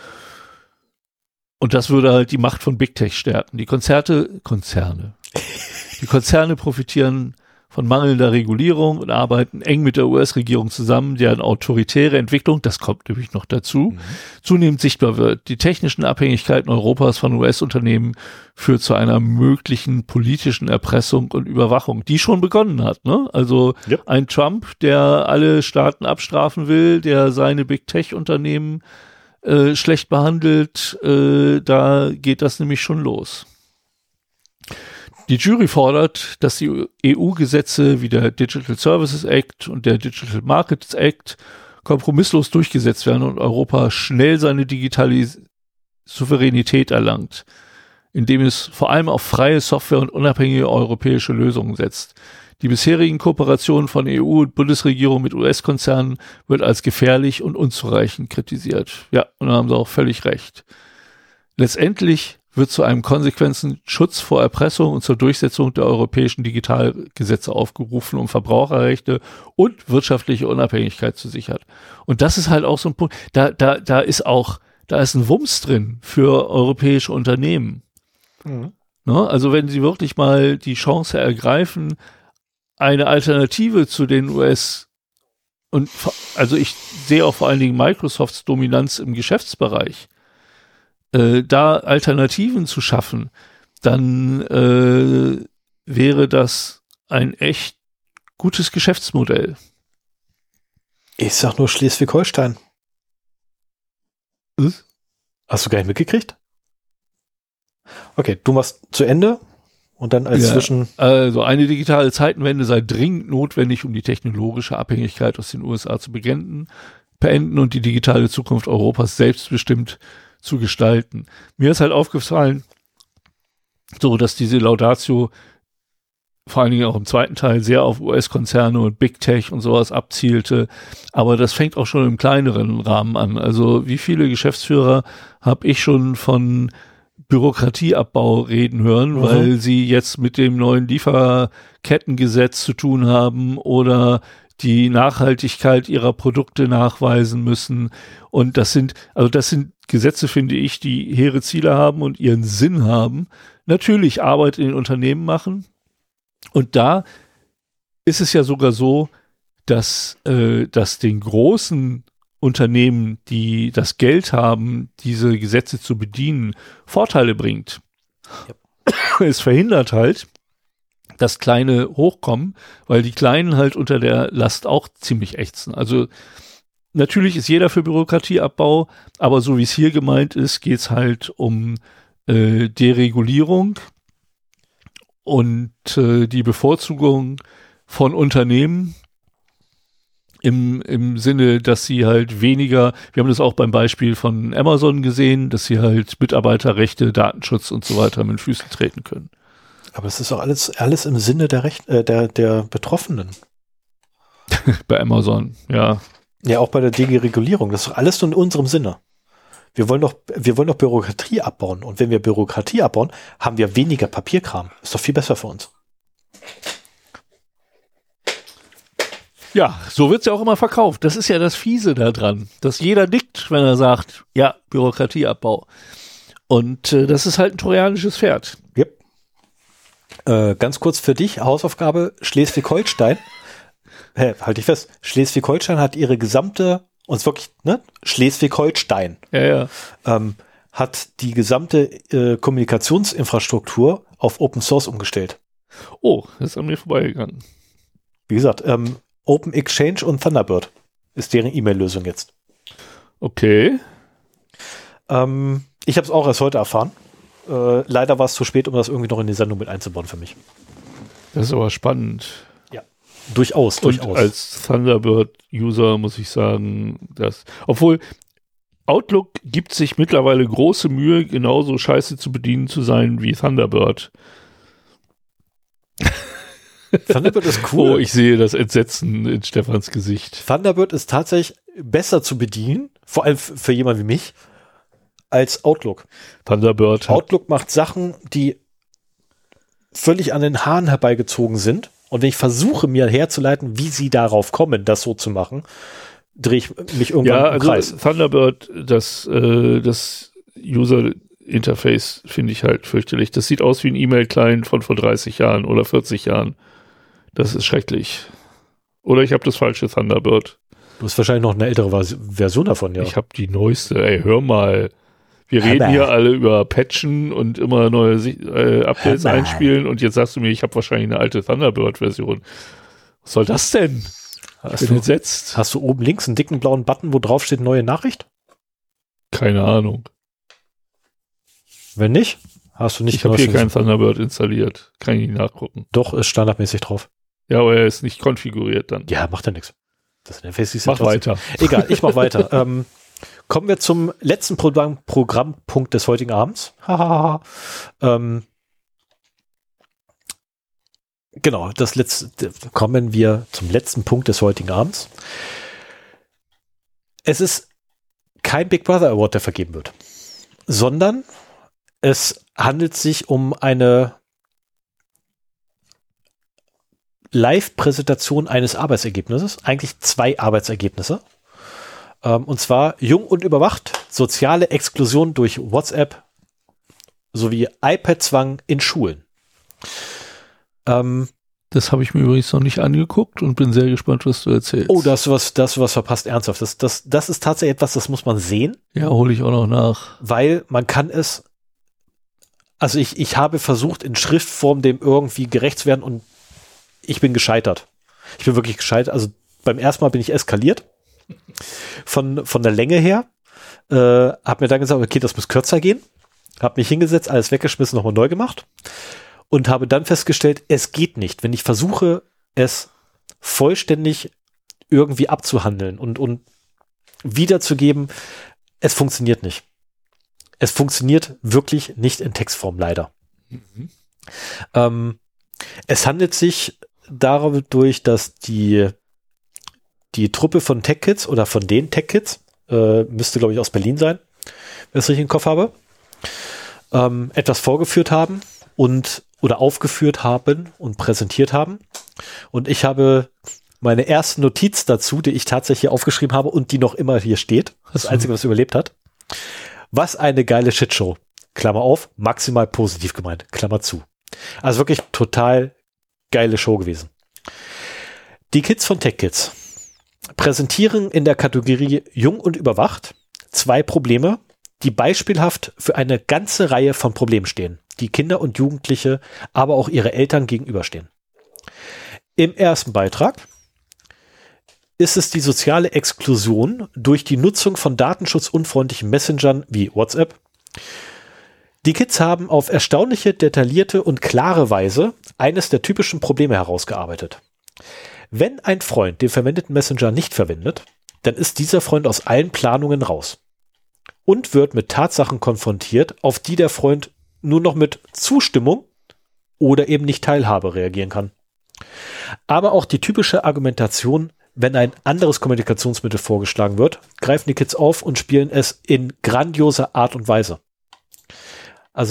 Und das würde halt die Macht von Big Tech stärken. Die Konzerte, Konzerne. Die Konzerne profitieren von mangelnder Regulierung und arbeiten eng mit der U S-Regierung zusammen, deren autoritäre Entwicklung, das kommt nämlich noch dazu, mhm. zunehmend sichtbar wird. Die technischen Abhängigkeiten Europas von U S-Unternehmen führt zu einer möglichen politischen Erpressung und Überwachung, die schon begonnen hat. Ne? Also yep. ein Trump, der alle Staaten abstrafen will, der seine Big-Tech-Unternehmen äh, schlecht behandelt, äh, da geht das nämlich schon los. Die Jury fordert, dass die E U-Gesetze wie der Digital Services Act und der Digital Markets Act kompromisslos durchgesetzt werden und Europa schnell seine digitale Souveränität erlangt, indem es vor allem auf freie Software und unabhängige europäische Lösungen setzt. Die bisherigen Kooperationen von E U und Bundesregierung mit U S-Konzernen wird als gefährlich und unzureichend kritisiert. Ja, und da haben sie auch völlig recht. Letztendlich wird zu einem konsequenten Schutz vor Erpressung und zur Durchsetzung der europäischen Digitalgesetze aufgerufen, um Verbraucherrechte und wirtschaftliche Unabhängigkeit zu sichern. Und das ist halt auch so ein Punkt, da, da, da ist auch, da ist ein Wumms drin für europäische Unternehmen. Mhm. Ne? Also wenn sie wirklich mal die Chance ergreifen, eine Alternative zu den U S und also ich sehe auch vor allen Dingen Microsofts Dominanz im Geschäftsbereich, Äh, da Alternativen zu schaffen, dann äh, wäre das ein echt gutes Geschäftsmodell. Ich sag nur Schleswig-Holstein. Was? Hast du gar nicht mitgekriegt? Okay, du machst zu Ende. Und dann als Ja, Zwischen... Also eine digitale Zeitenwende sei dringend notwendig, um die technologische Abhängigkeit aus den U S A zu beenden, beenden und die digitale Zukunft Europas selbstbestimmt zu gestalten. Mir ist halt aufgefallen, so dass diese Laudatio vor allen Dingen auch im zweiten Teil sehr auf U S-Konzerne und Big Tech und sowas abzielte. Aber das fängt auch schon im kleineren Rahmen an. Also wie viele Geschäftsführer habe ich schon von Bürokratieabbau reden hören, mhm. weil sie jetzt mit dem neuen Lieferkettengesetz zu tun haben oder die Nachhaltigkeit ihrer Produkte nachweisen müssen. Und das sind, also das sind Gesetze, finde ich, die hehre Ziele haben und ihren Sinn haben. Natürlich Arbeit in den Unternehmen machen. Und da ist es ja sogar so, dass, äh, dass den großen Unternehmen, die das Geld haben, diese Gesetze zu bedienen, Vorteile bringt. Ja. Es verhindert halt, dass Kleine hochkommen, weil die Kleinen halt unter der Last auch ziemlich ächzen. Also natürlich ist jeder für Bürokratieabbau, aber so wie es hier gemeint ist, geht es halt um äh, Deregulierung und äh, die Bevorzugung von Unternehmen im, im Sinne, dass sie halt weniger, wir haben das auch beim Beispiel von Amazon gesehen, dass sie halt Mitarbeiterrechte, Datenschutz und so weiter mit den Füßen treten können. Aber es ist doch alles, alles im Sinne der, Recht, äh, der, der Betroffenen. Bei Amazon, ja. Ja, auch bei der Deregulierung. Das ist doch alles nur in unserem Sinne. Wir wollen doch, wir wollen doch Bürokratie abbauen. Und wenn wir Bürokratie abbauen, haben wir weniger Papierkram. Ist doch viel besser für uns. Ja, so wird es ja auch immer verkauft. Das ist ja das Fiese da dran, dass jeder nickt, wenn er sagt, ja, Bürokratieabbau. Und äh, das ist halt ein trojanisches Pferd. Yep. Äh, ganz kurz für dich, Hausaufgabe, Schleswig-Holstein. Hä, halt dich fest, Schleswig-Holstein hat ihre gesamte, und wirklich, ne, Schleswig-Holstein, ja, ja. Ähm, hat die gesamte äh, Kommunikationsinfrastruktur auf Open Source umgestellt. Oh, das ist an mir vorbeigegangen. Wie gesagt, ähm, Open Exchange und Thunderbird ist deren E-Mail-Lösung jetzt. Okay. Ähm, ich habe es auch erst heute erfahren. Äh, leider war es zu spät, um das irgendwie noch in die Sendung mit einzubauen für mich. Das ist aber spannend. Ja, durchaus, und durchaus. Als Thunderbird-User muss ich sagen, dass, obwohl Outlook gibt sich mittlerweile große Mühe, genauso scheiße zu bedienen zu sein wie Thunderbird. Thunderbird ist cool. Oh, ich sehe das Entsetzen in Stefans Gesicht. Thunderbird ist tatsächlich besser zu bedienen, vor allem für jemanden wie mich, als Outlook. Thunderbird. Outlook macht Sachen, die völlig an den Haaren herbeigezogen sind. Und wenn ich versuche, mir herzuleiten, wie sie darauf kommen, das so zu machen, drehe ich mich irgendwann ja, im also Kreis. Thunderbird, das, äh, das User-Interface finde ich halt fürchterlich. Das sieht aus wie ein E-Mail-Client von vor dreißig Jahren oder vierzig Jahren. Das ist schrecklich. Oder ich habe das falsche Thunderbird. Du hast wahrscheinlich noch eine ältere Vers- Version davon, ja. Ich habe die neueste. Ey, hör mal. Wir reden Hammer. hier alle über Patchen und immer neue äh, Updates Hammer. einspielen und jetzt sagst du mir, ich habe wahrscheinlich eine alte Thunderbird-Version. Was soll das denn? Hast Ich bin du, entsetzt. hast du oben links einen dicken blauen Button, wo drauf steht neue Nachricht? Keine Ahnung. Wenn nicht, hast du nicht. Ich habe hier neuestes- keinen Thunderbird installiert. Kann ich nicht nachgucken. Doch, ist standardmäßig drauf. Ja, aber er ist nicht konfiguriert dann. Ja, macht ja nichts. Das Interface ist ja Mach trotzdem- weiter. Egal, ich mach weiter. ähm, kommen wir zum letzten Programm, Programmpunkt des heutigen Abends. Hahaha. ähm, genau, das letzte, kommen wir zum letzten Punkt des heutigen Abends. Es ist kein Big Brother Award, der vergeben wird, sondern es handelt sich um eine Live-Präsentation eines Arbeitsergebnisses, eigentlich zwei Arbeitsergebnisse. Ähm, und zwar Jung und überwacht, soziale Exklusion durch WhatsApp sowie iPad-Zwang in Schulen. Ähm, Das habe ich mir übrigens noch nicht angeguckt und bin sehr gespannt, was du erzählst. oh, da hast du was, da hast du was verpasst, ernsthaft. Das, das, das ist tatsächlich etwas, das muss man sehen, Ja, hole ich auch noch nach. weil man kann es, also ich, ich habe versucht, in Schriftform dem irgendwie gerecht zu werden und ich bin gescheitert. Ich bin wirklich gescheitert. Also beim ersten Mal bin ich eskaliert. Von, von der Länge her. Äh, hab mir dann gesagt, okay, das muss kürzer gehen. Hab mich hingesetzt, alles weggeschmissen, nochmal neu gemacht. und habe dann festgestellt, es geht nicht. Wenn ich versuche, es vollständig irgendwie abzuhandeln und, und wiederzugeben, es funktioniert nicht. Es funktioniert wirklich nicht in Textform, leider. Mhm. Ähm, es handelt sich dadurch, dass die, die Truppe von Tech Kids oder von den Tech Kids, äh, müsste glaube ich aus Berlin sein, wenn ich es richtig im Kopf habe, ähm, etwas vorgeführt haben und oder aufgeführt haben und präsentiert haben. Und ich habe meine erste Notiz dazu, die ich tatsächlich aufgeschrieben habe und die noch immer hier steht. Das so. Einzige, was überlebt hat. Was eine geile Shitshow. Klammer auf, maximal positiv gemeint. Klammer zu. Also wirklich total geile Show gewesen. Die Kids von Tech Kids präsentieren in der Kategorie Jung und Überwacht zwei Probleme, die beispielhaft für eine ganze Reihe von Problemen stehen, die Kinder und Jugendliche, aber auch ihre Eltern gegenüberstehen. Im ersten Beitrag ist es die soziale Exklusion durch die Nutzung von datenschutzunfreundlichen Messengern wie WhatsApp. Die Kids haben auf erstaunliche, detaillierte und klare Weise eines der typischen Probleme herausgearbeitet. Wenn ein Freund den verwendeten Messenger nicht verwendet, dann ist dieser Freund aus allen Planungen raus und wird mit Tatsachen konfrontiert, auf die der Freund nur noch mit Zustimmung oder eben nicht Teilhabe reagieren kann. Aber auch die typische Argumentation, wenn ein anderes Kommunikationsmittel vorgeschlagen wird, greifen die Kids auf und spielen es in grandioser Art und Weise. Also,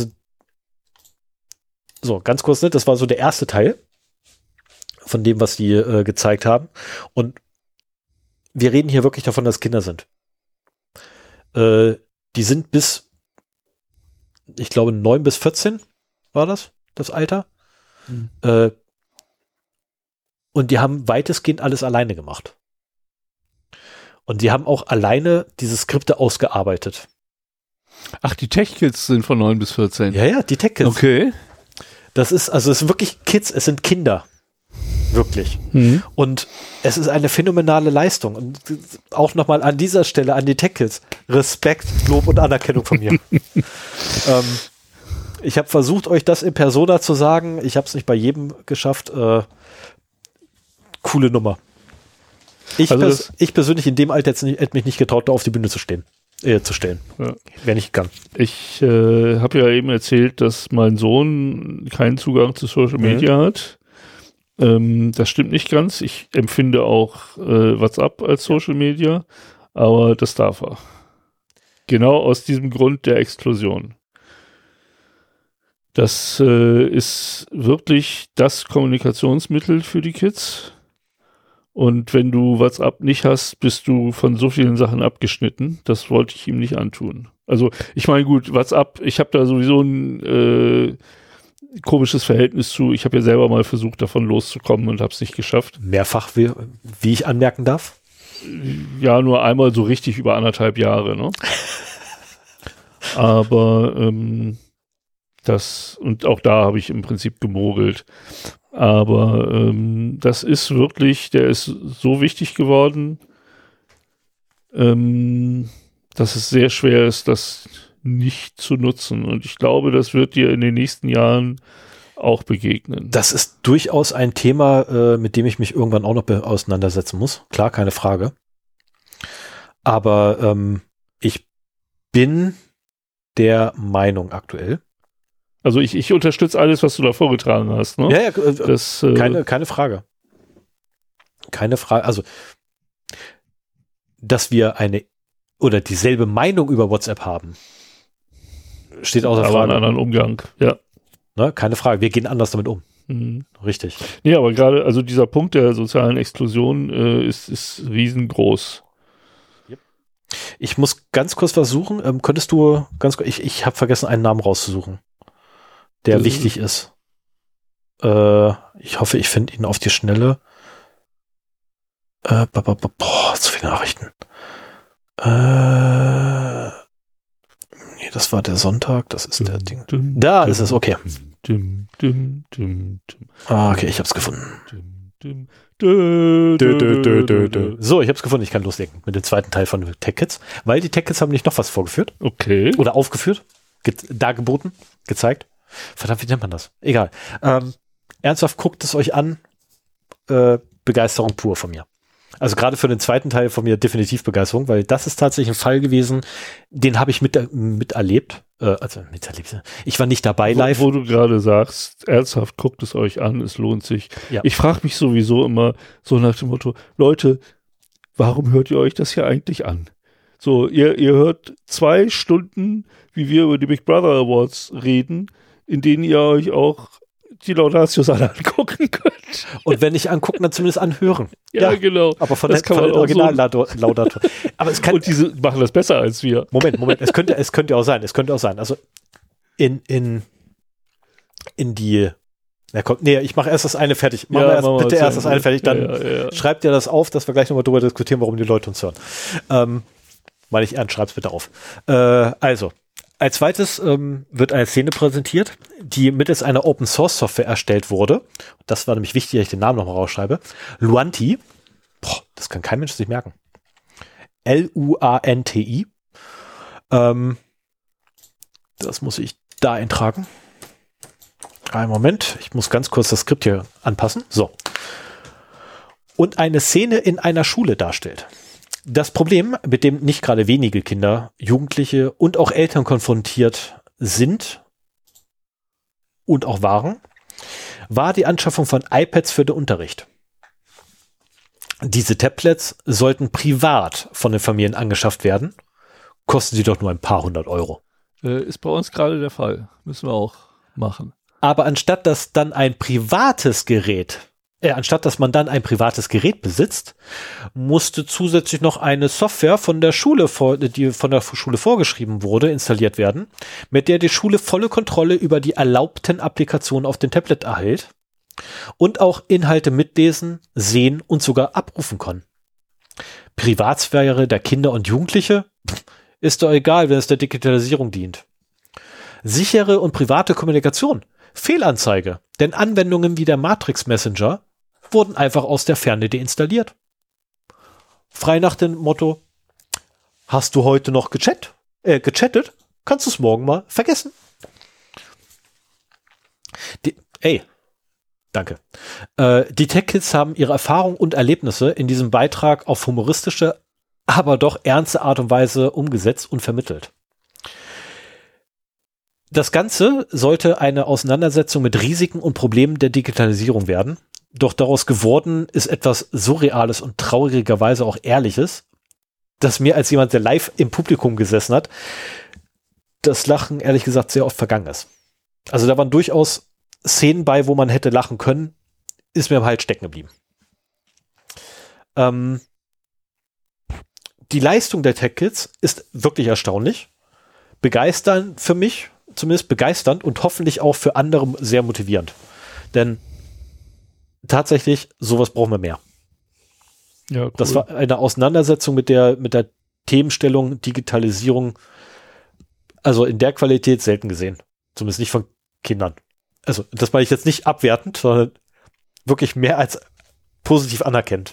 so, ganz kurz, ne? Das war so der erste Teil von dem, was die äh, gezeigt haben. Und wir reden hier wirklich davon, dass Kinder sind. Äh, die sind bis, ich glaube, neun bis vierzehn war das, das Alter. Mhm. Äh, und die haben weitestgehend alles alleine gemacht. Und die haben auch alleine diese Skripte ausgearbeitet. Ach, die Tech-Kids sind von neun bis vierzehn? Ja, ja, die Tech-Kids. Okay. Das ist, also es sind wirklich Kids, es sind Kinder. Wirklich. Mhm. Und es ist eine phänomenale Leistung. Und auch nochmal an dieser Stelle an die Tech-Kids. Respekt, Lob und Anerkennung von mir. ähm, ich habe versucht, euch das in Persona zu sagen. Ich habe es nicht bei jedem geschafft. Äh, coole Nummer. Ich, also pers- ich persönlich in dem Alter jetzt nicht, hätte mich nicht getraut, da auf die Bühne zu stehen. Äh, zu stellen. Ja. Wäre nicht gegangen. Ich äh, habe ja eben erzählt, dass mein Sohn keinen Zugang zu Social Media mhm. hat. Ähm, das stimmt nicht ganz. Ich empfinde auch äh, WhatsApp als Social Media, aber das darf er. Genau aus diesem Grund der Explosion. Das äh, ist wirklich das Kommunikationsmittel für die Kids. Und wenn du WhatsApp nicht hast, bist du von so vielen Sachen abgeschnitten. Das wollte ich ihm nicht antun. Also ich meine, gut, WhatsApp, ich habe da sowieso ein äh, komisches Verhältnis zu. Ich habe ja selber mal versucht, davon loszukommen und habe es nicht geschafft. Mehrfach, wie, wie ich anmerken darf? Ja, nur einmal so richtig über anderthalb Jahre. Ne? Aber ähm, das, und auch da habe ich im Prinzip gemogelt. Aber ähm, das ist wirklich, der ist so wichtig geworden, ähm, dass es sehr schwer ist, das nicht zu nutzen. Und ich glaube, das wird dir in den nächsten Jahren auch begegnen. Das ist durchaus ein Thema, äh, mit dem ich mich irgendwann auch noch be- auseinandersetzen muss. Klar, keine Frage. Aber ähm, ich bin der Meinung aktuell, also ich, ich unterstütze alles, was du da vorgetragen hast. Ne? Ja, ja, äh, das, äh, keine, keine Frage. Keine Frage. Also, dass wir eine oder dieselbe Meinung über WhatsApp haben, steht außer Frage. Aber einen anderen Umgang, ja. Ne? Keine Frage. Wir gehen anders damit um. Mhm. Richtig. Nee, aber gerade, also dieser Punkt der sozialen Exklusion äh, ist, ist riesengroß. Ich muss ganz kurz versuchen, ähm, könntest du ganz kurz, ich, ich habe vergessen, einen Namen rauszusuchen, der das wichtig ist. Äh, ich hoffe, ich finde ihn auf die Schnelle. Äh, b- b- b- boah, zu viele Nachrichten. Äh, nee, das war der Sonntag, das ist der Ding. Da ist es, okay. Ah, okay, ich hab's gefunden. Dö, dö, dö, dö, dö. So, ich hab's gefunden, ich kann loslegen mit dem zweiten Teil von Tech Kids, weil die Tech Kids haben nicht noch was vorgeführt. Okay. Oder aufgeführt, ge- dargeboten, gezeigt. Verdammt, wie nennt man das? Egal. Ähm, ernsthaft, guckt es euch an. Äh, Begeisterung pur von mir. Also gerade für den zweiten Teil von mir definitiv Begeisterung, weil das ist tatsächlich ein Fall gewesen, den habe ich mit, miterlebt. Äh, also miterlebt. Ich war nicht dabei live. Wo, wo du gerade sagst, ernsthaft, guckt es euch an, es lohnt sich. Ja. Ich frage mich sowieso immer so nach dem Motto, Leute, warum hört ihr euch das hier eigentlich an? So, ihr, ihr hört zwei Stunden, wie wir über die Big Brother Awards reden, in denen ihr euch auch die Laudatios alle angucken könnt. Und wenn nicht angucken, dann zumindest anhören. Ja, ja, genau. Aber von, das der, kann von man den Original so Laudator. Aber es kann, und diese machen das besser als wir. Moment, Moment, es könnte, es könnte auch sein, es könnte auch sein. Also in, in, in die, na komm, nee, ich mache erst das eine fertig. Machen ja, wir erst, machen wir bitte das erst das eine fertig, dann ja, ja, ja. schreibt ihr das auf, dass wir gleich nochmal drüber diskutieren, warum die Leute uns hören. Ähm, meine ich ernst, schreib's bitte auf. Äh, also, als zweites ähm, wird eine Szene präsentiert, die mittels einer Open-Source-Software erstellt wurde. Das war nämlich wichtig, dass ich den Namen nochmal rausschreibe. Luanti. Boah, das kann kein Mensch sich merken. L U A N T I. Ähm, das muss ich da eintragen. Einen Moment, ich muss ganz kurz das Skript hier anpassen. So. Und eine Szene in einer Schule darstellt. Das Problem, mit dem nicht gerade wenige Kinder, Jugendliche und auch Eltern konfrontiert sind und auch waren, war die Anschaffung von iPads für den Unterricht. Diese Tablets sollten privat von den Familien angeschafft werden, kosten sie doch nur ein paar hundert Euro. Äh, ist bei uns gerade der Fall. Müssen wir auch machen. Aber anstatt dass dann ein privates Gerät Äh, anstatt dass man dann ein privates Gerät besitzt, musste zusätzlich noch eine Software von der Schule, vor, die von der Schule vorgeschrieben wurde, installiert werden, mit der die Schule volle Kontrolle über die erlaubten Applikationen auf dem Tablet erhält und auch Inhalte mitlesen, sehen und sogar abrufen kann. Privatsphäre der Kinder und Jugendliche ist doch egal, wenn es der Digitalisierung dient. Sichere und private Kommunikation. Fehlanzeige, denn Anwendungen wie der Matrix Messenger wurden einfach aus der Ferne deinstalliert. Frei nach dem Motto, hast du heute noch gechat, äh, gechattet, kannst du es morgen mal vergessen. Die, ey, danke. Äh, die Tech-Kids haben ihre Erfahrungen und Erlebnisse in diesem Beitrag auf humoristische, aber doch ernste Art und Weise umgesetzt und vermittelt. Das Ganze sollte eine Auseinandersetzung mit Risiken und Problemen der Digitalisierung werden. Doch daraus geworden ist etwas Surreales und traurigerweise auch Ehrliches, dass mir als jemand, der live im Publikum gesessen hat, das Lachen ehrlich gesagt sehr oft vergangen ist. Also da waren durchaus Szenen bei, wo man hätte lachen können, ist mir im Hals stecken geblieben. Ähm, die Leistung der Tech Kids ist wirklich erstaunlich, begeisternd für mich, zumindest begeisternd und hoffentlich auch für andere sehr motivierend. Denn tatsächlich, sowas brauchen wir mehr. Ja, cool. Das war eine Auseinandersetzung mit der, mit der Themenstellung Digitalisierung, also in der Qualität selten gesehen. Zumindest nicht von Kindern. Also, das meine ich jetzt nicht abwertend, sondern wirklich mehr als positiv anerkennt.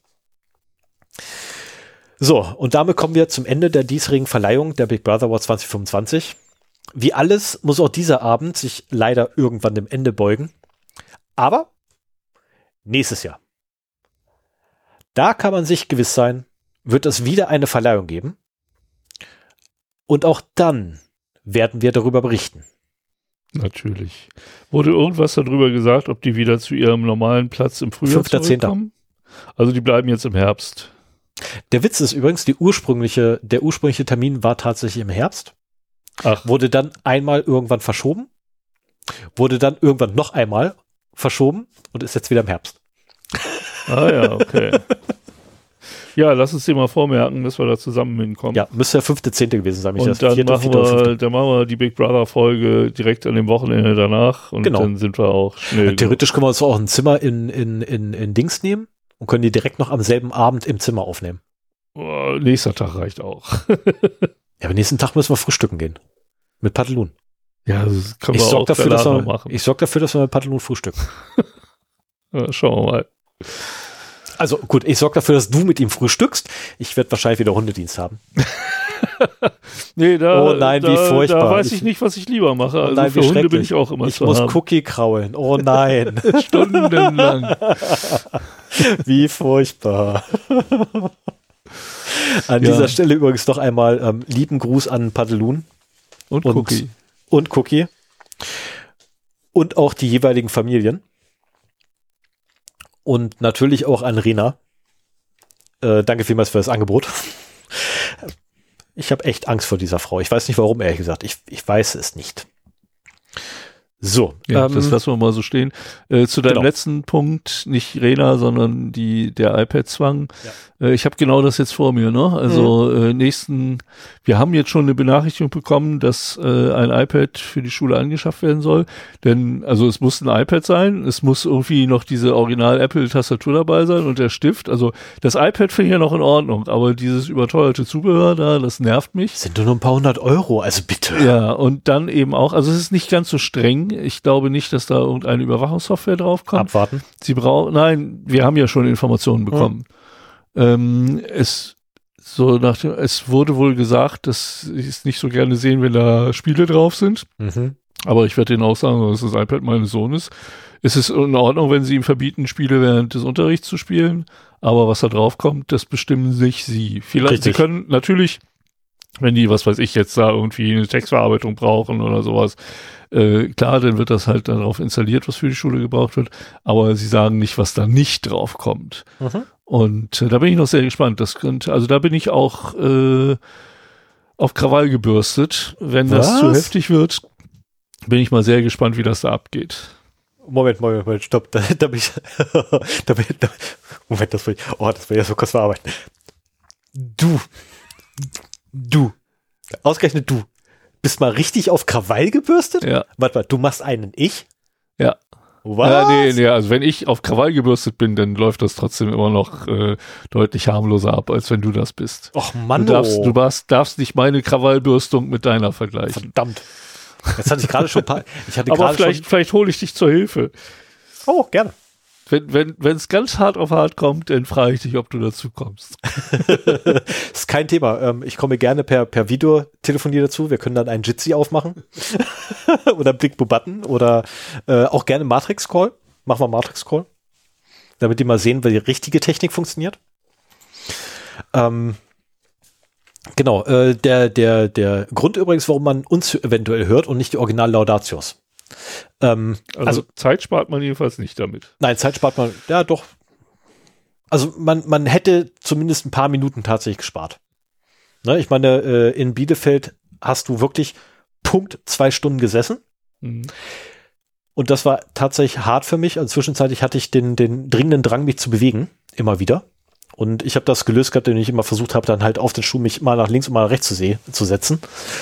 So, und damit kommen wir zum Ende der diesjährigen Verleihung der Big Brother Awards zwanzig fünfundzwanzig. Wie alles muss auch dieser Abend sich leider irgendwann dem Ende beugen. Aber nächstes Jahr, da kann man sich gewiss sein, wird es wieder eine Verleihung geben. Und auch dann werden wir darüber berichten. Natürlich. Wurde irgendwas darüber gesagt, ob die wieder zu ihrem normalen Platz im Frühjahr fünfter zehnter zurückkommen? Also die bleiben jetzt im Herbst. Der Witz ist übrigens, die ursprüngliche, der ursprüngliche Termin war tatsächlich im Herbst. Ach. Wurde dann einmal irgendwann verschoben, wurde dann irgendwann noch einmal verschoben und ist jetzt wieder im Herbst. Ah ja, okay. Ja, lass uns den mal vormerken, dass wir da zusammen hinkommen. Ja, müsste der fünfte zehnte gewesen sein. Und das dann, vierte, machen vierte oder wir, fünfte. dann machen wir die Big Brother Folge direkt an dem Wochenende danach und Genau. dann sind wir auch schnell. Ja, theoretisch können wir uns auch ein Zimmer in, in, in, in Dings nehmen und können die direkt noch am selben Abend im Zimmer aufnehmen. Oh, nächster Tag reicht auch. Ja, aber nächsten Tag müssen wir frühstücken gehen. Mit Padelun. Ja, das können Ich wir sorge auch dafür, dass danach wir, noch machen. ich sorg dafür, dass wir mit Padelun frühstücken. Ja, schauen wir mal. Also gut, ich sorge dafür, dass du mit ihm frühstückst. Ich werde wahrscheinlich wieder Hundedienst haben. nee, da, oh nein, da, wie furchtbar. Da weiß ich, ich nicht, was ich lieber mache. Also oh nein, für Hunde bin ich auch immer Ich zu muss haben. Cookie kraulen. Oh nein. Stundenlang. Wie furchtbar. An Ja. dieser Stelle übrigens noch einmal ähm, lieben Gruß an Padelun. Und, Und Cookie. Und Cookie. Und auch die jeweiligen Familien. Und natürlich auch an Rena. Äh, danke vielmals für das Angebot. Ich habe echt Angst vor dieser Frau. Ich weiß nicht warum, ehrlich gesagt. Ich, ich weiß es nicht. So. Ja, ähm, das lassen wir mal so stehen. Äh, zu deinem genau. letzten Punkt, nicht Rena, sondern die, der iPad-Zwang. Ja. Äh, ich habe genau das jetzt vor mir, ne? Also mhm. äh, nächsten, wir haben jetzt schon eine Benachrichtigung bekommen, dass äh, ein iPad für die Schule angeschafft werden soll. Denn, also es muss ein iPad sein, es muss irgendwie noch diese Original-Apple-Tastatur dabei sein und der Stift. Also das iPad finde ich ja noch in Ordnung, aber dieses überteuerte Zubehör da, das nervt mich. Sind nur ein paar hundert Euro, also bitte. Ja, und dann eben auch, also es ist nicht ganz so streng. Ich glaube nicht, dass da irgendeine Überwachungssoftware draufkommt. Abwarten. Sie brauchen, nein, wir haben ja schon Informationen bekommen. Hm. Ähm, es so nach dem, es wurde wohl gesagt, dass ich es nicht so gerne sehen, wenn da Spiele drauf sind. Mhm. Aber ich werde denen auch sagen, dass das iPad meines Sohnes. Es ist in Ordnung, wenn sie ihm verbieten, Spiele während des Unterrichts zu spielen. Aber was da draufkommt, das bestimmen sich sie. Vielleicht, Richtig. sie können natürlich, wenn die, was weiß ich, jetzt da irgendwie eine Textverarbeitung brauchen oder sowas, äh, klar, dann wird das halt darauf installiert, was für die Schule gebraucht wird, aber sie sagen nicht, was da nicht drauf kommt. Mhm. Und äh, da bin ich noch sehr gespannt. Das könnte, also da bin ich auch äh, auf Krawall gebürstet. Wenn was? das zu heftig wird, bin ich mal sehr gespannt, wie das da abgeht. Moment, Moment, Moment, stopp. Da, da bin ich, da bin ich, da, Moment, das will ich, oh, das will ich ja so kurz verarbeiten. Du, du, ausgerechnet du, bist mal richtig auf Krawall gebürstet? Ja. Warte mal, du machst einen Ich? Ja. Was? Ja, nee, nee, also wenn ich auf Krawall gebürstet bin, dann läuft das trotzdem immer noch äh, deutlich harmloser ab, als wenn du das bist. Och Mann, du darfst, oh. du darfst, darfst nicht meine Krawallbürstung mit deiner vergleichen. Verdammt. Jetzt hatte ich gerade schon ein paar, ich hatte Aber gerade vielleicht, schon, vielleicht hole ich dich zur Hilfe. oh, gerne. Wenn wenn wenn es ganz hart auf hart kommt, dann frage ich dich, ob du dazu kommst. Ist kein Thema. Ähm, ich komme gerne per, per Videotelefonie dazu. Wir können dann einen Jitsi aufmachen. Oder Blickbo-Button. Oder äh, auch gerne Matrix-Call. Machen wir Matrix-Call. Damit die mal sehen, wie die richtige Technik funktioniert. Ähm, genau. Äh, der, der, der Grund übrigens, warum man uns eventuell hört und nicht die Original-Laudatios. Ähm, Also, also Zeit spart man jedenfalls nicht damit. Nein, Zeit spart man, ja doch. Also man, man hätte zumindest ein paar Minuten tatsächlich gespart. Ne, ich meine, äh, in Bielefeld hast du wirklich Punkt zwei Stunden gesessen. Mhm. Und das war tatsächlich hart für mich. Also zwischenzeitlich hatte ich den, den dringenden Drang, mich zu bewegen. Immer wieder. Und ich habe das gelöst gehabt, indem ich immer versucht habe, dann halt auf den Schuh mich mal nach links und mal nach rechts zu, se- zu setzen.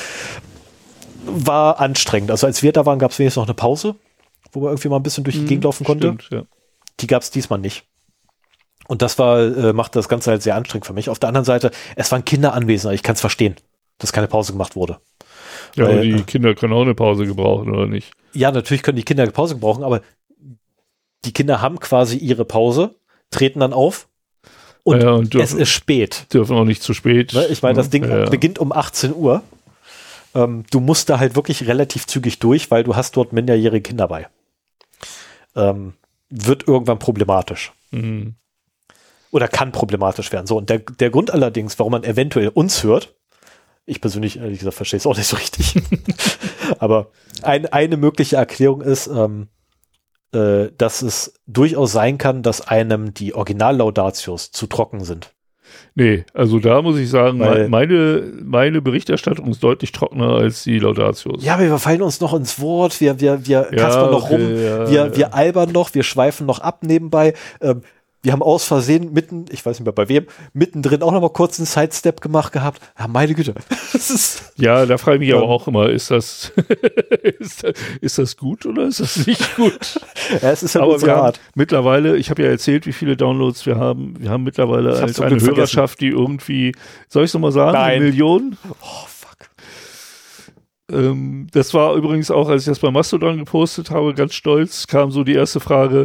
War anstrengend. Also als wir da waren, gab es wenigstens noch eine Pause, wo man irgendwie mal ein bisschen durch die Mhm, Gegend laufen konnte. Stimmt, ja. Die gab es diesmal nicht. Und das war, äh, macht das Ganze halt sehr anstrengend für mich. Auf der anderen Seite, es waren Kinder anwesend, ich kann es verstehen, dass keine Pause gemacht wurde. Ja, Weil, aber die äh, Kinder können auch eine Pause gebrauchen, oder nicht? Ja, natürlich können die Kinder eine Pause gebrauchen, aber die Kinder haben quasi ihre Pause, treten dann auf und, ja, und dürfen, es ist spät. Dürfen auch nicht zu spät. Ne? Ich meine, das Ding ja, ja. beginnt um achtzehn Uhr. Ähm, du musst da halt wirklich relativ zügig durch, weil du hast dort minderjährige Kinder bei. Ähm, wird irgendwann problematisch. Mhm. Oder kann problematisch werden. So, und der, der Grund allerdings, warum man eventuell uns hört, ich persönlich, ehrlich gesagt, verstehe es auch nicht so richtig. Aber ein, eine mögliche Erklärung ist, ähm, äh, dass es durchaus sein kann, dass einem die Original-Laudatios zu trocken sind. Nee, also da muss ich sagen, Weil- meine, meine Berichterstattung ist deutlich trockener als die Laudatios. Ja, aber wir fallen uns noch ins Wort, wir, wir, wir Ja, kaspern noch okay, rum, ja, wir, ja. wir albern noch, wir schweifen noch ab nebenbei. Ähm, wir haben aus Versehen mitten, ich weiß nicht mehr bei wem, mittendrin auch noch mal kurz einen Sidestep gemacht gehabt. Ja, meine Güte. Das ist, Ja, da frage ich mich Ähm. aber auch immer, ist das, ist das, ist das gut oder ist das nicht gut? ja, es ist ja Aber unsere wir haben Art. mittlerweile, ich habe ja erzählt, wie viele Downloads wir haben. Wir haben mittlerweile Ich hab's als zum eine Glück vergessen. Hörerschaft, die irgendwie, soll ich es nochmal sagen, Nein. eine Million? Oh, fuck. Ähm, das war übrigens auch, als ich das bei Mastodon gepostet habe, ganz stolz, kam so die erste Frage,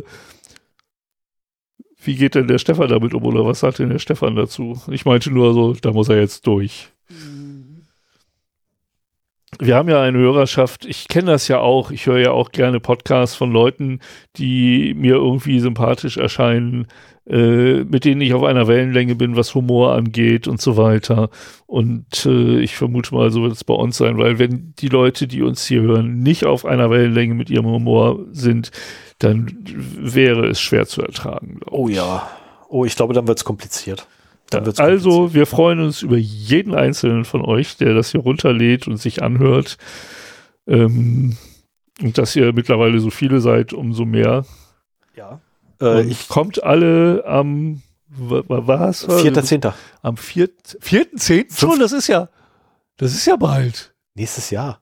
wie geht denn der Stefan damit um oder was sagt denn der Stefan dazu? Ich meinte nur so, da muss er jetzt durch. wir haben ja eine Hörerschaft, ich kenne das ja auch, ich höre ja auch gerne Podcasts von Leuten, die mir irgendwie sympathisch erscheinen, äh, mit denen ich auf einer Wellenlänge bin, was Humor angeht und so weiter. Und äh, ich vermute mal, so wird es bei uns sein, weil wenn die Leute, die uns hier hören, nicht auf einer Wellenlänge mit ihrem Humor sind, dann wäre es schwer zu ertragen. Oh ja. Oh, ich glaube, dann wird es kompliziert. Dann wird's also, kompliziert. wir freuen uns über jeden einzelnen von euch, der das hier runterlädt und sich anhört. Ähm, und dass ihr mittlerweile so viele seid, umso mehr. Ja. Äh, ich kommt alle am was? vierter zehnter Am vierten zehnten schon? Das ist ja, das ist ja bald. Nächstes Jahr.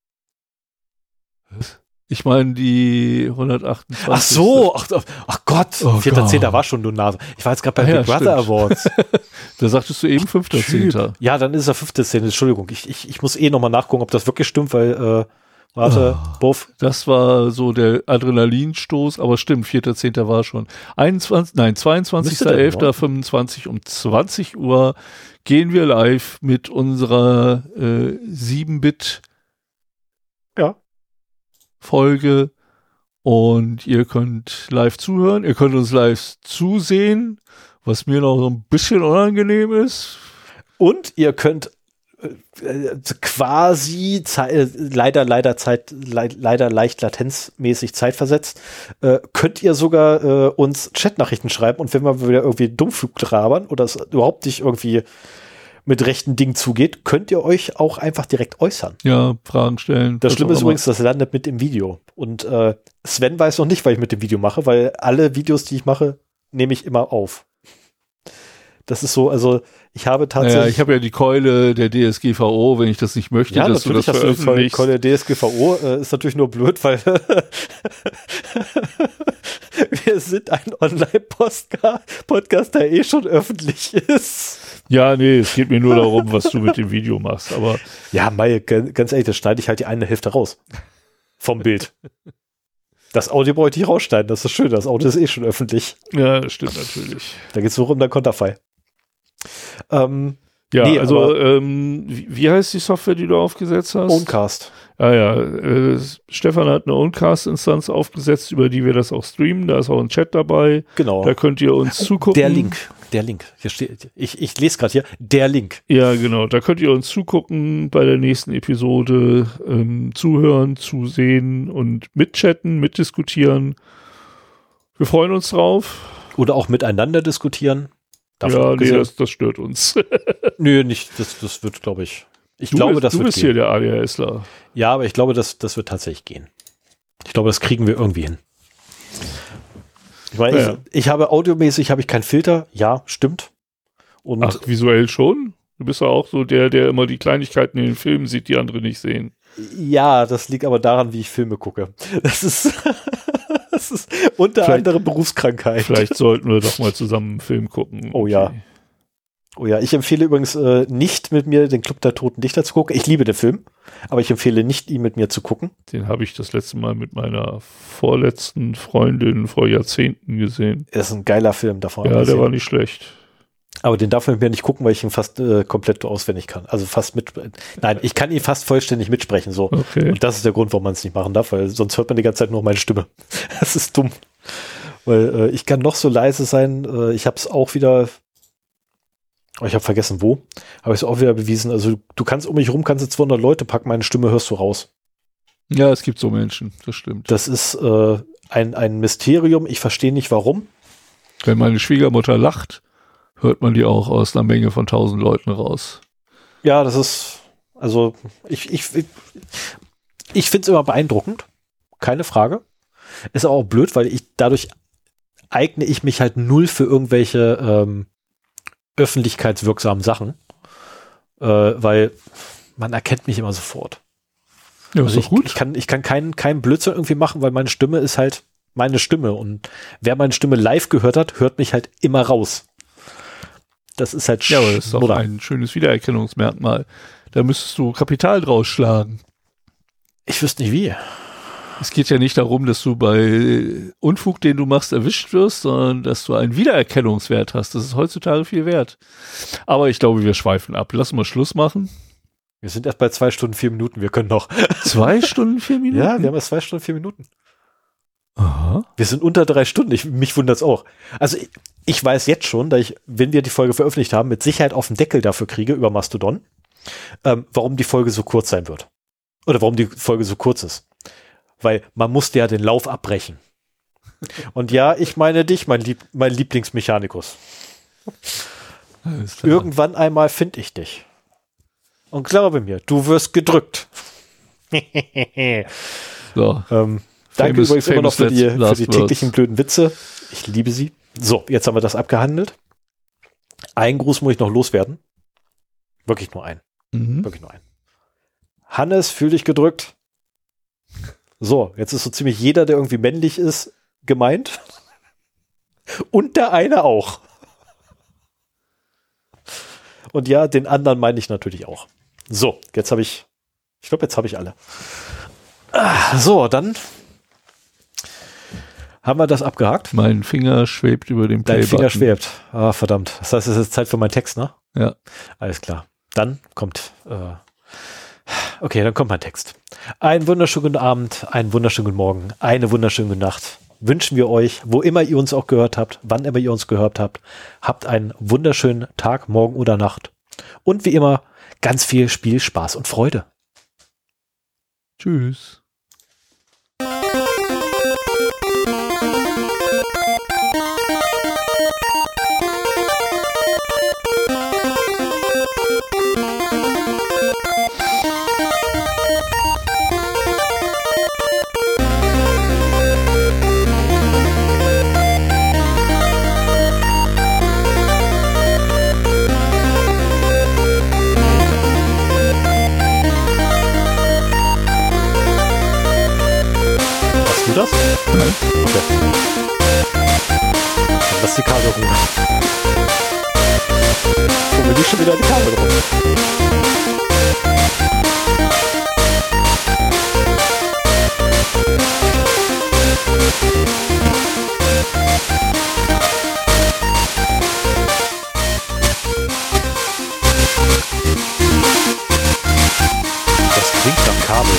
Was? Ich meine die hundertachtundzwanzig. Ach so, ach, ach Gott, oh vierter zehnter war schon, du Nase. Ich war jetzt gerade bei ah, Big ja, Brother stimmt. Awards. Da sagtest du eben fünfter zehnter. Ja, dann ist er fünfter zehnter Entschuldigung. Ich, ich, ich muss eh nochmal nachgucken, ob das wirklich stimmt, weil, äh, warte, oh, Buff. Das war so der Adrenalinstoß, aber stimmt, vierter zehnter war schon. einundzwanzig, nein, zweiundzwanzigster elfter fünfundzwanzig um zwanzig Uhr gehen wir live mit unserer äh, sieben Bit Ja. Folge und ihr könnt live zuhören, ihr könnt uns live zusehen, was mir noch so ein bisschen unangenehm ist. Und ihr könnt äh, quasi Ze- leider, leider Zeit, le- leider leicht latenzmäßig zeitversetzt, äh, könnt ihr sogar äh, uns Chatnachrichten schreiben und wenn wir wieder irgendwie Dummflug trabern oder es überhaupt nicht irgendwie mit rechten Dingen zugeht, könnt ihr euch auch einfach direkt äußern. Ja, Fragen stellen. Das Schlimme ist übrigens, das landet mit im Video. Und äh, Sven weiß noch nicht, was ich mit dem Video mache, weil alle Videos, die ich mache, nehme ich immer auf. Das ist so, also ich habe tatsächlich... Naja, ich habe ja die Keule der D S G V O, wenn ich das nicht möchte, ja, dass du das natürlich hast du die veröffentlichst. Keule der D S G V O, äh, ist natürlich nur blöd, weil wir sind ein Online-Podcast, der eh schon öffentlich ist. Ja, nee, es geht mir nur darum, was du mit dem Video machst, aber... Ja, Mai, ganz ehrlich, das schneide ich halt die eine Hälfte raus. Vom Bild. Das Audio wollte ich rausschneiden, das ist schön, das Audio ist eh schon öffentlich. Ja, das stimmt natürlich. Da geht es nur um dein Konterfei. Ähm, Ja, nee, also, aber- ähm, wie, wie heißt die Software, die du aufgesetzt hast? Owncast. Ah ja, äh, Stefan hat eine Owncast-Instanz aufgesetzt, über die wir das auch streamen. Da ist auch ein Chat dabei. Genau. Da könnt ihr uns zugucken. Der Link, der Link. Hier steht, ich, ich lese gerade hier, der Link. Ja, genau. Da könnt ihr uns zugucken bei der nächsten Episode, ähm, zuhören, zusehen und mitchatten, mitdiskutieren. Wir freuen uns drauf. Oder auch miteinander diskutieren. Davon ja, nee, abgesehen- das, das stört uns. Nö, nicht, das, das wird, glaube ich, ich Du glaube, bist, das du wird bist gehen. hier der ADHSler. Ja, aber ich glaube, das, das wird tatsächlich gehen. Ich glaube, das kriegen wir irgendwie hin. Ich meine, Ja, ja. ich, ich habe audiomäßig, habe ich keinen Filter. Ja, stimmt. Und Ach, visuell schon? Du bist ja auch so der, der immer die Kleinigkeiten in den Filmen sieht, die andere nicht sehen. ja, das liegt aber daran, wie ich Filme gucke. Das ist, das ist unter Vielleicht- anderem Berufskrankheit. Vielleicht sollten wir doch mal zusammen einen Film gucken. Oh ja. Okay. Oh ja, ich empfehle übrigens äh, nicht mit mir den Club der Toten Dichter zu gucken. Ich liebe den Film, aber ich empfehle nicht, ihn mit mir zu gucken. Den habe ich das letzte Mal mit meiner vorletzten Freundin vor Jahrzehnten gesehen. Er ist ein geiler Film davon. Ja, der abgesehen. war nicht schlecht. Aber den darf man mit mir nicht gucken, weil ich ihn fast äh, komplett auswendig kann. Also fast mit. Nein, ich kann ihn fast vollständig mitsprechen. So. Okay. Und das ist der Grund, warum man es nicht machen darf, weil sonst hört man die ganze Zeit nur meine Stimme. Das ist dumm. Weil äh, ich kann noch so leise sein. Äh, ich habe es auch wieder. Oh, ich habe vergessen, wo. Habe ich es auch wieder bewiesen. Also du kannst um mich rum, kannst du zweihundert Leute packen, meine Stimme hörst du raus. Ja, es gibt so Menschen, das stimmt. Das ist äh, ein, ein Mysterium. Ich verstehe nicht, warum. Wenn meine Schwiegermutter lacht, hört man die auch aus einer Menge von tausend Leuten raus. Ja, das ist, also ich, ich, ich, ich finde es immer beeindruckend. Keine Frage. Ist aber auch blöd, weil ich dadurch eigne ich mich halt null für irgendwelche ähm, öffentlichkeitswirksamen Sachen. Äh, weil man erkennt mich immer sofort. Ja, Also ist ich, doch gut. ich kann, ich kann keinen, keinen Blödsinn irgendwie machen, weil meine Stimme ist halt meine Stimme. Und wer meine Stimme live gehört hat, hört mich halt immer raus. Das ist halt Ja, aber das ist doch Schnurr. ein schönes Wiedererkennungsmerkmal. Da müsstest du Kapital draus schlagen. Ich wüsste nicht wie. Es geht ja nicht darum, dass du bei Unfug, den du machst, erwischt wirst, sondern dass du einen Wiedererkennungswert hast. Das ist heutzutage viel wert. Aber ich glaube, wir schweifen ab. Lass mal Schluss machen. Wir sind erst bei zwei Stunden, vier Minuten. Wir können noch. Zwei Stunden, vier Minuten? Ja, wir haben jetzt zwei Stunden, vier Minuten. Aha. Wir sind unter drei Stunden. Ich, mich wundert's auch. Also ich, ich weiß jetzt schon, dass ich, wenn wir die Folge veröffentlicht haben, mit Sicherheit auf den Deckel dafür kriege über Mastodon, ähm, warum die Folge so kurz sein wird. Oder warum die Folge so kurz ist. Weil man musste ja den Lauf abbrechen. Und ja, ich meine dich, mein, Lieb, mein Lieblingsmechanikus. Irgendwann einmal finde ich dich. Und glaube mir, du wirst gedrückt. So. ähm, danke übrigens immer noch für die, für die täglichen blöden Witze. Ich liebe sie. So, jetzt haben wir das abgehandelt. Einen Gruß muss ich noch loswerden. Wirklich nur einen. Mhm. Wirklich nur einen. Hannes, fühl dich gedrückt. So, jetzt ist so ziemlich jeder, der irgendwie männlich ist, gemeint. Und der eine auch. Und ja, den anderen meine ich natürlich auch. So, jetzt habe ich, ich glaube, jetzt habe ich alle. Ah, so, dann haben wir das abgehakt. Mein Finger schwebt über dem Play-Button. Dein Finger schwebt. Ah, verdammt. Das heißt, es ist Zeit für meinen Text, ne? Ja. Alles klar. Dann kommt, äh, okay, dann kommt mein Text. Einen wunderschönen guten Abend, einen wunderschönen guten Morgen, eine wunderschöne gute Nacht. Wünschen wir euch, wo immer ihr uns auch gehört habt, wann immer ihr uns gehört habt, habt einen wunderschönen Tag, Morgen oder Nacht. Und wie immer, ganz viel Spiel, Spaß und Freude. Tschüss. Du das? Nein. Okay. Dann lass die Kabel ruhen. Wo will die schon wieder die Kabel rum? Das klingt nach Kabel.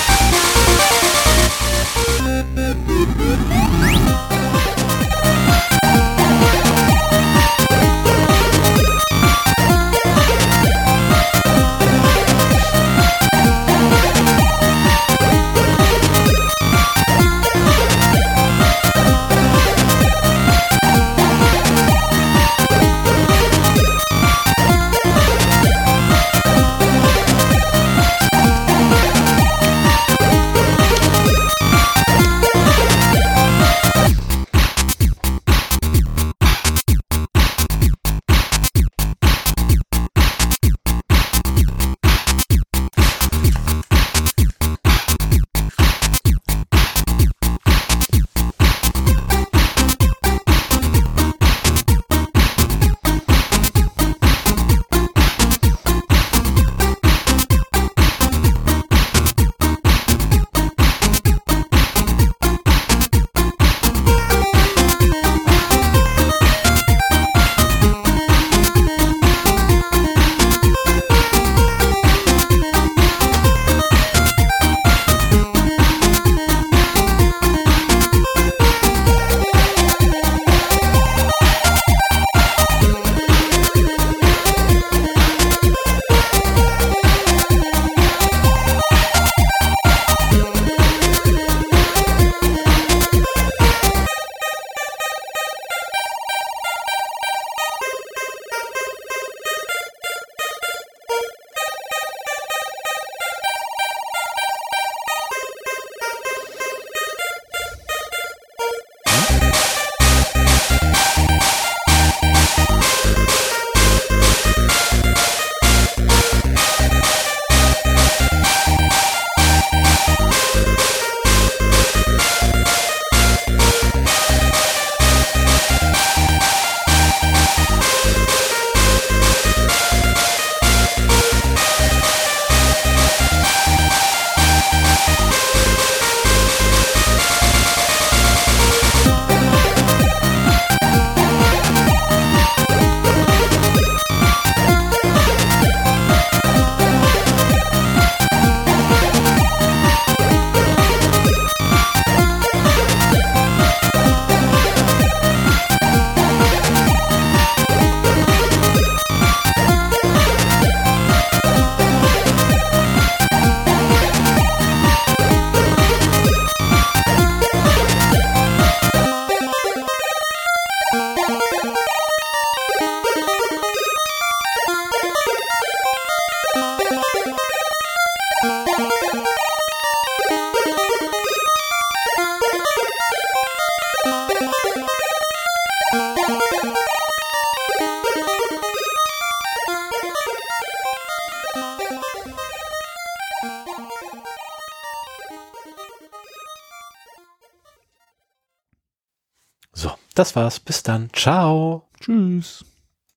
das war's. Bis dann. Ciao. Tschüss.